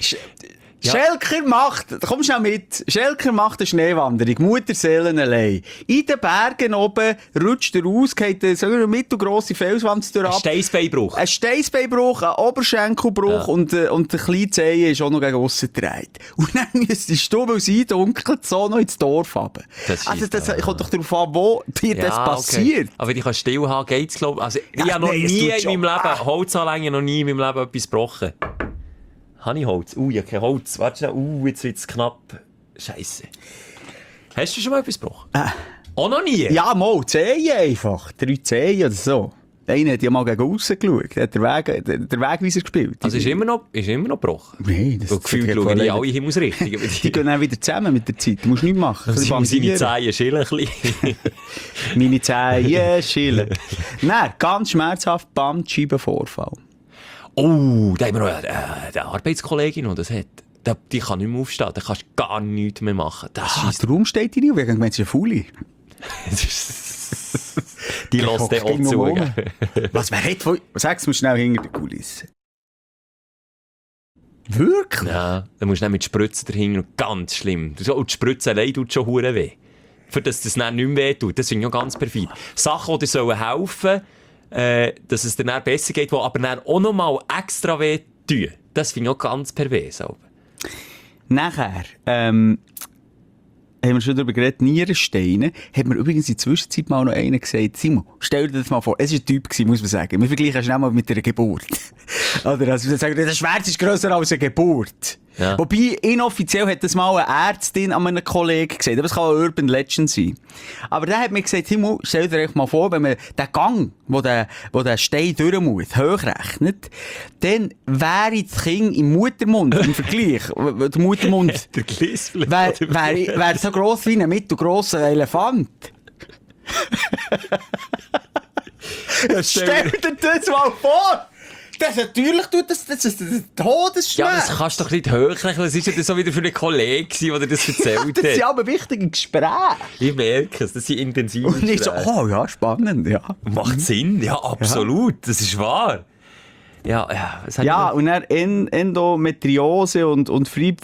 [SPEAKER 1] Ja.
[SPEAKER 5] Schelker macht, komm schnell mit, Schelker macht eine Schneewanderung, Mutterseelen allein. In den Bergen oben rutscht er raus, geht eine, so eine mittelgrosse Felswand durch
[SPEAKER 1] Ein
[SPEAKER 5] ab.
[SPEAKER 1] Steißbeinbruch.
[SPEAKER 5] Ein Steißbeinbruch, ein Oberschenkelbruch
[SPEAKER 1] Ja.
[SPEAKER 5] und, äh, und der kleine Zehe ist auch noch gegen aussen gedreht. Und dann müsstest du, weil es eindunkelt, so noch ins Dorf runter.
[SPEAKER 1] Das
[SPEAKER 5] Also
[SPEAKER 1] scheisst,
[SPEAKER 5] das
[SPEAKER 1] ja.
[SPEAKER 5] kommt doch darauf an, wo dir das passiert.
[SPEAKER 1] Okay. Aber wenn ich kann still haben, geht's, glaub ich. Also, ich
[SPEAKER 5] Ja,
[SPEAKER 1] habe noch
[SPEAKER 5] nein, es
[SPEAKER 1] nie
[SPEAKER 5] tut
[SPEAKER 1] in
[SPEAKER 5] schon.
[SPEAKER 1] meinem Leben,
[SPEAKER 5] Ah.
[SPEAKER 1] Holzanlänge, noch nie in meinem Leben etwas gebrochen. Habe ich Holz? Uh, ich habe kein Holz. Warte schnell. Uh, jetzt wird es knapp. Scheisse. Hast du schon mal etwas gebrochen?
[SPEAKER 5] Äh.
[SPEAKER 1] Auch noch nie?
[SPEAKER 5] Ja, mal, Zehen einfach. Drei Zehen oder so. Einer hat ja mal gegen aussen geschaut. Der hat den, Weg, der, der Wegweiser gespielt.
[SPEAKER 1] Also ist immer noch, ist immer noch gebrochen?
[SPEAKER 5] Nein, das
[SPEAKER 1] ist gefühlt schauen die alle Himmelsrichtungen.
[SPEAKER 5] Die gehen dann wieder zusammen mit der Zeit. Du musst nichts machen.
[SPEAKER 1] Sie muss seine Zehen schillen ein bisschen.
[SPEAKER 5] Meine Zehen schillen. Nein, ganz schmerzhaft Bandscheibenvorfall.
[SPEAKER 1] Oh, da haben wir noch äh, eine Arbeitskollegin, die das hat. Die, die kann nicht mehr aufstehen. Da kannst du gar nichts mehr machen. Das
[SPEAKER 5] ah, darum steht die nicht auf. Ich meine, es ist eine Fauli.
[SPEAKER 1] Die lässt den auch zu.
[SPEAKER 5] Was, wer hat von... Sag's mir schnell hinter der Kulisse. Wirklich?
[SPEAKER 1] Ja, dann musst du dann mit Spritzen dahinter. Ganz schlimm. Und die Spritze allein tut schon verdammt weh. Für das das dann nicht mehr weh tut. Das finde ich auch ganz perfid. Sachen, die dir helfen sollen, äh, dass es dir dann besser geht, die aber dann auch noch mal extra weh tun. Das finde ich auch ganz pervers.
[SPEAKER 5] Nachher, ähm... haben wir schon darüber geredet, Nierensteine, hat mir übrigens in der Zwischenzeit mal noch einer gesagt, Simon, stell dir das mal vor, es war ein Typ gewesen, muss man sagen. Wir vergleichen schnell mal mit einer Geburt. Oder, also, wir sagen, der Schmerz ist grösser als eine Geburt. Ja. Wobei, inoffiziell hat das mal eine Ärztin an einem Kollegen gesagt, aber es kann eine Urban Legend sein. Aber der hat mir gesagt, Simon, stell dir echt mal vor, wenn man den Gang, wo der, wo der Stein durch muss, hochrechnet, dann wäre das Kind im Muttermund, im Vergleich, der Muttermund,
[SPEAKER 1] der Glispel,
[SPEAKER 5] wäre wär, wär so gross wie ein mittelgrosser Elefant. Ja, stell dir das mal vor! Das natürlich tut das, das ist das Todesschmerz.
[SPEAKER 1] Ja, aber das kannst du doch nicht hochrechnen. Das ist ja das so wieder für einen Kollegen, der dir das erzählt hat.
[SPEAKER 5] Das sind aber wichtige Gespräche.
[SPEAKER 1] Ich merke es, das sind intensive
[SPEAKER 5] Und nicht so,
[SPEAKER 1] Gespräche.
[SPEAKER 5] oh ja, spannend, ja.
[SPEAKER 1] Macht Sinn, ja, absolut. Ja. Das ist wahr. Ja, ja, was
[SPEAKER 5] ja und dann Endometriose und, und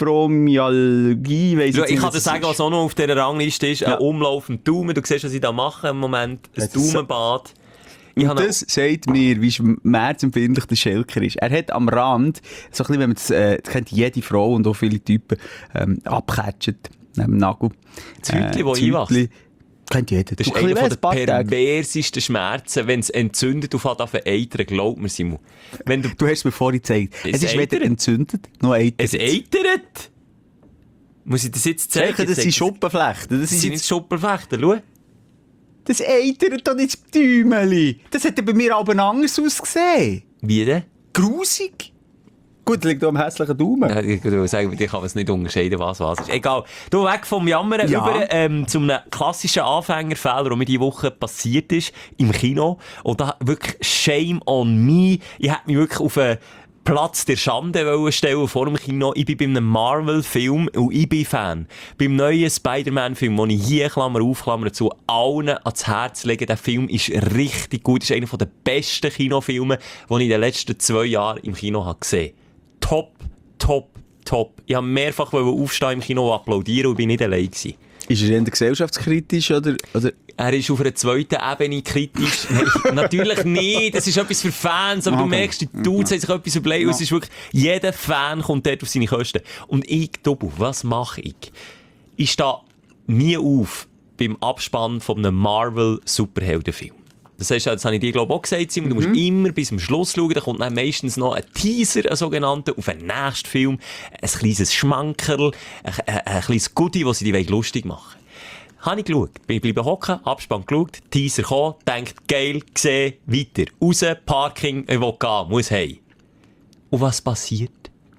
[SPEAKER 5] Fibromyalgie.
[SPEAKER 1] Ich, ich kann dir sagen, was auch noch auf dieser Rangliste ist. Ja. Ein Umlauf im Daumen. Du siehst, was ich da mache im Moment. Ein Daumenbad.
[SPEAKER 5] Und das sagt mir, wie schmerzempfindlich der Schelker ist. Er hat am Rand, so ein bisschen, wenn man das, äh, das kennt jede Frau und auch viele Typen, ähm, abgecatcht, neben dem Nagel.
[SPEAKER 1] Das Hütli, das äh, einwachst.
[SPEAKER 5] Kennt jeder.
[SPEAKER 1] Das ist einer der perversesten Schmerzen, wenn es entzündet und fängt an zu eitern, glaub mir, Simon. Wenn du,
[SPEAKER 5] du hast es mir vorhin gezeigt. Es, es ist eitert. Weder entzündet, noch eitert.
[SPEAKER 1] Es eitert? Muss ich das jetzt zeigen?
[SPEAKER 5] Das sind Schuppenflechten.
[SPEAKER 1] Das sind nicht Schuppenflechten, schau.
[SPEAKER 5] Das eitert doch nicht das Däumeli. Das hat bei mir aber anders ausgesehen.
[SPEAKER 1] Wie denn?
[SPEAKER 5] Grusig. Gut, das liegt da am hässlichen Daumen.
[SPEAKER 1] Ja, ich würde sagen, bei dir kann man es nicht unterscheiden, was was ist. Egal. Du, weg vom Jammern ja. über ähm, zu einem klassischen Anfängerfehler, der mir diese Woche passiert ist, im Kino. Und da wirklich Shame on me. Ich hätte mich wirklich auf einen Platz der Schande stellen vor dem Kino. Ich bin bei einem Marvel-Film und ich bin Fan. Beim neuen Spider-Man-Film, den ich hier, Klammer auf, Klammer zu, allen ans Herz lege. Der Film ist richtig gut. Das ist einer der besten Kinofilme, die ich in den letzten zwei Jahren im Kino habe gesehen habe. Top, top, top. Ich habe mehrfach aufstehen im Kino und applaudieren und bin nicht allein gewesen.
[SPEAKER 5] Ist er eher gesellschaftskritisch oder, oder?
[SPEAKER 1] Er ist auf einer zweiten Ebene kritisch. Nein, natürlich nicht. Das ist etwas für Fans. Aber okay. Du merkst, die Dudes haben sich etwas überlegt. Ja. Es ist wirklich, jeder Fan kommt dort auf seine Kosten. Und ich, Tobu, was mache ich? Ich stehe nie auf beim Abspann von einem Marvel-Superheldenfilm. Das heißt, das habe ich dir, glaube ich, auch gesagt, Simon. Du musst mhm. immer bis zum Schluss schauen. Da kommt dann meistens noch ein Teaser, ein sogenannter, auf den nächsten Film. Ein kleines Schmankerl, ein, ein, ein kleines Goodie, das sie dir lustig machen wollen. Habe ich geschaut. Bin bleiben hocken, Abspann geschaut, Teaser gekommen, denkt, geil, gesehen, weiter. Raus, Parking, ich will gehen, muss heim. Und was passiert?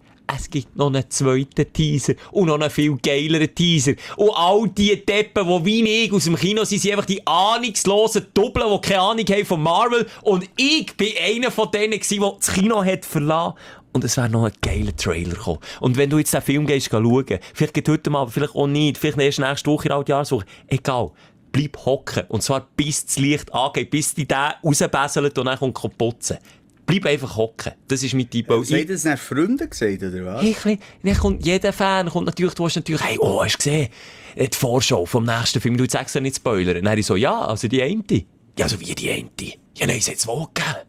[SPEAKER 1] Es gibt noch einen zweiten Teaser und noch einen viel geileren Teaser. Und all die Deppen, die wie ich aus dem Kino sind, sind einfach die ahnungslosen Doppeln, die keine Ahnung haben von Marvel. Und ich bin einer von denen, der das Kino hat verlassen. Und es wäre noch ein geiler Trailer gekommen. Und wenn du jetzt den Film gehst, schauen, vielleicht geht heute mal, aber vielleicht auch nicht, vielleicht erst nächste Woche, in Jahreswoche, egal. Bleib hocken. Und zwar bis das Licht angeht, bis die den rausbesselt und dann kommt putzen. Bleib einfach hocken. Das ist mein Typ.
[SPEAKER 5] Hast du das nach Freunden gesagt, oder was?
[SPEAKER 1] Hey, dann kommt jeder Fan kommt natürlich, du hast natürlich, hey, oh, hast du gesehen, die Vorschau vom nächsten Film, du willst extra nicht spoilern. Dann habe ich so, ja, also die eine. Ja, also wie die eine? Ja, nein, es hat zwei gegeben.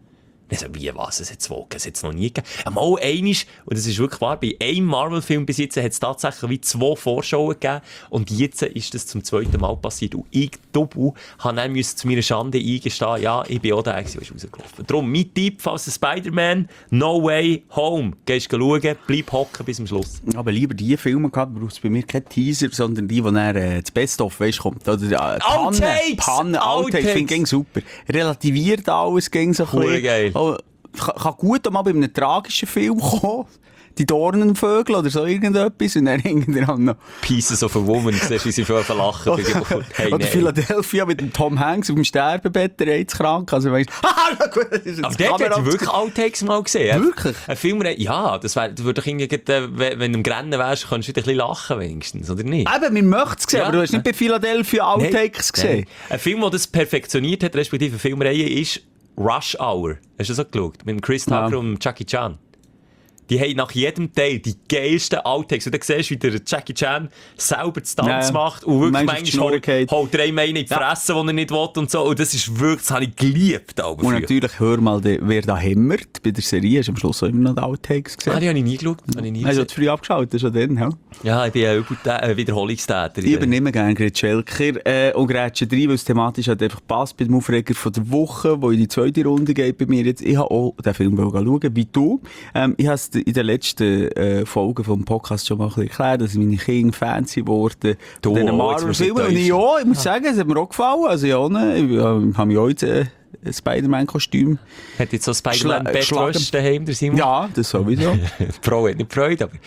[SPEAKER 1] Also, wie was? Es hat zwei, es hat es noch nie gegeben. Mal einisch, und das ist wirklich wahr, bei einem Marvel-Film bis jetzt hat es tatsächlich wie zwei Vorschauen gegeben. Und jetzt ist das zum zweiten Mal passiert. Und ich, Double, habe dann zu meiner Schande eingestehen, ja, ich bin auch der, der ist rausgelaufen. Darum, mein Tipp, falls der Spider-Man, No Way Home. Gehst schauen, bleib hocken bis zum Schluss.
[SPEAKER 5] Aber lieber die Filme gehabt, braucht es bei mir keinen Teaser, sondern die, wo dann äh, das Best-of, weißt, kommt. Oder, äh,
[SPEAKER 1] Outtakes!
[SPEAKER 5] Panne, Panne, Outtakes, ich finde es super. Relativiert alles, ging so ein bisschen.
[SPEAKER 1] Geil.
[SPEAKER 5] Oh, kann, kann gut auch mal bei einem tragischen Film kommen. Die Dornenvögel oder so irgendetwas. Und dann irgendwann noch.
[SPEAKER 1] Pieces of a Woman, siehst du, wie sie schon verlachen. Hey,
[SPEAKER 5] oder Philadelphia mit dem Tom Hanks auf dem Sterbebett, der AIDS krank. Also weißt du, gut, das ist
[SPEAKER 1] aber dort hätte ich wirklich Outtakes mal gesehen.
[SPEAKER 5] Wirklich?
[SPEAKER 1] Ein Film, ja, das wär, du würdest doch irgendwie, wenn, wenn du im Rennen wärst, könntest du wieder ein bisschen lachen wenigstens, oder nicht?
[SPEAKER 5] Eben, man möchte es sehen,
[SPEAKER 1] Ja.
[SPEAKER 5] aber du hast nicht bei Philadelphia Outtakes
[SPEAKER 1] Nein,
[SPEAKER 5] gesehen.
[SPEAKER 1] nein. Ein Film, der das perfektioniert hat, respektive eine Filmreihe, ist Rush Hour. Hast du das auch geschaut? Mit Chris Tucker
[SPEAKER 5] Ja.
[SPEAKER 1] und Jackie Chan. Die haben nach jedem Teil die geilsten Outtakes. Und dann siehst du, wie der Jackie Chan selber das Tanz
[SPEAKER 5] Ja, ja.
[SPEAKER 1] macht. Und wirklich
[SPEAKER 5] Manchmal auf die Schnur
[SPEAKER 1] manchmal
[SPEAKER 5] geht.
[SPEAKER 1] holt er einem einen in die Fresse, den er nicht will und so. Und das ist wirklich, das habe ich geliebt. Aber
[SPEAKER 5] Und
[SPEAKER 1] früher.
[SPEAKER 5] natürlich, hör mal, die, wer da hämmert bei der Serie, hast du am Schluss auch immer noch die Outtakes gesehen.
[SPEAKER 1] Ah, die habe ich nie geschaut. Habe ich nie
[SPEAKER 5] Hast du
[SPEAKER 1] gesehen.
[SPEAKER 5] zu früh abgeschaltet, schon dann, ja?
[SPEAKER 1] Ja, ich bin ein Übel- äh, Wiederholungstäter.
[SPEAKER 5] Ich übernehme gerne Gret Schelker äh, und Grätsche rein, weil es thematisch halt einfach passt bei dem Aufreger von der Woche, wo in die zweite Runde geht bei mir jetzt. Ich habe auch den Film schauen, wie du. Ähm, ich habe es in den letzten äh, Folgen vom Podcast schon mal ein bisschen erklärt, dass meine Kinder Fans geworden
[SPEAKER 1] Du,
[SPEAKER 5] von diesen
[SPEAKER 1] jetzt
[SPEAKER 5] Marvel-Filmen.
[SPEAKER 1] musst du
[SPEAKER 5] Und ich auch, ich muss sagen, es hat mir auch gefallen. Also ja, ne, ich, äh, habe mich auch jetzt äh, ein Spider-Man-Kostüm.
[SPEAKER 1] Hat jetzt so
[SPEAKER 5] Schla-
[SPEAKER 1] Spider-Man-Bettwäsche daheim, der Simon?
[SPEAKER 5] Ja, das sowieso.
[SPEAKER 1] Die Frau hat nicht Freude, aber...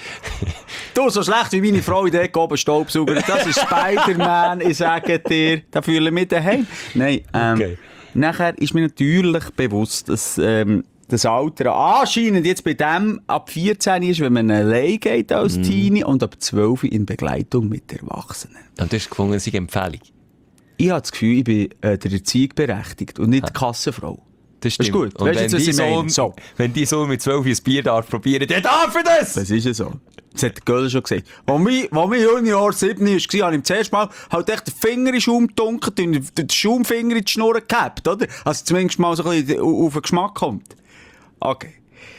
[SPEAKER 5] Du, so schlecht wie meine Frau in der Ecke oben Staubsauger, das ist Spider-Man, ich sage dir, da fühle ich mich daheim. Nein, ähm,
[SPEAKER 1] Okay.
[SPEAKER 5] nachher ist mir natürlich bewusst, dass ähm, das Alter anscheinend jetzt bei dem ab vierzehn ist, wenn man allein geht als
[SPEAKER 1] Mm.
[SPEAKER 5] Teenie und ab zwölf in Begleitung mit Erwachsenen.
[SPEAKER 1] Und du hast gefunden, es sei eine Empfehlung.
[SPEAKER 5] Ich habe das Gefühl, ich bin äh, der Erziehung berechtigt und nicht die Kassenfrau.
[SPEAKER 1] Das
[SPEAKER 5] Das
[SPEAKER 1] stimmt.
[SPEAKER 5] ist gut.
[SPEAKER 1] Und
[SPEAKER 5] Weißt du
[SPEAKER 1] wenn
[SPEAKER 5] jetzt, was
[SPEAKER 1] die
[SPEAKER 5] ich meine?
[SPEAKER 1] Sohn,
[SPEAKER 5] So.
[SPEAKER 1] wenn die Sohn mit zwölf ein Bier darf probieren, dann darf er das!
[SPEAKER 5] Das ist ja so. Das hat der Göll schon gesagt. Als mein, als mein Junior sieben war, habe ich ihm zuerst mal halt echt den Finger in den Schaum getunkt und den Schaumfinger in die Schnur gehabt, oder? Also zumindest mal so ein bisschen auf den Geschmack kommt. Okay.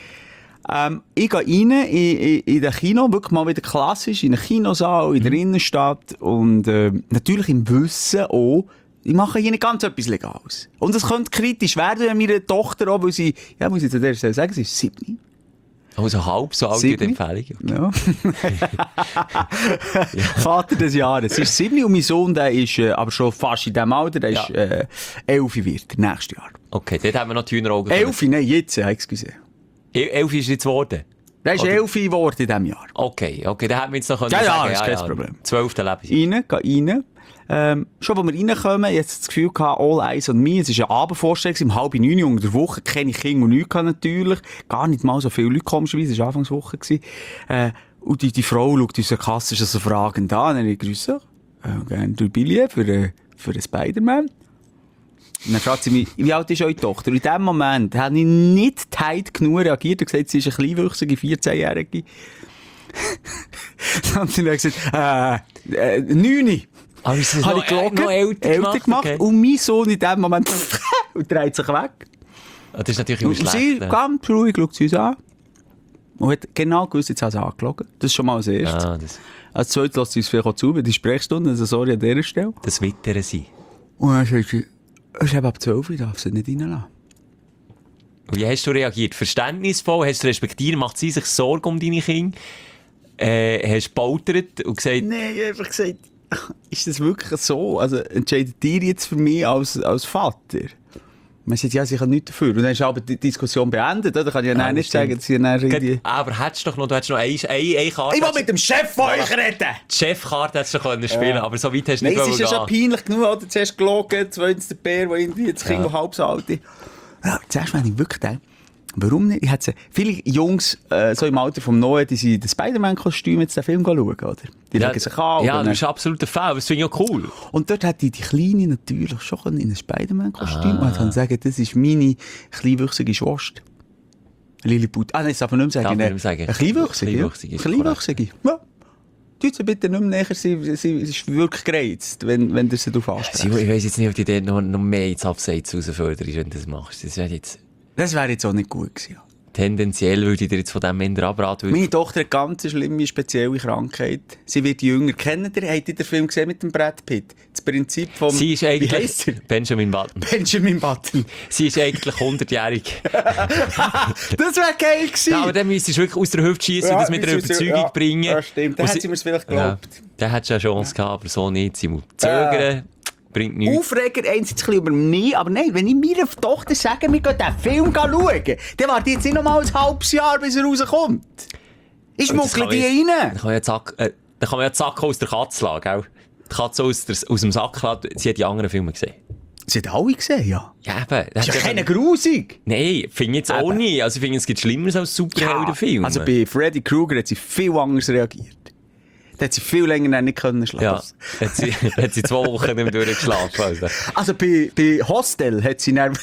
[SPEAKER 5] Ähm, ich gehe rein in, in, in den Kino, wirklich mal wieder klassisch, in einen Kinosaal, in der Innenstadt und äh, natürlich im Wissen auch, ich mache hier nicht ganz etwas Legales. Und es könnte kritisch werden, wenn meine Tochter auch, weil sie, ja, muss ich zu der Stelle sagen, sie ist sieben.
[SPEAKER 1] Also halb so alt wie die
[SPEAKER 5] Sieben?
[SPEAKER 1] Empfehlung.
[SPEAKER 5] Ja. Vater des Jahres. Sie ist sieben und mein Sohn, der ist äh, aber schon fast in diesem Alter, der
[SPEAKER 1] Ja.
[SPEAKER 5] ist äh, elf wird er nächstes Jahr.
[SPEAKER 1] Okay, dort haben wir noch die Hühneraugen.
[SPEAKER 5] Elf? Nein, jetzt, äh, excuse.
[SPEAKER 1] El- Elf ist jetzt geworden.
[SPEAKER 5] Der ist
[SPEAKER 1] Oder-
[SPEAKER 5] elf geworden in diesem Jahr.
[SPEAKER 1] Okay, okay, dann hätten wir jetzt noch können
[SPEAKER 5] Ja, ja,
[SPEAKER 1] sagen,
[SPEAKER 5] ist kein Problem.
[SPEAKER 1] Zwölfte Lebensjahr.
[SPEAKER 5] Rein, geh rein. Ähm, schon, als wir reinkommen, jetzt das Gefühl gehabt, all eyes on me. Es war eine Abendvorstellung, um halb neun unter der Woche. Keine Kinder und nichts natürlich. Gar nicht mal so viele Leute, komischerweise. Es war Anfangswoche. Äh, und die, die Frau schaut uns Kasse so fragend an. Und dann habe ich gesagt, äh, gerne drei Billionen für, äh, für einen Spider-Man. Und dann fragt sie mich, wie alt ist eure Tochter? Und in dem Moment habe ich nicht tight genug reagiert und gesagt, sie ist eine kleinwüchsige vierzehn-Jährige. Dann hat sie dann gesagt, äh, äh, neun.
[SPEAKER 1] Aber ist das
[SPEAKER 5] Habe
[SPEAKER 1] noch,
[SPEAKER 5] ich gelogen,
[SPEAKER 1] noch älter,
[SPEAKER 5] älter gemacht
[SPEAKER 1] Okay.
[SPEAKER 5] und mein Sohn in dem Moment und dreht sich weg.
[SPEAKER 1] Ah, das ist natürlich immer
[SPEAKER 5] Und
[SPEAKER 1] schlecht.
[SPEAKER 5] sie
[SPEAKER 1] ne?
[SPEAKER 5] ganz ruhig schaut sie uns an und hat genau gewusst, jetzt hat sie angelogen. Das ist schon mal das Erste.
[SPEAKER 1] Ah, das,
[SPEAKER 5] Als Zweites lässt sie uns vielleicht auch zu, bei der Sprechstunde, also sorry an dieser Stelle.
[SPEAKER 1] das Wittere sein.
[SPEAKER 5] Und dann sagt sie, es ist eben ab zwölf, ich darf sie nicht reinlassen.
[SPEAKER 1] Wie hast du reagiert? Verständnisvoll? Hast du respektiert? Macht sie sich Sorgen um deine Kinder? Äh, hast du gepautert und gesagt,
[SPEAKER 5] Nein, ich habe einfach gesagt, ist das wirklich so? Also entscheidet ihr jetzt für mich als, als Vater? Man sagt, ja, sie kann nichts dafür. Und dann ist aber die Diskussion beendet, oder? Kann ich ja,
[SPEAKER 1] Ja,
[SPEAKER 5] dann nicht
[SPEAKER 1] das stimmt.
[SPEAKER 5] sagen, dass sie dann irgendwie...
[SPEAKER 1] aber hättest du doch noch, du hättest noch eine, eine, eine Karte.
[SPEAKER 5] Ich will mit dem Chef von euch reden!
[SPEAKER 1] Die Chefkarte hättest du können spielen, aber so weit hast du
[SPEAKER 5] Nein,
[SPEAKER 1] nicht
[SPEAKER 5] es ist ja schon
[SPEAKER 1] gehen.
[SPEAKER 5] peinlich genug, oder? Zuerst gelogen, zweitens der Bär, der irgendwie das Kind
[SPEAKER 1] Ja.
[SPEAKER 5] ja. halb so alt ist. Ja, zuerst habe ich wirklich gedacht, warum nicht? Ich hätte viele Jungs, äh, so im Alter vom Noah, die sind in das Spider-Man-Kostüm jetzt den Film schauen, oder? Die
[SPEAKER 1] Ja,
[SPEAKER 5] legen sich an.
[SPEAKER 1] ja,
[SPEAKER 5] und
[SPEAKER 1] du
[SPEAKER 5] dann-
[SPEAKER 1] bist absolut der Fall, das finde ich auch cool.
[SPEAKER 5] Und dort hätte die Kleine natürlich schon in ein Spider-Man-Kostüm.
[SPEAKER 1] Ah.
[SPEAKER 5] Und kann sagen, das ist meine kleinwüchsige Schwester. Lilliput. Ah, nein, das darf man nicht mehr
[SPEAKER 1] Darf
[SPEAKER 5] sagen.
[SPEAKER 1] man
[SPEAKER 5] ne?
[SPEAKER 1] nicht mehr sagen.
[SPEAKER 5] Eine kleinwüchsige.
[SPEAKER 1] Kleinwüchsige ist
[SPEAKER 5] Kleinwüchsige. Ja. Tut sie bitte nicht mehr näher, sie, sie, sie ist wirklich gereizt, wenn, wenn du sie darauf ansprichst.
[SPEAKER 1] Simon, ich weiss jetzt nicht, ob du dir noch, noch mehr ins Abseits rausförderst, wenn du das machst. Das wäre jetzt...
[SPEAKER 5] Das wäre jetzt auch nicht gut gewesen.
[SPEAKER 1] Tendenziell würde ich dir jetzt von dem Ende abraten.
[SPEAKER 5] Meine Tochter hat eine ganz schlimme, spezielle Krankheit. Sie wird jünger. Kennt ihr? Habt ihr den Film gesehen mit dem Brad Pitt? Das Prinzip vom...
[SPEAKER 1] Sie ist eigentlich...
[SPEAKER 5] Wie heisst er?
[SPEAKER 1] Benjamin Button.
[SPEAKER 5] Benjamin Button.
[SPEAKER 1] Sie ist eigentlich hundertjährig.
[SPEAKER 5] Das wäre geil gewesen.
[SPEAKER 1] Ja, aber dann müsstest du wirklich aus der Hüfte schießen
[SPEAKER 5] Ja,
[SPEAKER 1] und das mit einer
[SPEAKER 5] müssen wir-
[SPEAKER 1] Überzeugung
[SPEAKER 5] ja,
[SPEAKER 1] bringen.
[SPEAKER 5] ja, stimmt. Dann
[SPEAKER 1] Und
[SPEAKER 5] hat
[SPEAKER 1] sie-
[SPEAKER 5] sie mir es vielleicht
[SPEAKER 1] Ja,
[SPEAKER 5] geglaubt.
[SPEAKER 1] dann hättest du ja Chance gehabt, aber so nicht. Sie muss zögern, bringt nichts.
[SPEAKER 5] Aufreger einerseits ein bisschen über mich, aber nein, wenn ich meiner Tochter sage, wir gehen diesen Film schauen, dann warte ich jetzt nicht noch mal ein halbes Jahr, bis er rauskommt. Ich
[SPEAKER 1] Und das
[SPEAKER 5] schmuggle
[SPEAKER 1] kann
[SPEAKER 5] die
[SPEAKER 1] man
[SPEAKER 5] rein.
[SPEAKER 1] Dann kann man ja Zack, äh, dann kann man ja die Sacke aus der Katze lassen, gell? Die Katze aus, der, aus dem Sack lassen, sie hat die anderen Filme gesehen.
[SPEAKER 5] Sie hat alle gesehen, ja.
[SPEAKER 1] Ja, eben.
[SPEAKER 5] Das ist ja keine Grusig.
[SPEAKER 1] Nein, finde ich jetzt auch
[SPEAKER 5] Eben.
[SPEAKER 1] nicht. Also ich finde, es gibt Schlimmeres als Superheldenfilme.
[SPEAKER 5] Also bei Freddy Krueger hat sie viel anders reagiert. Da hat sie viel länger nicht können schlafen.
[SPEAKER 1] Ja, hat sie, hat sie zwei Wochen nicht mehr durchgeschlafen. Also.
[SPEAKER 5] Also bei, bei Hostel hat sie dann...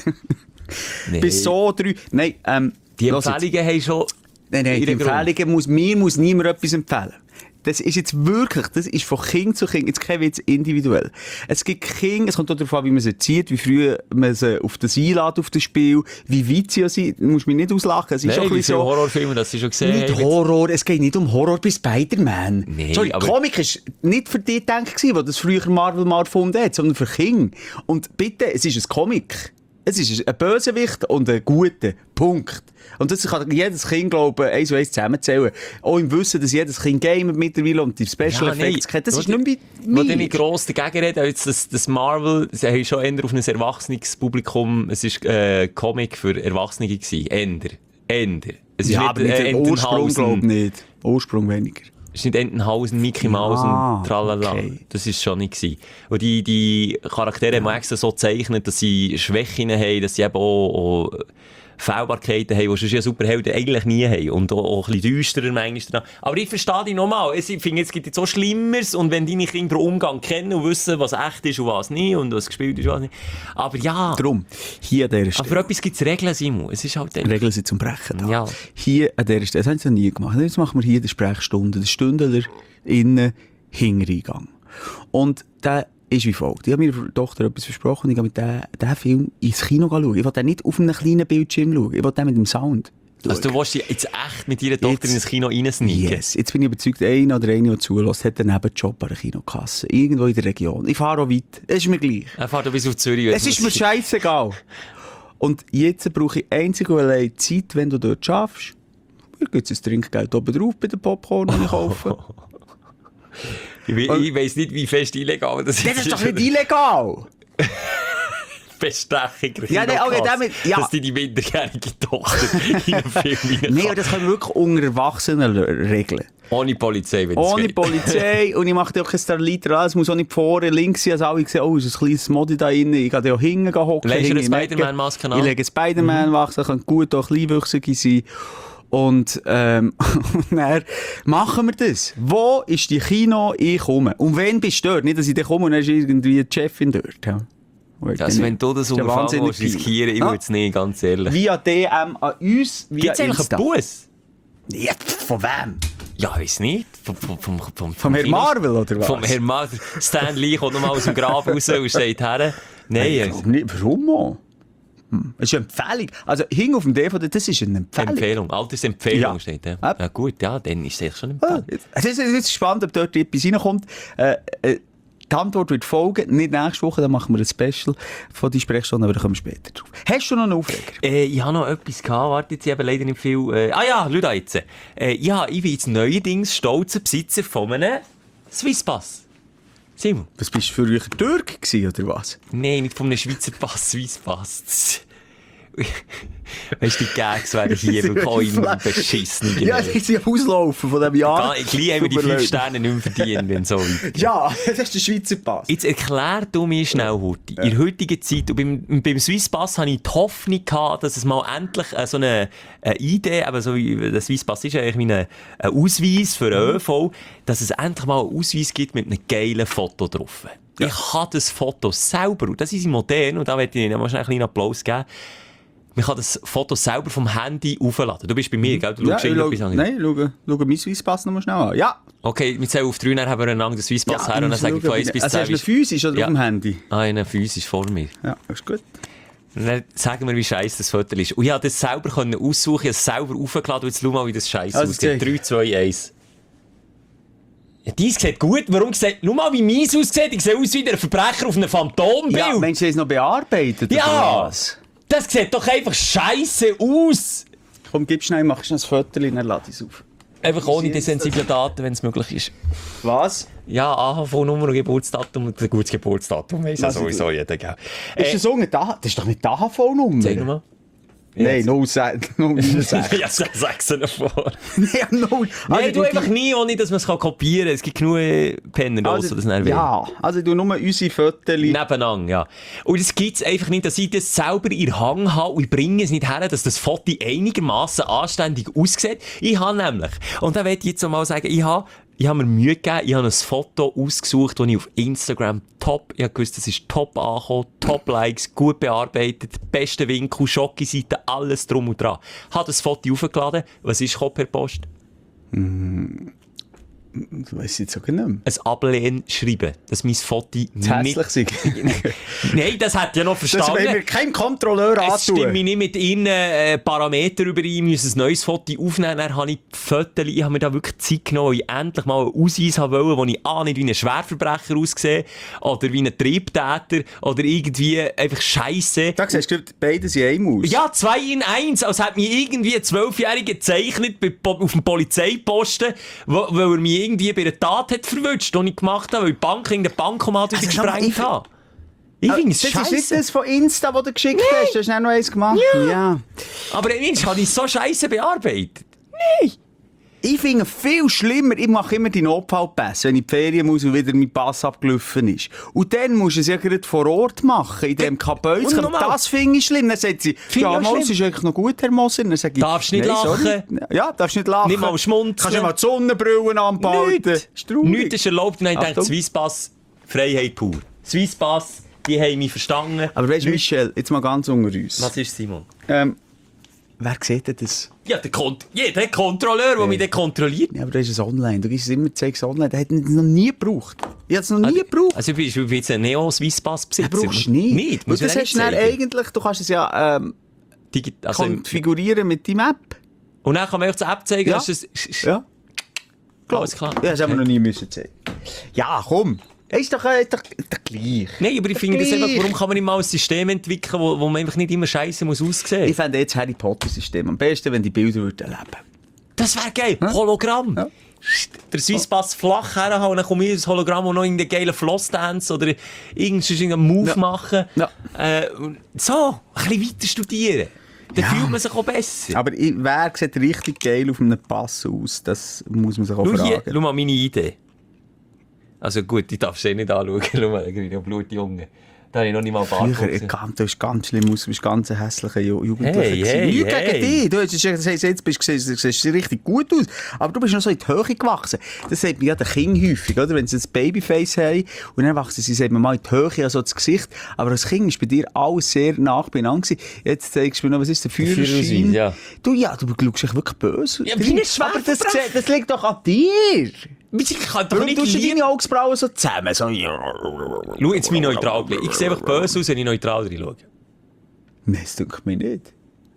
[SPEAKER 1] Nee.
[SPEAKER 5] Bis so drei... Nein, ähm...
[SPEAKER 1] Die
[SPEAKER 5] los jetzt.
[SPEAKER 1] Empfehlungen haben schon...
[SPEAKER 5] Nein, nein, die
[SPEAKER 1] ihren Grund.
[SPEAKER 5] Empfehlungen muss... Mir muss niemand etwas empfehlen. Das ist jetzt wirklich... Das ist von Kind zu Kind. Jetzt kein Witz individuell. Es gibt Kinder... Es kommt auch darauf an, wie man sie zieht, wie früh man sie auf das einlädt, auf das Spiel, wie weit sie sind. Du musst mich nicht auslachen. Es ist
[SPEAKER 1] Nein,
[SPEAKER 5] schon ein
[SPEAKER 1] wie
[SPEAKER 5] bisschen
[SPEAKER 1] viele
[SPEAKER 5] so...
[SPEAKER 1] Horrorfilme, das sie schon gesehen
[SPEAKER 5] Nicht
[SPEAKER 1] haben.
[SPEAKER 5] Horror, es geht nicht um Horror bei Spider-Man.
[SPEAKER 1] Nee,
[SPEAKER 5] Sorry,
[SPEAKER 1] aber-
[SPEAKER 5] Comic ist nicht für die gedacht gewesen, wo das früher Marvel mal erfunden hat, sondern für Kinder. Und bitte, es ist ein Comic. Es ist ein Bösewicht und ein guter. Punkt. Und das kann jedes Kind, glaube ich, eins zu eins zusammenzählen. Auch im Wissen, dass jedes Kind gamet mittlerweile und die Special
[SPEAKER 1] Ja,
[SPEAKER 5] Effects kennt. Das
[SPEAKER 1] Wo
[SPEAKER 5] ist
[SPEAKER 1] die-
[SPEAKER 5] nicht
[SPEAKER 1] Wo
[SPEAKER 5] mehr
[SPEAKER 1] dann
[SPEAKER 5] mir.
[SPEAKER 1] nicht gross dagegen reden, jetzt das, das Marvel, sie haben schon eher auf ein erwachsenes Publikum, es war äh, Comic für Erwachsene gewesen. Änder. Änder. Es ist
[SPEAKER 5] Ja,
[SPEAKER 1] nicht,
[SPEAKER 5] aber mit
[SPEAKER 1] äh,
[SPEAKER 5] dem Ursprung,
[SPEAKER 1] Entenhausen.
[SPEAKER 5] glaube ich, nicht. Ursprung weniger.
[SPEAKER 1] Es ist nicht Entenhausen, Mickey Mouse
[SPEAKER 5] Ah,
[SPEAKER 1] und tralala.
[SPEAKER 5] okay.
[SPEAKER 1] Das ist schon nicht gewesen. Und die, die Charaktere haben extra so gezeichnet, dass sie Schwächen haben, dass sie eben auch, auch Fehlbarkeiten haben, die sonst ja Superhelden eigentlich nie haben. Und auch, auch ein bisschen düsterer manchmal. Aber ich verstehe dich nochmal. Ich finde, es gibt jetzt so Schlimmeres. Und wenn deine Kinder den Umgang kennen und wissen, was echt ist und was nicht und was gespielt ist und was nicht. Aber ja.
[SPEAKER 5] Darum, hier an dieser
[SPEAKER 1] Aber
[SPEAKER 5] Stelle.
[SPEAKER 1] für etwas gibt es Regeln, Simon. Es ist halt dann...
[SPEAKER 5] Regeln sind zum Brechen da.
[SPEAKER 1] Ja.
[SPEAKER 5] Hier an dieser Stelle, das haben sie noch nie gemacht. Jetzt machen wir hier die Sprechstunde, den Stündler innen Hintereingang. Und der ist wie folgt. Ich habe meiner Tochter etwas versprochen, ich gehe mit diesem diesen Film ins Kino schauen. Ich will den nicht auf einem kleinen Bildschirm schauen, ich will den mit dem Sound schauen.
[SPEAKER 1] Also du willst dich jetzt echt mit deiner Tochter
[SPEAKER 5] Jetzt-
[SPEAKER 1] ins Kino reinsneaken?
[SPEAKER 5] Yes. Jetzt bin ich überzeugt, einer oder eine, der zulässt, hat einen Nebenjob an der Kinokasse. Irgendwo in der Region. Ich fahre auch weit. Es ist mir gleich.
[SPEAKER 1] Er fährt bis auf Zürich.
[SPEAKER 5] Es ist mir scheißegal. Und jetzt brauche ich einzig und allein Zeit, wenn du dort schaffst. Mir gibt es ein Trinkgeld oben drauf bei den Popcorn, die ich kaufe.
[SPEAKER 1] Ich, we- ich weiss nicht, wie fest illegal das ist.
[SPEAKER 5] Das ist doch nicht illegal!
[SPEAKER 1] Bestechung.
[SPEAKER 5] Ja, nee, okay, damit- ja.
[SPEAKER 1] Dass deine minderjährige Tochter in einen Film rein
[SPEAKER 5] Nein,
[SPEAKER 1] kann.
[SPEAKER 5] aber das können wir wirklich unter Erwachsenen regeln.
[SPEAKER 1] Ohne Polizei, wenn es
[SPEAKER 5] Ohne
[SPEAKER 1] geht.
[SPEAKER 5] Polizei und ich mache dir auch kein Starliter an. Es muss auch nicht vorne links sein, als alle sehen, oh, ist ein kleines Modi da drin. Ich gehe dir auch hinten hocken.
[SPEAKER 1] Legst du
[SPEAKER 5] hinten
[SPEAKER 1] eine
[SPEAKER 5] in die Ecke.
[SPEAKER 1] Spider-Man-Maske an?
[SPEAKER 5] Ich lege eine Spider-Man-Maske, kann gut auch kleinwüchsige sein. Und, ähm, und dann machen wir das. Wo ist die Kino? Ich komme. Und wenn bist du dort? Nicht, dass ich da komme und dann ist irgendwie die Chefin dort. Ja.
[SPEAKER 1] Also wenn du das
[SPEAKER 5] ist ja
[SPEAKER 1] unterfangen
[SPEAKER 5] wahnsinnig
[SPEAKER 1] willst, riskieren, ich
[SPEAKER 5] Ja.
[SPEAKER 1] will es nicht, ganz ehrlich.
[SPEAKER 5] Via D M an uns, via
[SPEAKER 1] Gibt es eigentlich
[SPEAKER 5] Insta.
[SPEAKER 1] einen Bus?
[SPEAKER 5] Ja, von wem?
[SPEAKER 1] Ja, ich weiß nicht. Vom, vom, vom, vom,
[SPEAKER 5] Vom Herrn
[SPEAKER 1] Kino-
[SPEAKER 5] Marvel, oder was?
[SPEAKER 1] Vom Herrn Marvel. Stan Lee kommt nochmal aus dem Grab raus und steht her. Nein,
[SPEAKER 5] Ich glaub nicht. Warum auch? Hm. Das ist eine Empfehlung. Also, hing auf dem D V D, das ist eine Empfehlung.
[SPEAKER 1] Empfehlung. Altersempfehlung
[SPEAKER 5] Ja.
[SPEAKER 1] steht da.
[SPEAKER 5] Ja.
[SPEAKER 1] Ja gut, ja, dann ist es eigentlich schon
[SPEAKER 5] Ah,
[SPEAKER 1] Empfehlung.
[SPEAKER 5] jetzt- Es ist, es ist spannend, ob dort etwas reinkommt. Äh, äh, die Antwort wird folgen. Nicht nächste Woche, dann machen wir ein Special von die Sprechstunde, aber da kommen wir später drauf. Hast du noch einen Aufreger?
[SPEAKER 1] Äh, ich habe noch etwas gehabt, warte, jetzt eben leider nicht viel. Äh, ah ja, schau da jetzt. Äh, ja, ich bin jetzt neuerdings stolzer Besitzer von einem Swisspass. Simon?
[SPEAKER 5] Was bist du für euch Türk gewesen, oder was?
[SPEAKER 1] Nein, nicht von einem Schweizer Pass, Swisspass. Weißt du, die Gags werden hier wirklich auch immer beschissen.
[SPEAKER 5] Ja, die sind auslaufen von diesem Jahr.
[SPEAKER 1] Gleich haben wir die
[SPEAKER 5] Tut mir
[SPEAKER 1] fünf
[SPEAKER 5] leid.
[SPEAKER 1] Sterne nicht mehr verdient, wenn so weit.
[SPEAKER 5] Ja, das ist der Schweizer Pass.
[SPEAKER 1] Jetzt erklär du mir schnell, Hurti. In der heutigen Zeit, und beim, beim Swisspass hatte ich die Hoffnung gehabt, dass es mal endlich äh, so eine, eine Idee, aber so wie der Swisspass ist eigentlich wie ein, ein Ausweis für den ÖV, dass es endlich mal einen Ausweis gibt mit einem geilen Foto drauf. Ja. Ich habe das Foto selber, und das ist modern, und da möchte ich Ihnen mal schnell einen kleinen Applaus geben. Man kann das Foto selber vom Handy aufladen. Du bist bei mir, gell? Du
[SPEAKER 5] Ja,
[SPEAKER 1] schaust
[SPEAKER 5] ich schau,
[SPEAKER 1] irgendetwas an.
[SPEAKER 5] nein, schau, schau meinen Swisspass noch mal schnell an. Ja.
[SPEAKER 1] Okay, wir zählen auf drei, dann haben wir einander den Swisspass her und dann sage ich von eins bis
[SPEAKER 5] Also
[SPEAKER 1] zehn.
[SPEAKER 5] hast du einen physisch oder
[SPEAKER 1] Ja.
[SPEAKER 5] auf dem Handy?
[SPEAKER 1] Ah, einen physisch vor mir.
[SPEAKER 5] Ja, das ist gut.
[SPEAKER 1] Dann sagen wir, wie scheiße das Foto ist. Und ich konnte das selber aussuchen, ich habe es selber aufgeladen und jetzt schau mal, wie das scheiße
[SPEAKER 5] Also,
[SPEAKER 1] aussieht.
[SPEAKER 5] zeig.
[SPEAKER 1] drei, zwei, eins. Ja, dies sieht gut. Warum sieht... Schau mal, wie meins aussieht. Ich sehe aus wie der Verbrecher auf einem Phantombild.
[SPEAKER 5] Ja, Mensch, haben es noch bearbeitet?
[SPEAKER 1] Ja.
[SPEAKER 5] Oder was?
[SPEAKER 1] Das sieht doch einfach scheiße aus.
[SPEAKER 5] Komm, gib schnell, mach schnell ein Foto, dann lade ich es auf.
[SPEAKER 1] Einfach ohne die sensiblen Daten, wenn es möglich ist.
[SPEAKER 5] Was?
[SPEAKER 1] Ja, A H V-Nummer und Geburtsdatum und ein gutes Geburtsdatum weiss ja
[SPEAKER 5] Was
[SPEAKER 1] sowieso jeder, gell?
[SPEAKER 5] Ist das, so eine da- das ist doch nicht die A H V-Nummer?
[SPEAKER 1] Zeig nochmal.
[SPEAKER 5] Nein, null sechs.
[SPEAKER 1] Ja, sechs vor.
[SPEAKER 5] Nein, null.
[SPEAKER 1] Nein, du einfach nie, ohne dass man es kopieren kann. Es gibt genug Penner, also, das nervt.
[SPEAKER 5] Ja, also du nur unsere Fotos.
[SPEAKER 1] Nebeneinander, ja. Und es gibt es einfach nicht, dass ich das selber in der Hand habe und ich bringe es nicht her, dass das Foto einigermaßen anständig aussieht. Ich habe nämlich, und da möchte ich jetzt mal sagen, ich habe Ich habe mir Mühe gegeben, ich habe ein Foto ausgesucht, das ich auf Instagram top, ich habe gewusst, das ist top angekommen, top Likes, gut bearbeitet, beste Winkel, Schocki-Seite, alles drum und dran. Ich habe das Foto aufgeladen. Was ist gekommen per Post?
[SPEAKER 5] Mm, das weiss ich jetzt auch nicht mehr.
[SPEAKER 1] Ein Ablehn-Schreiben, dass mein Foto nicht...
[SPEAKER 5] Hässlich sei.
[SPEAKER 1] Nein, das hat ja noch verstanden.
[SPEAKER 5] Das wollen wir keinem Kontrolleur antun.
[SPEAKER 1] Es stimmt mich nicht mit ihren äh, Parametern überein. Ich muss ein neues Foto aufnehmen. Dann habe ich die Fotos, ich habe mir da wirklich Zeit genommen, weil ich endlich mal einen Ausweis haben wollte, wo ich A, nicht wie ein Schwerverbrecher aussehe, oder wie ein Triebtäter, oder irgendwie einfach Scheisse.
[SPEAKER 5] Da siehst du, beide sind einem aus.
[SPEAKER 1] Ja, zwei in eins. Als hätte mich irgendwie ein Zwölfjähriger gezeichnet bei, auf dem Polizeiposten, wo, weil er mich irgendwie bei einer Tat hat verwünscht, die ich gemacht habe, weil die Bank in der Bankomat wieder
[SPEAKER 5] Also, schau mal,
[SPEAKER 1] gesprengt
[SPEAKER 5] ich-
[SPEAKER 1] habe. Ich finde es
[SPEAKER 5] Das ist nicht
[SPEAKER 1] scheisse.
[SPEAKER 5] das von Insta, das du geschickt hast. Du hast nicht noch eins gemacht.
[SPEAKER 1] Ja.
[SPEAKER 5] Ja.
[SPEAKER 1] Aber Mensch, habe ich so scheisse bearbeitet?
[SPEAKER 5] Ich finde viel schlimmer, ich mache immer die Notfallpässe, wenn ich in die Ferien muss und wieder mein Pass abgelaufen ist. Und dann musst du es ja gerade vor Ort machen, in dem Kabäuzchen.
[SPEAKER 1] Und nochmal.
[SPEAKER 5] Das finde ich schlimm. Dann sagt sie,
[SPEAKER 1] Finde
[SPEAKER 5] ja,
[SPEAKER 1] ich auch
[SPEAKER 5] mal, es
[SPEAKER 1] schlimm.
[SPEAKER 5] ist eigentlich noch gut, Herr Moser. Dann sage ich,
[SPEAKER 1] Darfst nicht
[SPEAKER 5] nein, sorry.
[SPEAKER 1] lachen.
[SPEAKER 5] Ja, darfst nicht lachen.
[SPEAKER 1] Nicht mal schmunzeln.
[SPEAKER 5] Kannst du mal die Sonnenbrillen anbehalten.
[SPEAKER 1] Nichts.
[SPEAKER 5] Ist traurig.
[SPEAKER 1] Nichts ist erlaubt. Und dann habe ich gedacht,
[SPEAKER 5] Achtung.
[SPEAKER 1] Swisspass, Freiheit pur. Swisspass, die haben mich verstanden.
[SPEAKER 5] Aber weißt du,
[SPEAKER 1] Leute-
[SPEAKER 5] Michel, jetzt mal ganz unter uns.
[SPEAKER 1] Was ist Simon?
[SPEAKER 5] Ähm, wer sieht denn das?
[SPEAKER 1] Ja, der Kont jeder Kontrolleur, der mich dann kontrolliert.
[SPEAKER 5] Ja, aber das ist es online. Du gibst es immer, zeigst es online. Der hat es noch nie gebraucht. Ich habe es noch nie gebraucht.
[SPEAKER 1] Also bist du jetzt ein Neo-Swisspass-Besitzer?
[SPEAKER 5] Du brauchst du nicht.
[SPEAKER 1] Nicht?
[SPEAKER 5] Weil
[SPEAKER 1] Muss man
[SPEAKER 5] das
[SPEAKER 1] nicht
[SPEAKER 5] hast du dann
[SPEAKER 1] zeigen.
[SPEAKER 5] eigentlich, du kannst es ja ähm,
[SPEAKER 1] Digi also,
[SPEAKER 5] konfigurieren mit deinem App.
[SPEAKER 1] und dann kann man euch die App zeigen,
[SPEAKER 5] Ja.
[SPEAKER 1] dass es...
[SPEAKER 5] Ja.
[SPEAKER 1] Alles klar.
[SPEAKER 5] Ja, das haben wir noch nie müssen zeigen. Ja, komm. Ist doch, äh, ist doch, ist doch gleich.
[SPEAKER 1] Nein, aber ich finde das
[SPEAKER 5] Gleich.
[SPEAKER 1] einfach, warum kann man nicht mal ein System entwickeln, wo, wo man einfach nicht immer scheiße muss aussehen?
[SPEAKER 5] Ich fände jetzt Harry Potter-System am besten, wenn die Bilder würden leben.
[SPEAKER 1] Das wäre geil. Hologramm.
[SPEAKER 5] Ja.
[SPEAKER 1] Der Swisspass flach herhauen und dann komme ich ins Hologramm und noch irgendeinen geilen Flossdance oder irgendeinen Move
[SPEAKER 5] Ja.
[SPEAKER 1] machen.
[SPEAKER 5] Ja.
[SPEAKER 1] Äh, und so, ein bisschen weiter studieren. Dann
[SPEAKER 5] Ja.
[SPEAKER 1] fühlt man sich auch besser.
[SPEAKER 5] Aber ich, wer sieht richtig geil auf einem Pass aus? Das muss man sich auch
[SPEAKER 1] Schau
[SPEAKER 5] fragen.
[SPEAKER 1] hier, schau mal meine Idee. Also gut, ich darf es eh nicht anschauen. Schau mal, der grüne Blutjunge. Da habe ich noch nicht mal
[SPEAKER 5] Früher,
[SPEAKER 1] Bart.
[SPEAKER 5] ich kam, du bist ganz schlimm aus, du bist ganz ein hässlicher Ju- Jugendlicher.
[SPEAKER 1] Hey,
[SPEAKER 5] gewesen.
[SPEAKER 1] hey,
[SPEAKER 5] Nichts
[SPEAKER 1] hey.
[SPEAKER 5] gegen dich. Du hast gesagt, jetzt bist du, du siehst richtig gut aus. Aber du bist noch so in die Höhe gewachsen. Das sagt mir ja der Kind häufig, oder? Wenn sie das Babyface haben und dann wachsen sie, sagt man mal in die Höhe, also das Gesicht. Aber als Kind war bei dir alles sehr nah beieinander gewesen. Jetzt zeigst du mir noch, was ist der Führerschein?
[SPEAKER 1] Führerschein, ja.
[SPEAKER 5] Du, ja, du schaust dich wirklich böse.
[SPEAKER 1] Ja, wie ein
[SPEAKER 5] Aber das,
[SPEAKER 1] Schwerverbrecher.
[SPEAKER 5] das liegt doch an dir.
[SPEAKER 1] Ich kann doch
[SPEAKER 5] Warum
[SPEAKER 1] nicht
[SPEAKER 5] tust du
[SPEAKER 1] lieben.
[SPEAKER 5] deine Augenbrauen so zusammen? So,
[SPEAKER 1] Schau jetzt mein neutral Blick. Ich sehe einfach böse aus, wenn ich neutral reinschaue.
[SPEAKER 5] nein, das tut mir nicht.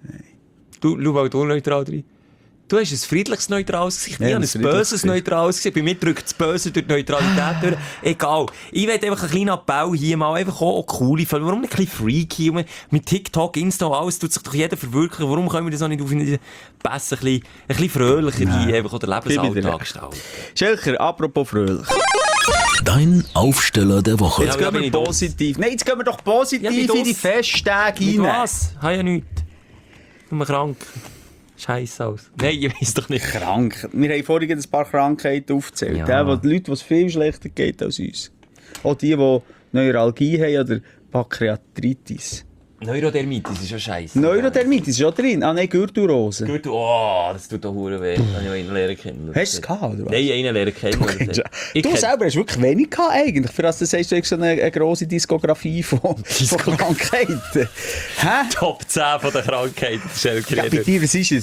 [SPEAKER 1] Du, schau mal, du neutral rein. Du hast ein friedliches, neutrales Gesicht.
[SPEAKER 5] Ja,
[SPEAKER 1] Ich habe
[SPEAKER 5] ein
[SPEAKER 1] ein
[SPEAKER 5] friedliches
[SPEAKER 1] böses,
[SPEAKER 5] Gesicht.
[SPEAKER 1] neutrales Gesicht. Bei mir drückt das Böse durch die Neutralität durch. Egal. Ich will einfach einen kleinen Appell hier mal einfach auch, auch coole Fälle. Warum nicht ein bisschen freaky? Und mit TikTok, Insta und alles tut sich doch jeder verwirklichen. Warum können wir das auch nicht auf eine besser, ein bisschen, ein bisschen fröhlicher hier einfach oder
[SPEAKER 5] Gib mir
[SPEAKER 1] Lebensalltag
[SPEAKER 5] recht.
[SPEAKER 1] gestalten?
[SPEAKER 5] Schelker, apropos fröhlich.
[SPEAKER 4] Dein Aufsteller der Woche.
[SPEAKER 5] Jetzt
[SPEAKER 1] Ja,
[SPEAKER 5] gehen
[SPEAKER 1] bin
[SPEAKER 5] wir
[SPEAKER 1] ich dumm.
[SPEAKER 5] positiv. Nein, jetzt gehen wir doch positiv
[SPEAKER 1] Ja, bin
[SPEAKER 5] in
[SPEAKER 1] dumm.
[SPEAKER 5] die Festtage
[SPEAKER 1] Mit
[SPEAKER 5] rein.
[SPEAKER 1] was? Habe ja nichts. Nur krank. Scheiße aus. Nein, ich weiss doch nicht.
[SPEAKER 5] Krank. Wir haben vorhin ein paar Krankheiten aufgezählt.
[SPEAKER 1] Ja.
[SPEAKER 5] Ja. Die Leute, die es viel schlechter geht als uns. Auch die, die Neuralgie haben oder Pankreatitis.
[SPEAKER 1] Neurodermitis ist ja scheiße.
[SPEAKER 5] Neurodermitis ist auch drin. Ah nein, Gürtelrose.
[SPEAKER 1] Gut, oh, das tut doch hure weh. Habe ich einen lernen kennen.
[SPEAKER 5] Hast du es gehabt, oder was?
[SPEAKER 1] Nein, einen lernen kennen.
[SPEAKER 5] Du, du selber hast wirklich wenig gehabt eigentlich. Für das du sagst, du hast so eine, eine grosse Diskografie von, von Krankheiten. Hä?
[SPEAKER 1] Top zehn von der Krankheiten, Schelker.
[SPEAKER 5] Ja, bei dir, was ist es?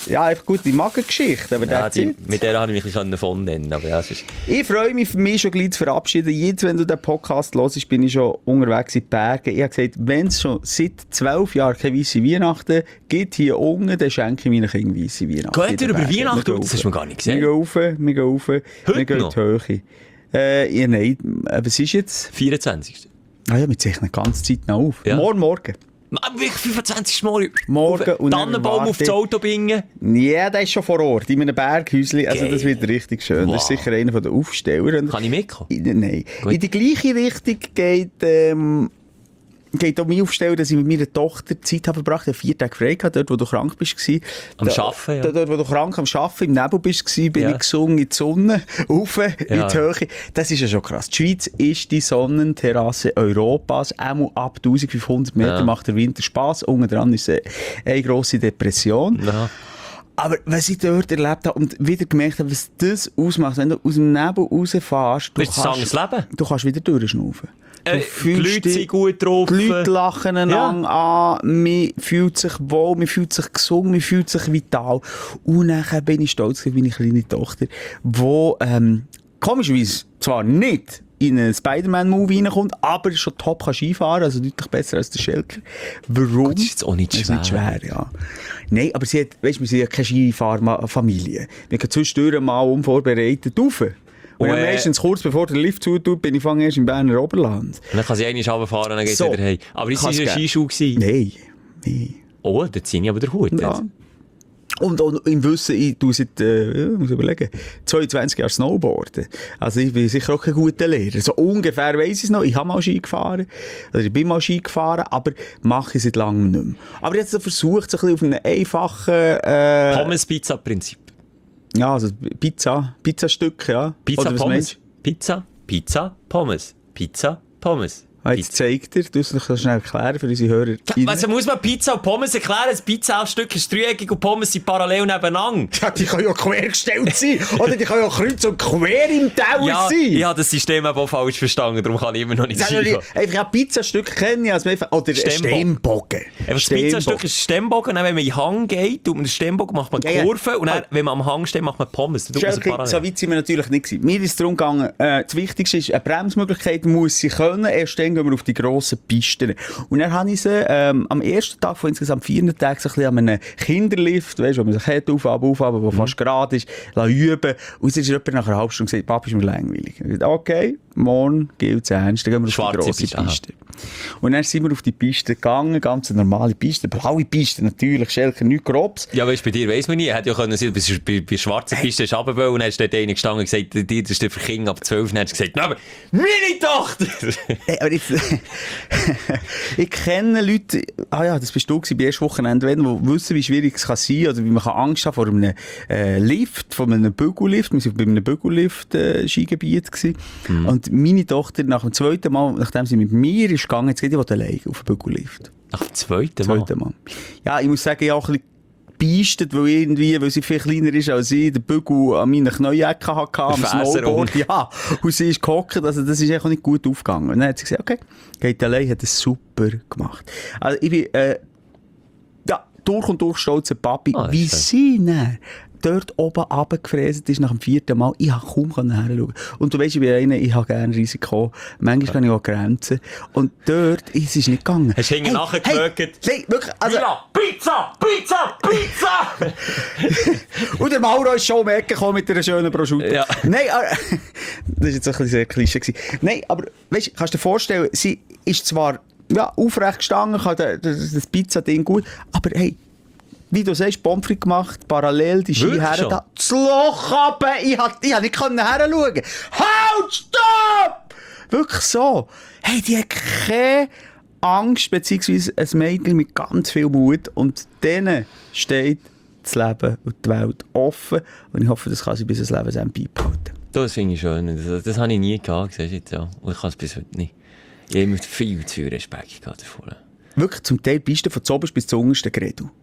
[SPEAKER 5] ja, einfach gut, die Magengeschichte. Aber
[SPEAKER 1] Ja,
[SPEAKER 5] that's
[SPEAKER 1] die,
[SPEAKER 5] it.
[SPEAKER 1] mit der habe ich mich ein bisschen von nennen, aber ja, es ist...
[SPEAKER 5] Ich freue mich für mich schon gleich zu verabschieden. Jetzt, wenn du den Podcast hörst, bin ich schon unterwegs in die Berge. Ich habe gesagt, wenn es schon seit zwölf Jahren keine weisse Weihnachten gibt hier unten, dann schenke ich meinen Kindern weisse Weihnachten.
[SPEAKER 1] Geht ihr über Weihnachten? Das hast du mir gar nicht gesehen.
[SPEAKER 5] Wir gehen rauf, wir gehen rauf, wir gehen in die Höhe. Äh, ja, nein, aber es ist jetzt...
[SPEAKER 1] vierundzwanzigsten
[SPEAKER 5] Ah ja, wir zeichnen die ganze Zeit noch auf.
[SPEAKER 1] Ja.
[SPEAKER 5] Morgen, morgen.
[SPEAKER 1] Wirklich fünfundzwanzigsten Mal.
[SPEAKER 5] Morgen und dann
[SPEAKER 1] Tannenbaum auf das Auto bingen.
[SPEAKER 5] Ja, der ist schon vor Ort, in einem Berghäuschen. Also
[SPEAKER 1] Geil.
[SPEAKER 5] das wird richtig schön.
[SPEAKER 1] Wow.
[SPEAKER 5] Das ist sicher einer der Aufsteller.
[SPEAKER 1] Kann ich mitkommen?
[SPEAKER 5] In, nein.
[SPEAKER 1] Gut.
[SPEAKER 5] In die gleiche Richtung geht, ähm, geht auch mein Aufsteller, dass ich mit meiner Tochter Zeit habe verbracht, habe vier Tage frei gehabt, dort wo du krank bist.
[SPEAKER 1] Am
[SPEAKER 5] da,
[SPEAKER 1] Arbeiten, ja.
[SPEAKER 5] da, dort wo du krank am Arbeiten, im Nebel bist, bin
[SPEAKER 1] Ja.
[SPEAKER 5] ich gesungen in die Sonne, rauf, in die
[SPEAKER 1] Ja.
[SPEAKER 5] Höhe. Das ist ja schon krass. Die Schweiz ist die Sonnenterrasse Europas. Einmal ab eintausendfünfhundert Meter
[SPEAKER 1] Ja.
[SPEAKER 5] macht der Winter Spass. Unten dran ist eine, eine grosse Depression.
[SPEAKER 1] Ja.
[SPEAKER 5] Aber was ich dort erlebt habe und wieder gemerkt habe, was das ausmacht, wenn du aus dem Nebel rausfährst, du
[SPEAKER 1] Das ist ein anderes Leben.
[SPEAKER 5] du kannst wieder durchschnaufen. Du
[SPEAKER 1] Äh, die
[SPEAKER 5] fühlst
[SPEAKER 1] Leute
[SPEAKER 5] dich-
[SPEAKER 1] sind gut drauf.
[SPEAKER 5] Die Leute lachen einander an, man fühlt sich wohl, man fühlt sich gesund, man fühlt sich vital. Und dann bin ich stolz auf meine kleine Tochter, die ähm, komischerweise zwar nicht in einen Spider-Man-Movie reinkommt, aber schon top kann Skifahren, also deutlich besser als der Schelker. Warum?
[SPEAKER 1] Das ist jetzt auch nicht
[SPEAKER 5] Das ist nicht schwer, ja. Nein, aber sie hat, weißt du, wir sind ja keine Skifahrfamilie. Wir gehen zwischendurch mal unvorbereitet rauf. Und
[SPEAKER 1] Und,
[SPEAKER 5] ja,
[SPEAKER 1] äh,
[SPEAKER 5] meistens kurz bevor der Lift zutut, bin ich fange erst im Berner Oberland.
[SPEAKER 1] Und dann kann sie einmal runterfahren und dann geht
[SPEAKER 5] So.
[SPEAKER 1] sie wieder heim. Aber ist
[SPEAKER 5] Kann's
[SPEAKER 1] es ein
[SPEAKER 5] geben.
[SPEAKER 1] Skischuh gewesen?
[SPEAKER 5] Nein, nein.
[SPEAKER 1] Oh, da ziehe ich aber den Hut.
[SPEAKER 5] Ja. Und, und im Wissen, ich tue seit, äh, ich muss überlegen, zweiundzwanzig Jahre Snowboarden. Also ich bin sicher auch kein guter Lehrer. So ungefähr weiss ich es noch. Ich habe mal Ski gefahren. Also ich bin mal Ski gefahren, aber mache ich seit langem nicht mehr. Aber jetzt versucht es ein bisschen auf einem einfachen... Äh,
[SPEAKER 1] Pommes-Pizza-Prinzip.
[SPEAKER 5] ja, also Pizza, Pizzastück, ja.
[SPEAKER 1] Pizza,
[SPEAKER 5] Oder was
[SPEAKER 1] Pommes.
[SPEAKER 5] meinst
[SPEAKER 1] Pizza, Pizza, Pommes. Pizza, Pommes.
[SPEAKER 5] du? Ah, jetzt zeigt er, du musst es noch schnell erklären für unsere Hörer.
[SPEAKER 1] Also muss man Pizza und Pommes erklären? Das Pizza-Stück ist dreieckig und Pommes sind parallel nebeneinander.
[SPEAKER 5] Ja, die können ja quer gestellt sein. Oder die können ja kreuz und quer im Teller
[SPEAKER 1] Ja,
[SPEAKER 5] sein.
[SPEAKER 1] ich habe das System aber auch falsch verstanden, darum kann ich immer noch nicht
[SPEAKER 5] Sag
[SPEAKER 1] Ski
[SPEAKER 5] mal,
[SPEAKER 1] fahren.
[SPEAKER 5] einfach ein Pizzastück kennen, als man einfach, oder
[SPEAKER 1] Stemmbogen.
[SPEAKER 5] Stemmbogen.
[SPEAKER 1] Einfach das Pizzastück ist Stemmbogen, dann, wenn man in den Hang geht, und mit dem Stemmbogen macht man
[SPEAKER 5] Ja, ja.
[SPEAKER 1] Kurven, und dann, wenn man am Hang steht, macht man Pommes. Dann tut man sie
[SPEAKER 5] Schelke,
[SPEAKER 1] parallel.
[SPEAKER 5] so weit sind wir natürlich nicht gewesen. Mir ist es darum gegangen, äh, das Wichtigste ist, eine Bremsmöglichkeit muss sie können, erst dann gehen wir auf die grossen Pisten. Und dann habe ich sie ähm, am ersten Tag von insgesamt vier Tagen so ein bisschen an einem Kinderlift, weißt, wo man sich hat, auf, ab, auf, ab, wo fast gerade ist, üben. Und es ist etwa nach einer halben Stunde gesagt, Papa, ist mir langweilig. Ich dachte, okay, morgen gilt es ernst, dann gehen wir auf
[SPEAKER 1] Schwarze
[SPEAKER 5] die grosse
[SPEAKER 1] Piste, aha.
[SPEAKER 5] Piste. Und dann sind wir auf die Piste gegangen, ganz eine normale Piste, blaue Piste natürlich, Schelke, nichts Grobs.
[SPEAKER 1] Ja, weißt, bei dir weiss man nie. Er hätte ja können sein, bei, bei, bei schwarzen Piste ist runter wollen, und dann ist dort einer gestanden und gesagt, dir, das ist für Kinder ab zwölf. Und dann hat er gesagt, nein, aber meine Tochter!
[SPEAKER 5] Hey, aber ich, ich kenne Leute, ah ja, das bist du gewesen, bei ersten Wochenende, die wissen, wie schwierig es kann sein, oder wie man kann Angst haben vor einem äh, Lift, vor einem Bügellift. Wir waren bei einem Bügellift-Skigebiet gewesen. Mhm. Und meine Tochter, nach dem zweiten Mal, nachdem sie mit mir ist gegangen, jetzt geht die alleine auf den Bügellift.
[SPEAKER 1] Nach dem zweiten Mal?
[SPEAKER 5] Zweiten Mal. Ja, ich muss sagen, ich habe auch ein bisschen gebeistet, weil irgendwie, weil sie viel kleiner ist als ich, den Bügel an meinen Knäuecken hatte, am Snowboard. Ja, und sie ist gehockt, also das ist einfach nicht gut aufgegangen. Und dann hat sie gesagt, okay, geht allein, hat das super gemacht. Also ich bin, äh, ja, durch und durch stolzer Papi,
[SPEAKER 1] Ah,
[SPEAKER 5] wie
[SPEAKER 1] schön.
[SPEAKER 5] sie dann dort oben runtergefräst ist nach dem vierten Mal. Ich konnte kaum hinschauen. Und du weisst, ich bin einer, ich habe gerne Risiko. Manchmal kann ich auch Grenzen. Und dort ist es nicht gegangen.
[SPEAKER 1] Hast du hinten nachher
[SPEAKER 5] hey,
[SPEAKER 1] geschaut?
[SPEAKER 5] hey, wirklich, also,
[SPEAKER 1] Mila, Pizza, Pizza, Pizza!
[SPEAKER 5] und der Mauro ist schon um die Ecke gekommen mit einer schönen Prosciutto.
[SPEAKER 1] Ja.
[SPEAKER 5] Nein, aber, das war jetzt ein bisschen sehr Klischee gewesen. Nein, aber weißt, kannst du dir vorstellen, sie ist zwar ja, aufrecht gestanden, kann das, das Pizza-Ding gut, aber hey, wie du sagst, Pommes frites gemacht, parallel die Ski
[SPEAKER 1] Wirklich
[SPEAKER 5] her,
[SPEAKER 1] schon?
[SPEAKER 5] da, das Loch runter, ich hab, ich hab nicht können heranschauen. Halt, stopp! Wirklich so. Hey, die hat keine Angst, beziehungsweise ein Mädchen mit ganz viel Mut, und denen steht das Leben und die Welt offen, und ich hoffe, das kann sie bis ins Lebensende beibehalten.
[SPEAKER 1] Das finde ich schön. Das, das habe ich nie gehabt, siehst du jetzt, ja. Und ich kann es bis heute nicht. Ich habe immer viel zu viel Respekt gehabt davor.
[SPEAKER 5] Wirklich zum Teil Pisten von zuoberst bis zum untersten Gredu.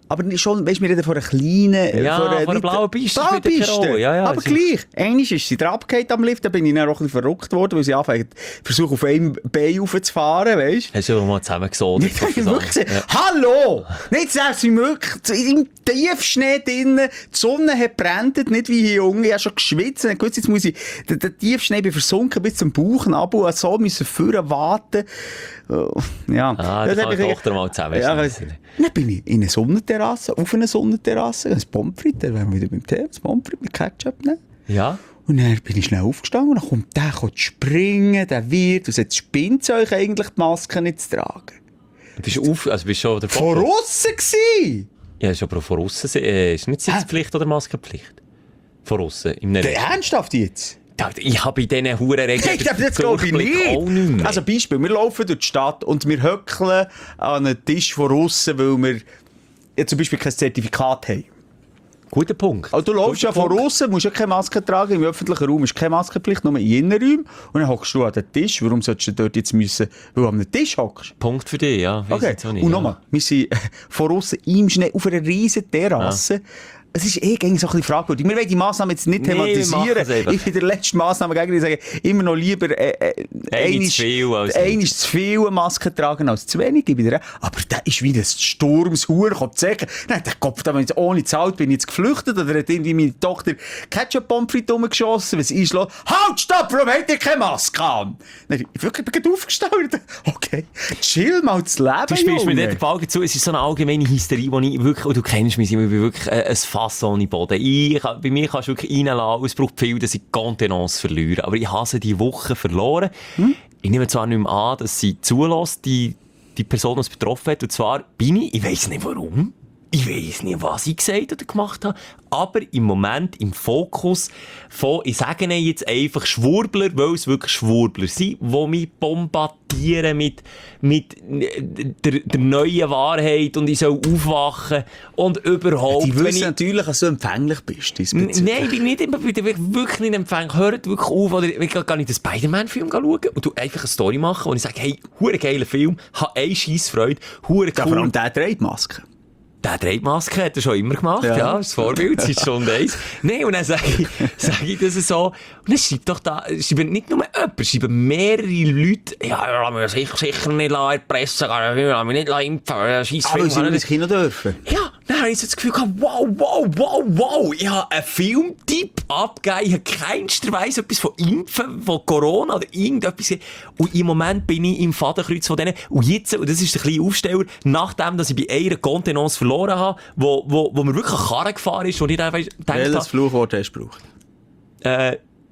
[SPEAKER 5] aber nicht schon, weißt du, wir reden von einer kleinen...
[SPEAKER 1] Ja,
[SPEAKER 5] von einer,
[SPEAKER 1] von einer blauen Piste.
[SPEAKER 5] Blaue
[SPEAKER 1] spielt keine
[SPEAKER 5] Piste.
[SPEAKER 1] Rolle. Ja, ja,
[SPEAKER 5] aber
[SPEAKER 1] also-
[SPEAKER 5] gleich. Einmal ist sie drauf gefallen am Lift, da bin ich dann auch ein bisschen verrückt worden, weil sie anfangen, versuchen auf einem Bein raufzufahren, weißt du?
[SPEAKER 1] Hast du einfach mal zusammengesogen?
[SPEAKER 5] Jetzt habe ich wirklich gesagt, hallo! Nicht selbst wie möglich, im Tiefschnee drinnen, die Sonne hat brennt, nicht wie hier unten, ich habe schon geschwitzt, und gewusst, jetzt muss ich, der, der Tiefschnee bin versunken bis zum Bauchnabel, und so müssen vorher warten. Oh, ja.
[SPEAKER 1] Ah, da kann die Tochter mal zusammen.
[SPEAKER 5] Ja, dann bin ich in eine Sonnenterrasse, auf eine Sonnenterrasse, ein Pommes frites, da wären wir wieder beim Tee, das Pommes frites mit Ketchup nehmen.
[SPEAKER 1] Ja.
[SPEAKER 5] Und dann bin ich schnell aufgestanden und dann kommt der, kommt springen, der wird, und sagt, spinnt euch eigentlich, die Maske nicht zu tragen.
[SPEAKER 1] Bist du auf, also bist du schon der
[SPEAKER 5] Von aussen gsi!
[SPEAKER 1] Ja, ist aber von außen, äh, ist nicht Sitzpflicht oder Maskenpflicht? Von außen, im
[SPEAKER 5] Der
[SPEAKER 1] Netz.
[SPEAKER 5] ernsthaft jetzt?
[SPEAKER 1] Ich habe bei diesen Hurenregeln
[SPEAKER 5] Ich glaube, das glaube ich nicht.
[SPEAKER 1] auch nicht mehr.
[SPEAKER 5] Also Beispiel, wir laufen durch die Stadt und wir höckeln an einen Tisch von aussen, weil wir ja, zum Beispiel kein Zertifikat haben.
[SPEAKER 1] Guter Punkt.
[SPEAKER 5] Also du läufst ja von außen, musst ja keine Maske tragen, im öffentlichen Raum ist keine Maskenpflicht, nur in Innenräumen. Und dann hockst du an den Tisch. Warum solltest du dort jetzt müssen, weil du an einem Tisch hockst?
[SPEAKER 1] Punkt für dich, ja. Weiss
[SPEAKER 5] Okay,
[SPEAKER 1] jetzt auch nicht,
[SPEAKER 5] und
[SPEAKER 1] ja.
[SPEAKER 5] nochmal, wir sind von außen im Schnee auf einer riesen Terrasse. Ja. Es ist eh gängig so ein bisschen fragwürdig. Wir wollen die Massnahmen jetzt nicht
[SPEAKER 1] Nee, wir
[SPEAKER 5] thematisieren.
[SPEAKER 1] machen's einfach.
[SPEAKER 5] Ich bin der letzten Massnahme gegen die sagen, immer noch lieber äh, äh,
[SPEAKER 1] Eine zu viel als
[SPEAKER 5] eine ist zu viel Masken tragen als zu wenig. Wieder. Aber der ist wie ein Sturmshuhr, kommt zu sagen, nein, der Kopf, da bin ich ohne Zahlt bin ich jetzt geflüchtet, oder hat irgendwie meine Tochter Ketchup-Pommes frites rumgeschossen, was ist los? Halt, stopp, warum habt ihr keine Maske an? Nein, ich bin wirklich aufgestanden. Okay, chill mal das Leben,
[SPEAKER 1] Du spielst mir
[SPEAKER 5] Junge.
[SPEAKER 1] nicht den Ball zu, es ist so eine allgemeine Hysterie, wo ich wirklich, und du kennst mich, ich bin wirklich äh, ein Fass ohne Boden. Ich, bei mir kannst du wirklich reinlassen, es braucht viel, dass ich die Contenance verliere. Aber ich habe sie diese Woche verloren. Hm? Ich nehme zwar nicht mehr an, dass sie zulässt, die, die Person, die es betroffen hat, und zwar bin ich, ich weiss nicht warum, ich weiss nicht, was ich gesagt oder gemacht habe, aber im Moment im Fokus von, ich sage ihnen jetzt einfach Schwurbler, weil es wirklich Schwurbler sind, die mich bombardieren mit, mit der, der neuen Wahrheit und ich soll aufwachen und überhaupt...
[SPEAKER 5] Die
[SPEAKER 1] wenn
[SPEAKER 5] wissen
[SPEAKER 1] ich,
[SPEAKER 5] natürlich, dass du empfänglich bist.
[SPEAKER 1] N- Nein, ich bin nicht immer, ich bin wirklich nicht empfänglich. Hört wirklich auf, oder ich kann gar nicht den Spider-Man-Film schauen und du einfach eine Story machen, wo ich sage, hey, hure geiler Film, hab eine Scheissfreude, hure
[SPEAKER 5] Ja,
[SPEAKER 1] cool.
[SPEAKER 5] vor allem der trägt Maske.
[SPEAKER 1] Der trägt Maske, hat er schon immer gemacht, ja,
[SPEAKER 5] Ja.
[SPEAKER 1] das Vorbild, seit Stunde eins. Nein, und dann sage ich, sage ich das so, und dann schreibt doch da, schreiben nicht nur jemand, schreiben mehrere Leute, ja, lass mich sicher, sicher nicht erpressen, lass mich nicht impfen, scheiss
[SPEAKER 5] Aber
[SPEAKER 1] Film.
[SPEAKER 5] sie nicht ins Kino dürfen.
[SPEAKER 1] Ja, dann habe ich so das Gefühl gehabt, wow, wow, wow, wow, ich habe einen Filmtipp abgegeben, ich habe keinster Weiss etwas von Impfen, von Corona oder irgendetwas. Und im Moment bin ich im Fadenkreuz von denen. Und jetzt, und das ist der kleine Aufsteller, nachdem, dass ich bei einer Contenance verloren habe, wo, wo, wo mir wirklich eine Karre gefahren ist, und ich einfach gedacht
[SPEAKER 5] Welches
[SPEAKER 1] habe,
[SPEAKER 5] Fluchwort hast du gebraucht?
[SPEAKER 1] äh,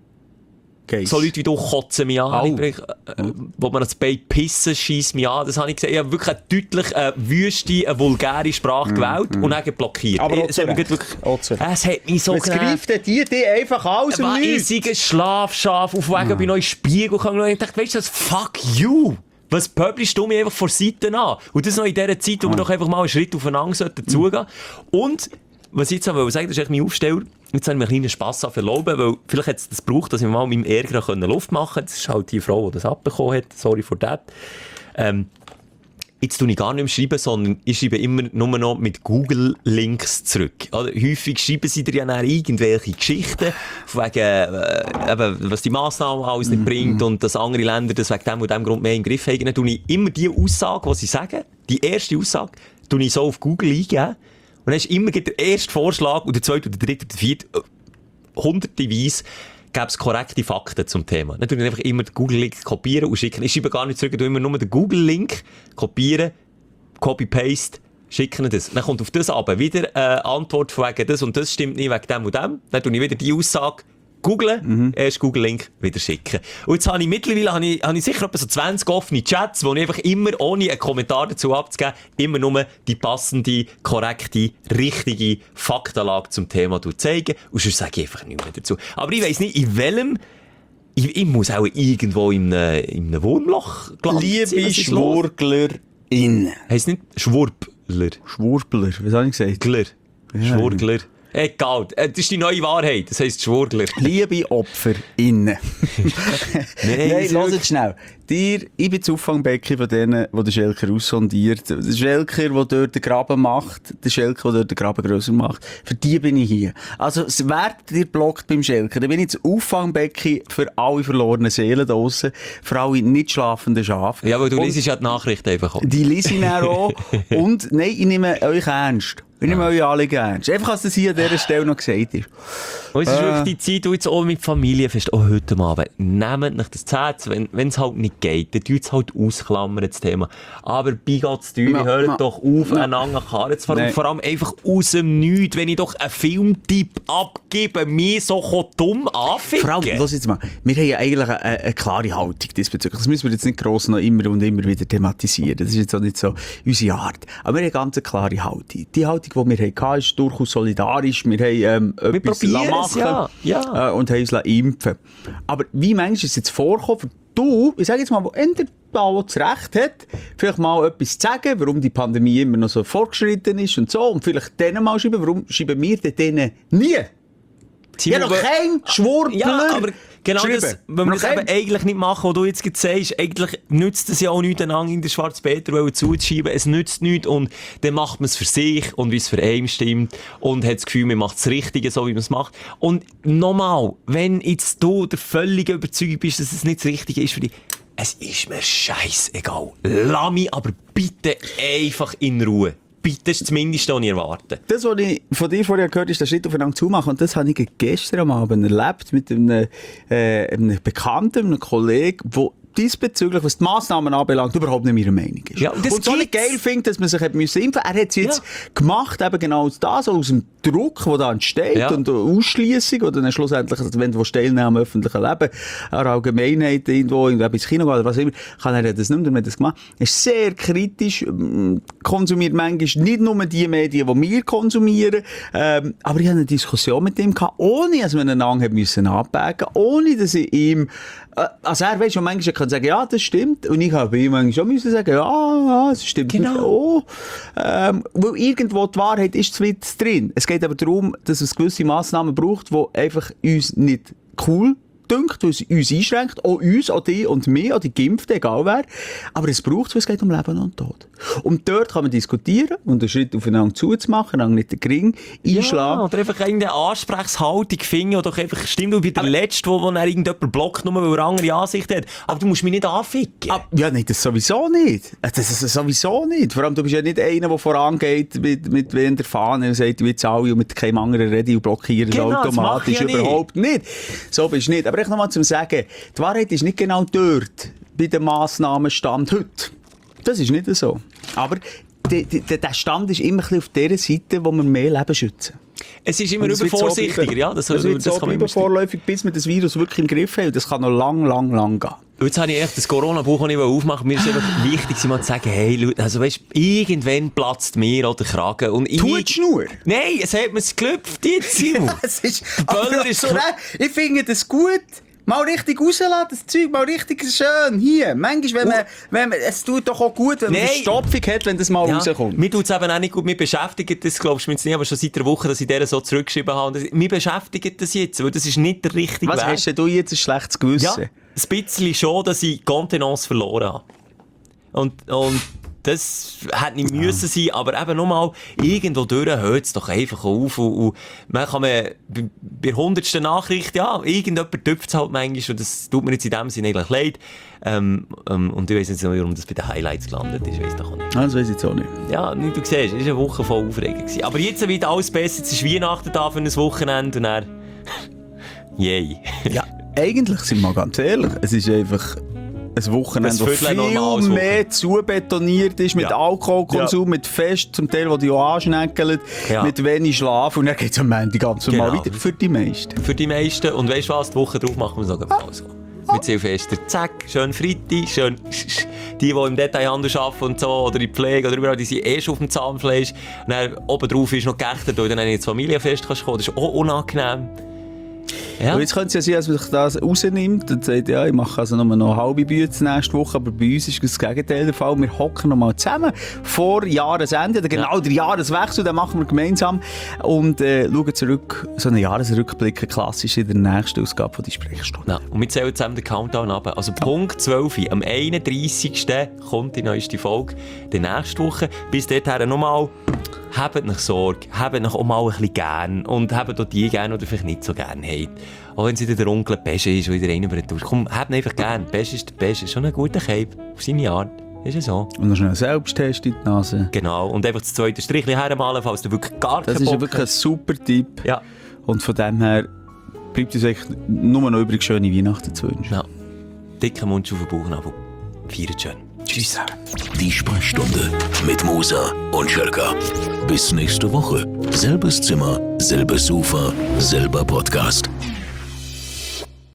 [SPEAKER 5] Geiss.
[SPEAKER 1] so Leute wie du kotzen mich an,
[SPEAKER 5] Au.
[SPEAKER 1] ich, äh, wo man das Bein pissen, scheisst mich an, das habe ich gesehen. Ich habe wirklich eine deutlich äh, wüste, eine vulgäre Sprache gewählt und dann blockiert.
[SPEAKER 5] Aber auch
[SPEAKER 1] es, hat mich
[SPEAKER 5] zurecht.
[SPEAKER 1] wirklich,
[SPEAKER 5] Auch zurecht.
[SPEAKER 1] es hat mich so
[SPEAKER 5] Jetzt greift der die dich einfach aus und
[SPEAKER 1] war ich
[SPEAKER 5] nichts.
[SPEAKER 1] sei ein Schlafschaf auf Wegen, ob ich noch in den Spiegel kann. Und ich dachte, weißt du was, fuck you! Was publishst du mir einfach vor Seiten an? Und das noch in dieser Zeit, wo wir doch einfach mal einen Schritt aufeinander sollten zugehen. Und, was ich jetzt auch sagen, das ist echt mein Aufsteller. Jetzt habe ich mir einen kleinen Spass an verloben, weil vielleicht hat es das gebraucht, dass ich mal meinem Ärger Luft machen konnte. Das ist halt die Frau, die das abbekommen hat. Sorry for that. Ähm, Jetzt tue ich gar nicht mehr schreiben, sondern ich schreibe immer nur noch mit Google-Links zurück. Oder häufig schreiben sie dir ja dann irgendwelche Geschichten, von wegen, äh, eben, was die Massnahmen alles nicht bringt und dass andere Länder das wegen dem und dem Grund mehr im Griff haben. Dann tue ich immer die Aussage, die sie sagen, die erste Aussage, tue ich so auf Google eingeben. Und dann ist immer der erste Vorschlag und der zweite und der dritte und der vierte, äh, hunderteweise, gäbe es korrekte Fakten zum Thema. Dann tue ich einfach immer den Google-Link kopieren und schicken. Ich schreibe gar nicht zurück, ich tue immer nur den Google-Link kopieren, Copy-Paste, schicken das. Dann kommt auf das aber wieder eine Antwort von wegen das und das stimmt nicht wegen dem und dem. Dann tue ich wieder die Aussage googlen, mhm. erst Google-Link wieder schicken. Und jetzt habe ich mittlerweile habe ich, habe ich sicher etwa so zwanzig offene Chats, wo ich einfach immer, ohne einen Kommentar dazu abzugeben, immer nur die passende, korrekte, richtige Faktenlage zum Thema zeigen. Und sonst sage ich einfach nichts mehr dazu. Aber ich weiss nicht, in welchem, ich, ich muss auch irgendwo in einem, in einem Wurmloch gelandet sein.
[SPEAKER 5] Liebe SchwurglerInnen.
[SPEAKER 1] Heisst nicht Schwurbler?
[SPEAKER 5] Schwurbler, was habe ich gesagt?
[SPEAKER 1] Gler.
[SPEAKER 5] Ja.
[SPEAKER 1] Schwurgler. Egal, das ist die neue Wahrheit, das heisst Schwurgler.
[SPEAKER 5] Liebe Opfer innen.
[SPEAKER 1] Nein,
[SPEAKER 5] Nein,
[SPEAKER 1] so-
[SPEAKER 5] hört jetzt schnell. Dir, ich bin das Auffangbecken von denen, die den Schelker aussondiert. Der Schelker, der dort den Graben macht, der Schelker, der dort den Graben grösser macht. Für die bin ich hier. Also, es werdet ihr blockt beim Schelker. Dann bin ich das Auffangbecken für alle verlorenen Seelen da draussen, für alle nicht schlafenden Schafe.
[SPEAKER 1] Ja, weil du
[SPEAKER 5] Und
[SPEAKER 1] liest ja die Nachrichten einfach auch.
[SPEAKER 5] die lese ich dann auch. Und nein, ich nehme euch ernst. Ich nehme euch alle ernst. Einfach, dass das hier an dieser Stelle noch gesagt ist.
[SPEAKER 1] Und es ist
[SPEAKER 5] Äh.
[SPEAKER 1] wirklich die Zeit, wo jetzt auch mit Familienfest, auch heute Abend, nehmt nicht das Zähz, wenn es halt nicht geht, dann tut es halt ausklammern, das Thema. Aber bei Gott zu tun,
[SPEAKER 5] Ja,
[SPEAKER 1] hört
[SPEAKER 5] ja.
[SPEAKER 1] doch auf,
[SPEAKER 5] Ja.
[SPEAKER 1] einander Karren zu fahren.
[SPEAKER 5] Nein.
[SPEAKER 1] Und vor allem einfach aus dem Nichts, wenn ich doch einen Filmtipp abgebe, mir so dumm anficken.
[SPEAKER 5] Vor allem, lass jetzt mal, wir haben ja eigentlich eine, eine klare Haltung diesbezüglich. Das müssen wir jetzt nicht gross noch immer und immer wieder thematisieren. Das ist jetzt auch nicht so unsere Art. Aber wir haben eine ganz klare Haltung. Die Haltung, die wir hatten, ist durchaus solidarisch. Wir haben ähm, etwas
[SPEAKER 1] probieren
[SPEAKER 5] machen
[SPEAKER 1] es, ja. Ja.
[SPEAKER 5] Äh, und haben uns impfen. Aber wie manchmal ist es jetzt vorgekommen, für du, ich sage jetzt mal, wo entweder da, wo das Recht hat, vielleicht mal etwas zu sagen, warum die Pandemie immer noch so fortgeschritten ist und so, und vielleicht denen mal schreiben, warum schreiben wir denn denen nie? Ich habe noch kein Schwurbler
[SPEAKER 1] Ja, aber genau das,
[SPEAKER 5] geschrieben.
[SPEAKER 1] wenn wir
[SPEAKER 5] Noch
[SPEAKER 1] das eben
[SPEAKER 5] kein-
[SPEAKER 1] eigentlich nicht machen, was du jetzt gerade sagst, eigentlich nützt es ja auch nichts, einander in den Schwarz-Peter zuzuschieben. Es nützt nichts und dann macht man es für sich und wie es für einen stimmt und hat das Gefühl, man macht das Richtige, so wie man es macht. Und nochmal, wenn jetzt du der völlige Überzeugung bist, dass es nicht das Richtige ist für dich, es ist mir scheißegal. Lass mich aber bitte einfach in Ruhe. Bitte, das ist zumindest was ich erwarte.
[SPEAKER 5] Das, was ich von dir vorher gehört habe, ist der Schritt aufeinander zumachen. Und das habe ich gestern am Abend erlebt mit einem, äh, einem Bekannten, einem Kollegen, der diesbezüglich, was die Massnahmen anbelangt, überhaupt nicht meiner Meinung ist.
[SPEAKER 1] Ja, und das
[SPEAKER 5] und so nicht
[SPEAKER 1] gibt's.
[SPEAKER 5] geil findet, dass man sich hat müssen impfen musste. Er hat es jetzt
[SPEAKER 1] Ja.
[SPEAKER 5] gemacht, eben genau aus das, aus dem Druck, der da entsteht,
[SPEAKER 1] Ja.
[SPEAKER 5] und der Ausschliessung, oder dann schlussendlich, wenn du teilnehmen am öffentlichen Leben, an der Allgemeinheit, irgendwo, irgendwo ins Kino gehen oder was immer, kann er das nicht mehr, er hat das gemacht. Er ist sehr kritisch, ähm, konsumiert manchmal nicht nur die Medien, die wir konsumieren, ähm, aber ich hatte eine Diskussion mit ihm gehabt, ohne dass wir einander haben müssen abwägen, ohne dass ich ihm, äh, also er weiss schon manchmal, er kann sagen, ja, das stimmt, und ich habe ihm manchmal schon müssen sagen, ja, ja, das stimmt.
[SPEAKER 1] Genau.
[SPEAKER 5] Oh, ähm, weil irgendwo die Wahrheit ist zwar drin. Es geht aber darum, dass es gewisse Massnahmen braucht, die einfach uns nicht cool dünkt, weil es uns einschränkt, auch uns, auch die und mich, auch die Geimpften, egal wer. Aber es braucht es, weil es geht um Leben und Tod. Und dort kann man diskutieren und einen Schritt aufeinander zuzumachen, dann nicht den Gring
[SPEAKER 1] Ja,
[SPEAKER 5] einschlagen.
[SPEAKER 1] oder einfach irgendeine Ansprechhaltung finden, oder doch einfach, stimmt, du bist der Letzte, wo, wo dann irgendjemand blockt, nur weil er eine andere Ansicht hat. Aber du musst mich nicht anficken.
[SPEAKER 5] Ah, ja, nein, das sowieso nicht. Äh, Das ist sowieso nicht. Vor allem, du bist ja nicht einer, der vorangeht mit, mit der Fahne und sagt, wie jetzt alle und mit keinem anderen rede und blockieren es
[SPEAKER 1] Genau, das
[SPEAKER 5] automatisch.
[SPEAKER 1] mach ich ja
[SPEAKER 5] Überhaupt nicht. So bist du nicht. Aber ich nochmal zum Sagen, die Wahrheit ist nicht genau dort, bei den Massnahmenstand heute. Das ist nicht so. Aber die, die, der Stand ist immer ein bisschen auf der Seite, wo wir mehr Leben schützen.
[SPEAKER 1] Es ist immer
[SPEAKER 5] Und es wird so
[SPEAKER 1] übervorsichtiger,
[SPEAKER 5] bleiben.
[SPEAKER 1] ja. Das,
[SPEAKER 5] Es wird
[SPEAKER 1] das
[SPEAKER 5] so
[SPEAKER 1] kann man
[SPEAKER 5] bleiben
[SPEAKER 1] immer
[SPEAKER 5] vorläufig, bis wir das Virus wirklich im Griff haben. Das kann noch lang, lang, lang gehen.
[SPEAKER 1] Jetzt habe ich echt das Corona-Buch nicht aufmachen. Mir ist einfach wichtig, mal zu sagen, hey, Leute, also weißt, irgendwann platzt mir auch der Kragen. Und ich...
[SPEAKER 5] Tut Schnur!
[SPEAKER 1] Nein, es hat mir geklüpft, jetzt, Simon.
[SPEAKER 5] Es ist,
[SPEAKER 1] Böller
[SPEAKER 5] aber
[SPEAKER 1] ist
[SPEAKER 5] so,
[SPEAKER 1] so-
[SPEAKER 5] ne? Ich finde das gut. Mal richtig rauslassen, das Zeug, mal richtig schön. Hier. Manchmal, wenn man, wenn man, es tut doch auch gut, wenn man
[SPEAKER 1] Nein.
[SPEAKER 5] eine Stopfung hat, wenn das mal
[SPEAKER 1] Ja,
[SPEAKER 5] rauskommt.
[SPEAKER 1] mir tut es eben auch nicht gut. Mir beschäftigt das, glaubst du mir jetzt nicht, aber schon seit einer Woche, dass ich der so zurückgeschrieben habe. Das- Mir beschäftigt das jetzt, weil das ist nicht der richtige
[SPEAKER 5] Was
[SPEAKER 1] Weg.
[SPEAKER 5] hast denn du jetzt ein schlechtes Gewissen?
[SPEAKER 1] Ja, ein bisschen schon, dass ich Kontenance verloren habe. Und, und das hätte nicht müssen sein, aber eben nochmal, irgendwo durch hört es doch einfach auf. Und, und man kann man, bei bei der hundertsten Nachricht, ja, irgendjemand tüpft es halt manchmal, und das tut mir jetzt in dem Sinne eigentlich leid. Ähm, ähm, und ich weiss jetzt nicht, warum das bei den Highlights gelandet ist, weiss doch auch nicht.
[SPEAKER 5] Ah, das weiss ich jetzt auch nicht.
[SPEAKER 1] Ja, du siehst, es war eine Woche voll Aufregung gewesen. Aber jetzt wird alles besser, jetzt ist Weihnachten da für ein Wochenende und dann... Yay.
[SPEAKER 5] Ja, eigentlich, sind wir mal ganz ehrlich, es ist einfach ein Wochenende,
[SPEAKER 1] Das
[SPEAKER 5] das
[SPEAKER 1] Viertel ein
[SPEAKER 5] viel
[SPEAKER 1] normales
[SPEAKER 5] mehr
[SPEAKER 1] Wochenende.
[SPEAKER 5] zubetoniert ist, mit
[SPEAKER 1] Ja.
[SPEAKER 5] Alkoholkonsum,
[SPEAKER 1] Ja.
[SPEAKER 5] mit Fest, zum Teil, wo die auch anschneckelt,
[SPEAKER 1] Ja.
[SPEAKER 5] mit wenig Schlaf, und dann geht es am Ende ganz normal
[SPEAKER 1] Genau.
[SPEAKER 5] weiter. Für die meisten.
[SPEAKER 1] Für die meisten. Und weißt du was, die Woche drauf machen wir es noch genauso. Mit Silvester. Zack, schön Freitag, schön die, die im Detailhandel arbeiten und so, oder in der Pflege oder überall, die sind eh schon auf dem Zahnfleisch. Und dann oben drauf ist noch geächtet, weil dann nicht ins Familienfest kannst kommen. Das ist auch unangenehm. Ja.
[SPEAKER 5] Und jetzt könnte es ja sein, dass man sich das rausnimmt und sagt, ja, ich mache also nur noch eine halbe Bühne nächste Woche, aber bei uns ist das Gegenteil der Fall. Wir hocken noch mal zusammen vor Jahresende, oder genau ja. der Jahreswechsel, den machen wir gemeinsam und äh, schauen zurück, so einen Jahresrückblick, klassisch in der nächsten Ausgabe von «Die Sprechstunde».
[SPEAKER 1] Ja. Und wir zählen zusammen den Countdown ab. Also ja. Punkt zwölf, am einunddreissigsten kommt die neueste Folge, die nächste Woche. Bis dahin nochmal, habt noch Sorge, habt noch auch mal ein bisschen gern und habt auch die gern, die ihr vielleicht nicht so gern habt. Auch wenn es wieder der Onkel Pesche ist, der wieder rein über den Tausch. Komm, habt ihn einfach gern. Pesche ist der Pesche. Schon ein guter Cape. Auf seine Art. Ist ja so.
[SPEAKER 5] Und noch schnell einen Selbsttest in die Nase.
[SPEAKER 1] Genau. Und einfach das zweite Strichchen hermalen, falls du wirklich gar keinen
[SPEAKER 5] Das ist
[SPEAKER 1] Bock
[SPEAKER 5] wirklich ein super Tipp.
[SPEAKER 1] Ja.
[SPEAKER 5] Und von dem her bleibt uns eigentlich nur noch übrig, schöne Weihnachten zu wünschen.
[SPEAKER 1] Ja. Dicken Mund auf den Bauchnabel. Feiert schön.
[SPEAKER 5] Tschüss.
[SPEAKER 4] Die Sprechstunde mit Musa und Schelka. Bis nächste Woche. Selbes Zimmer, selbes Sofa, selber Podcast.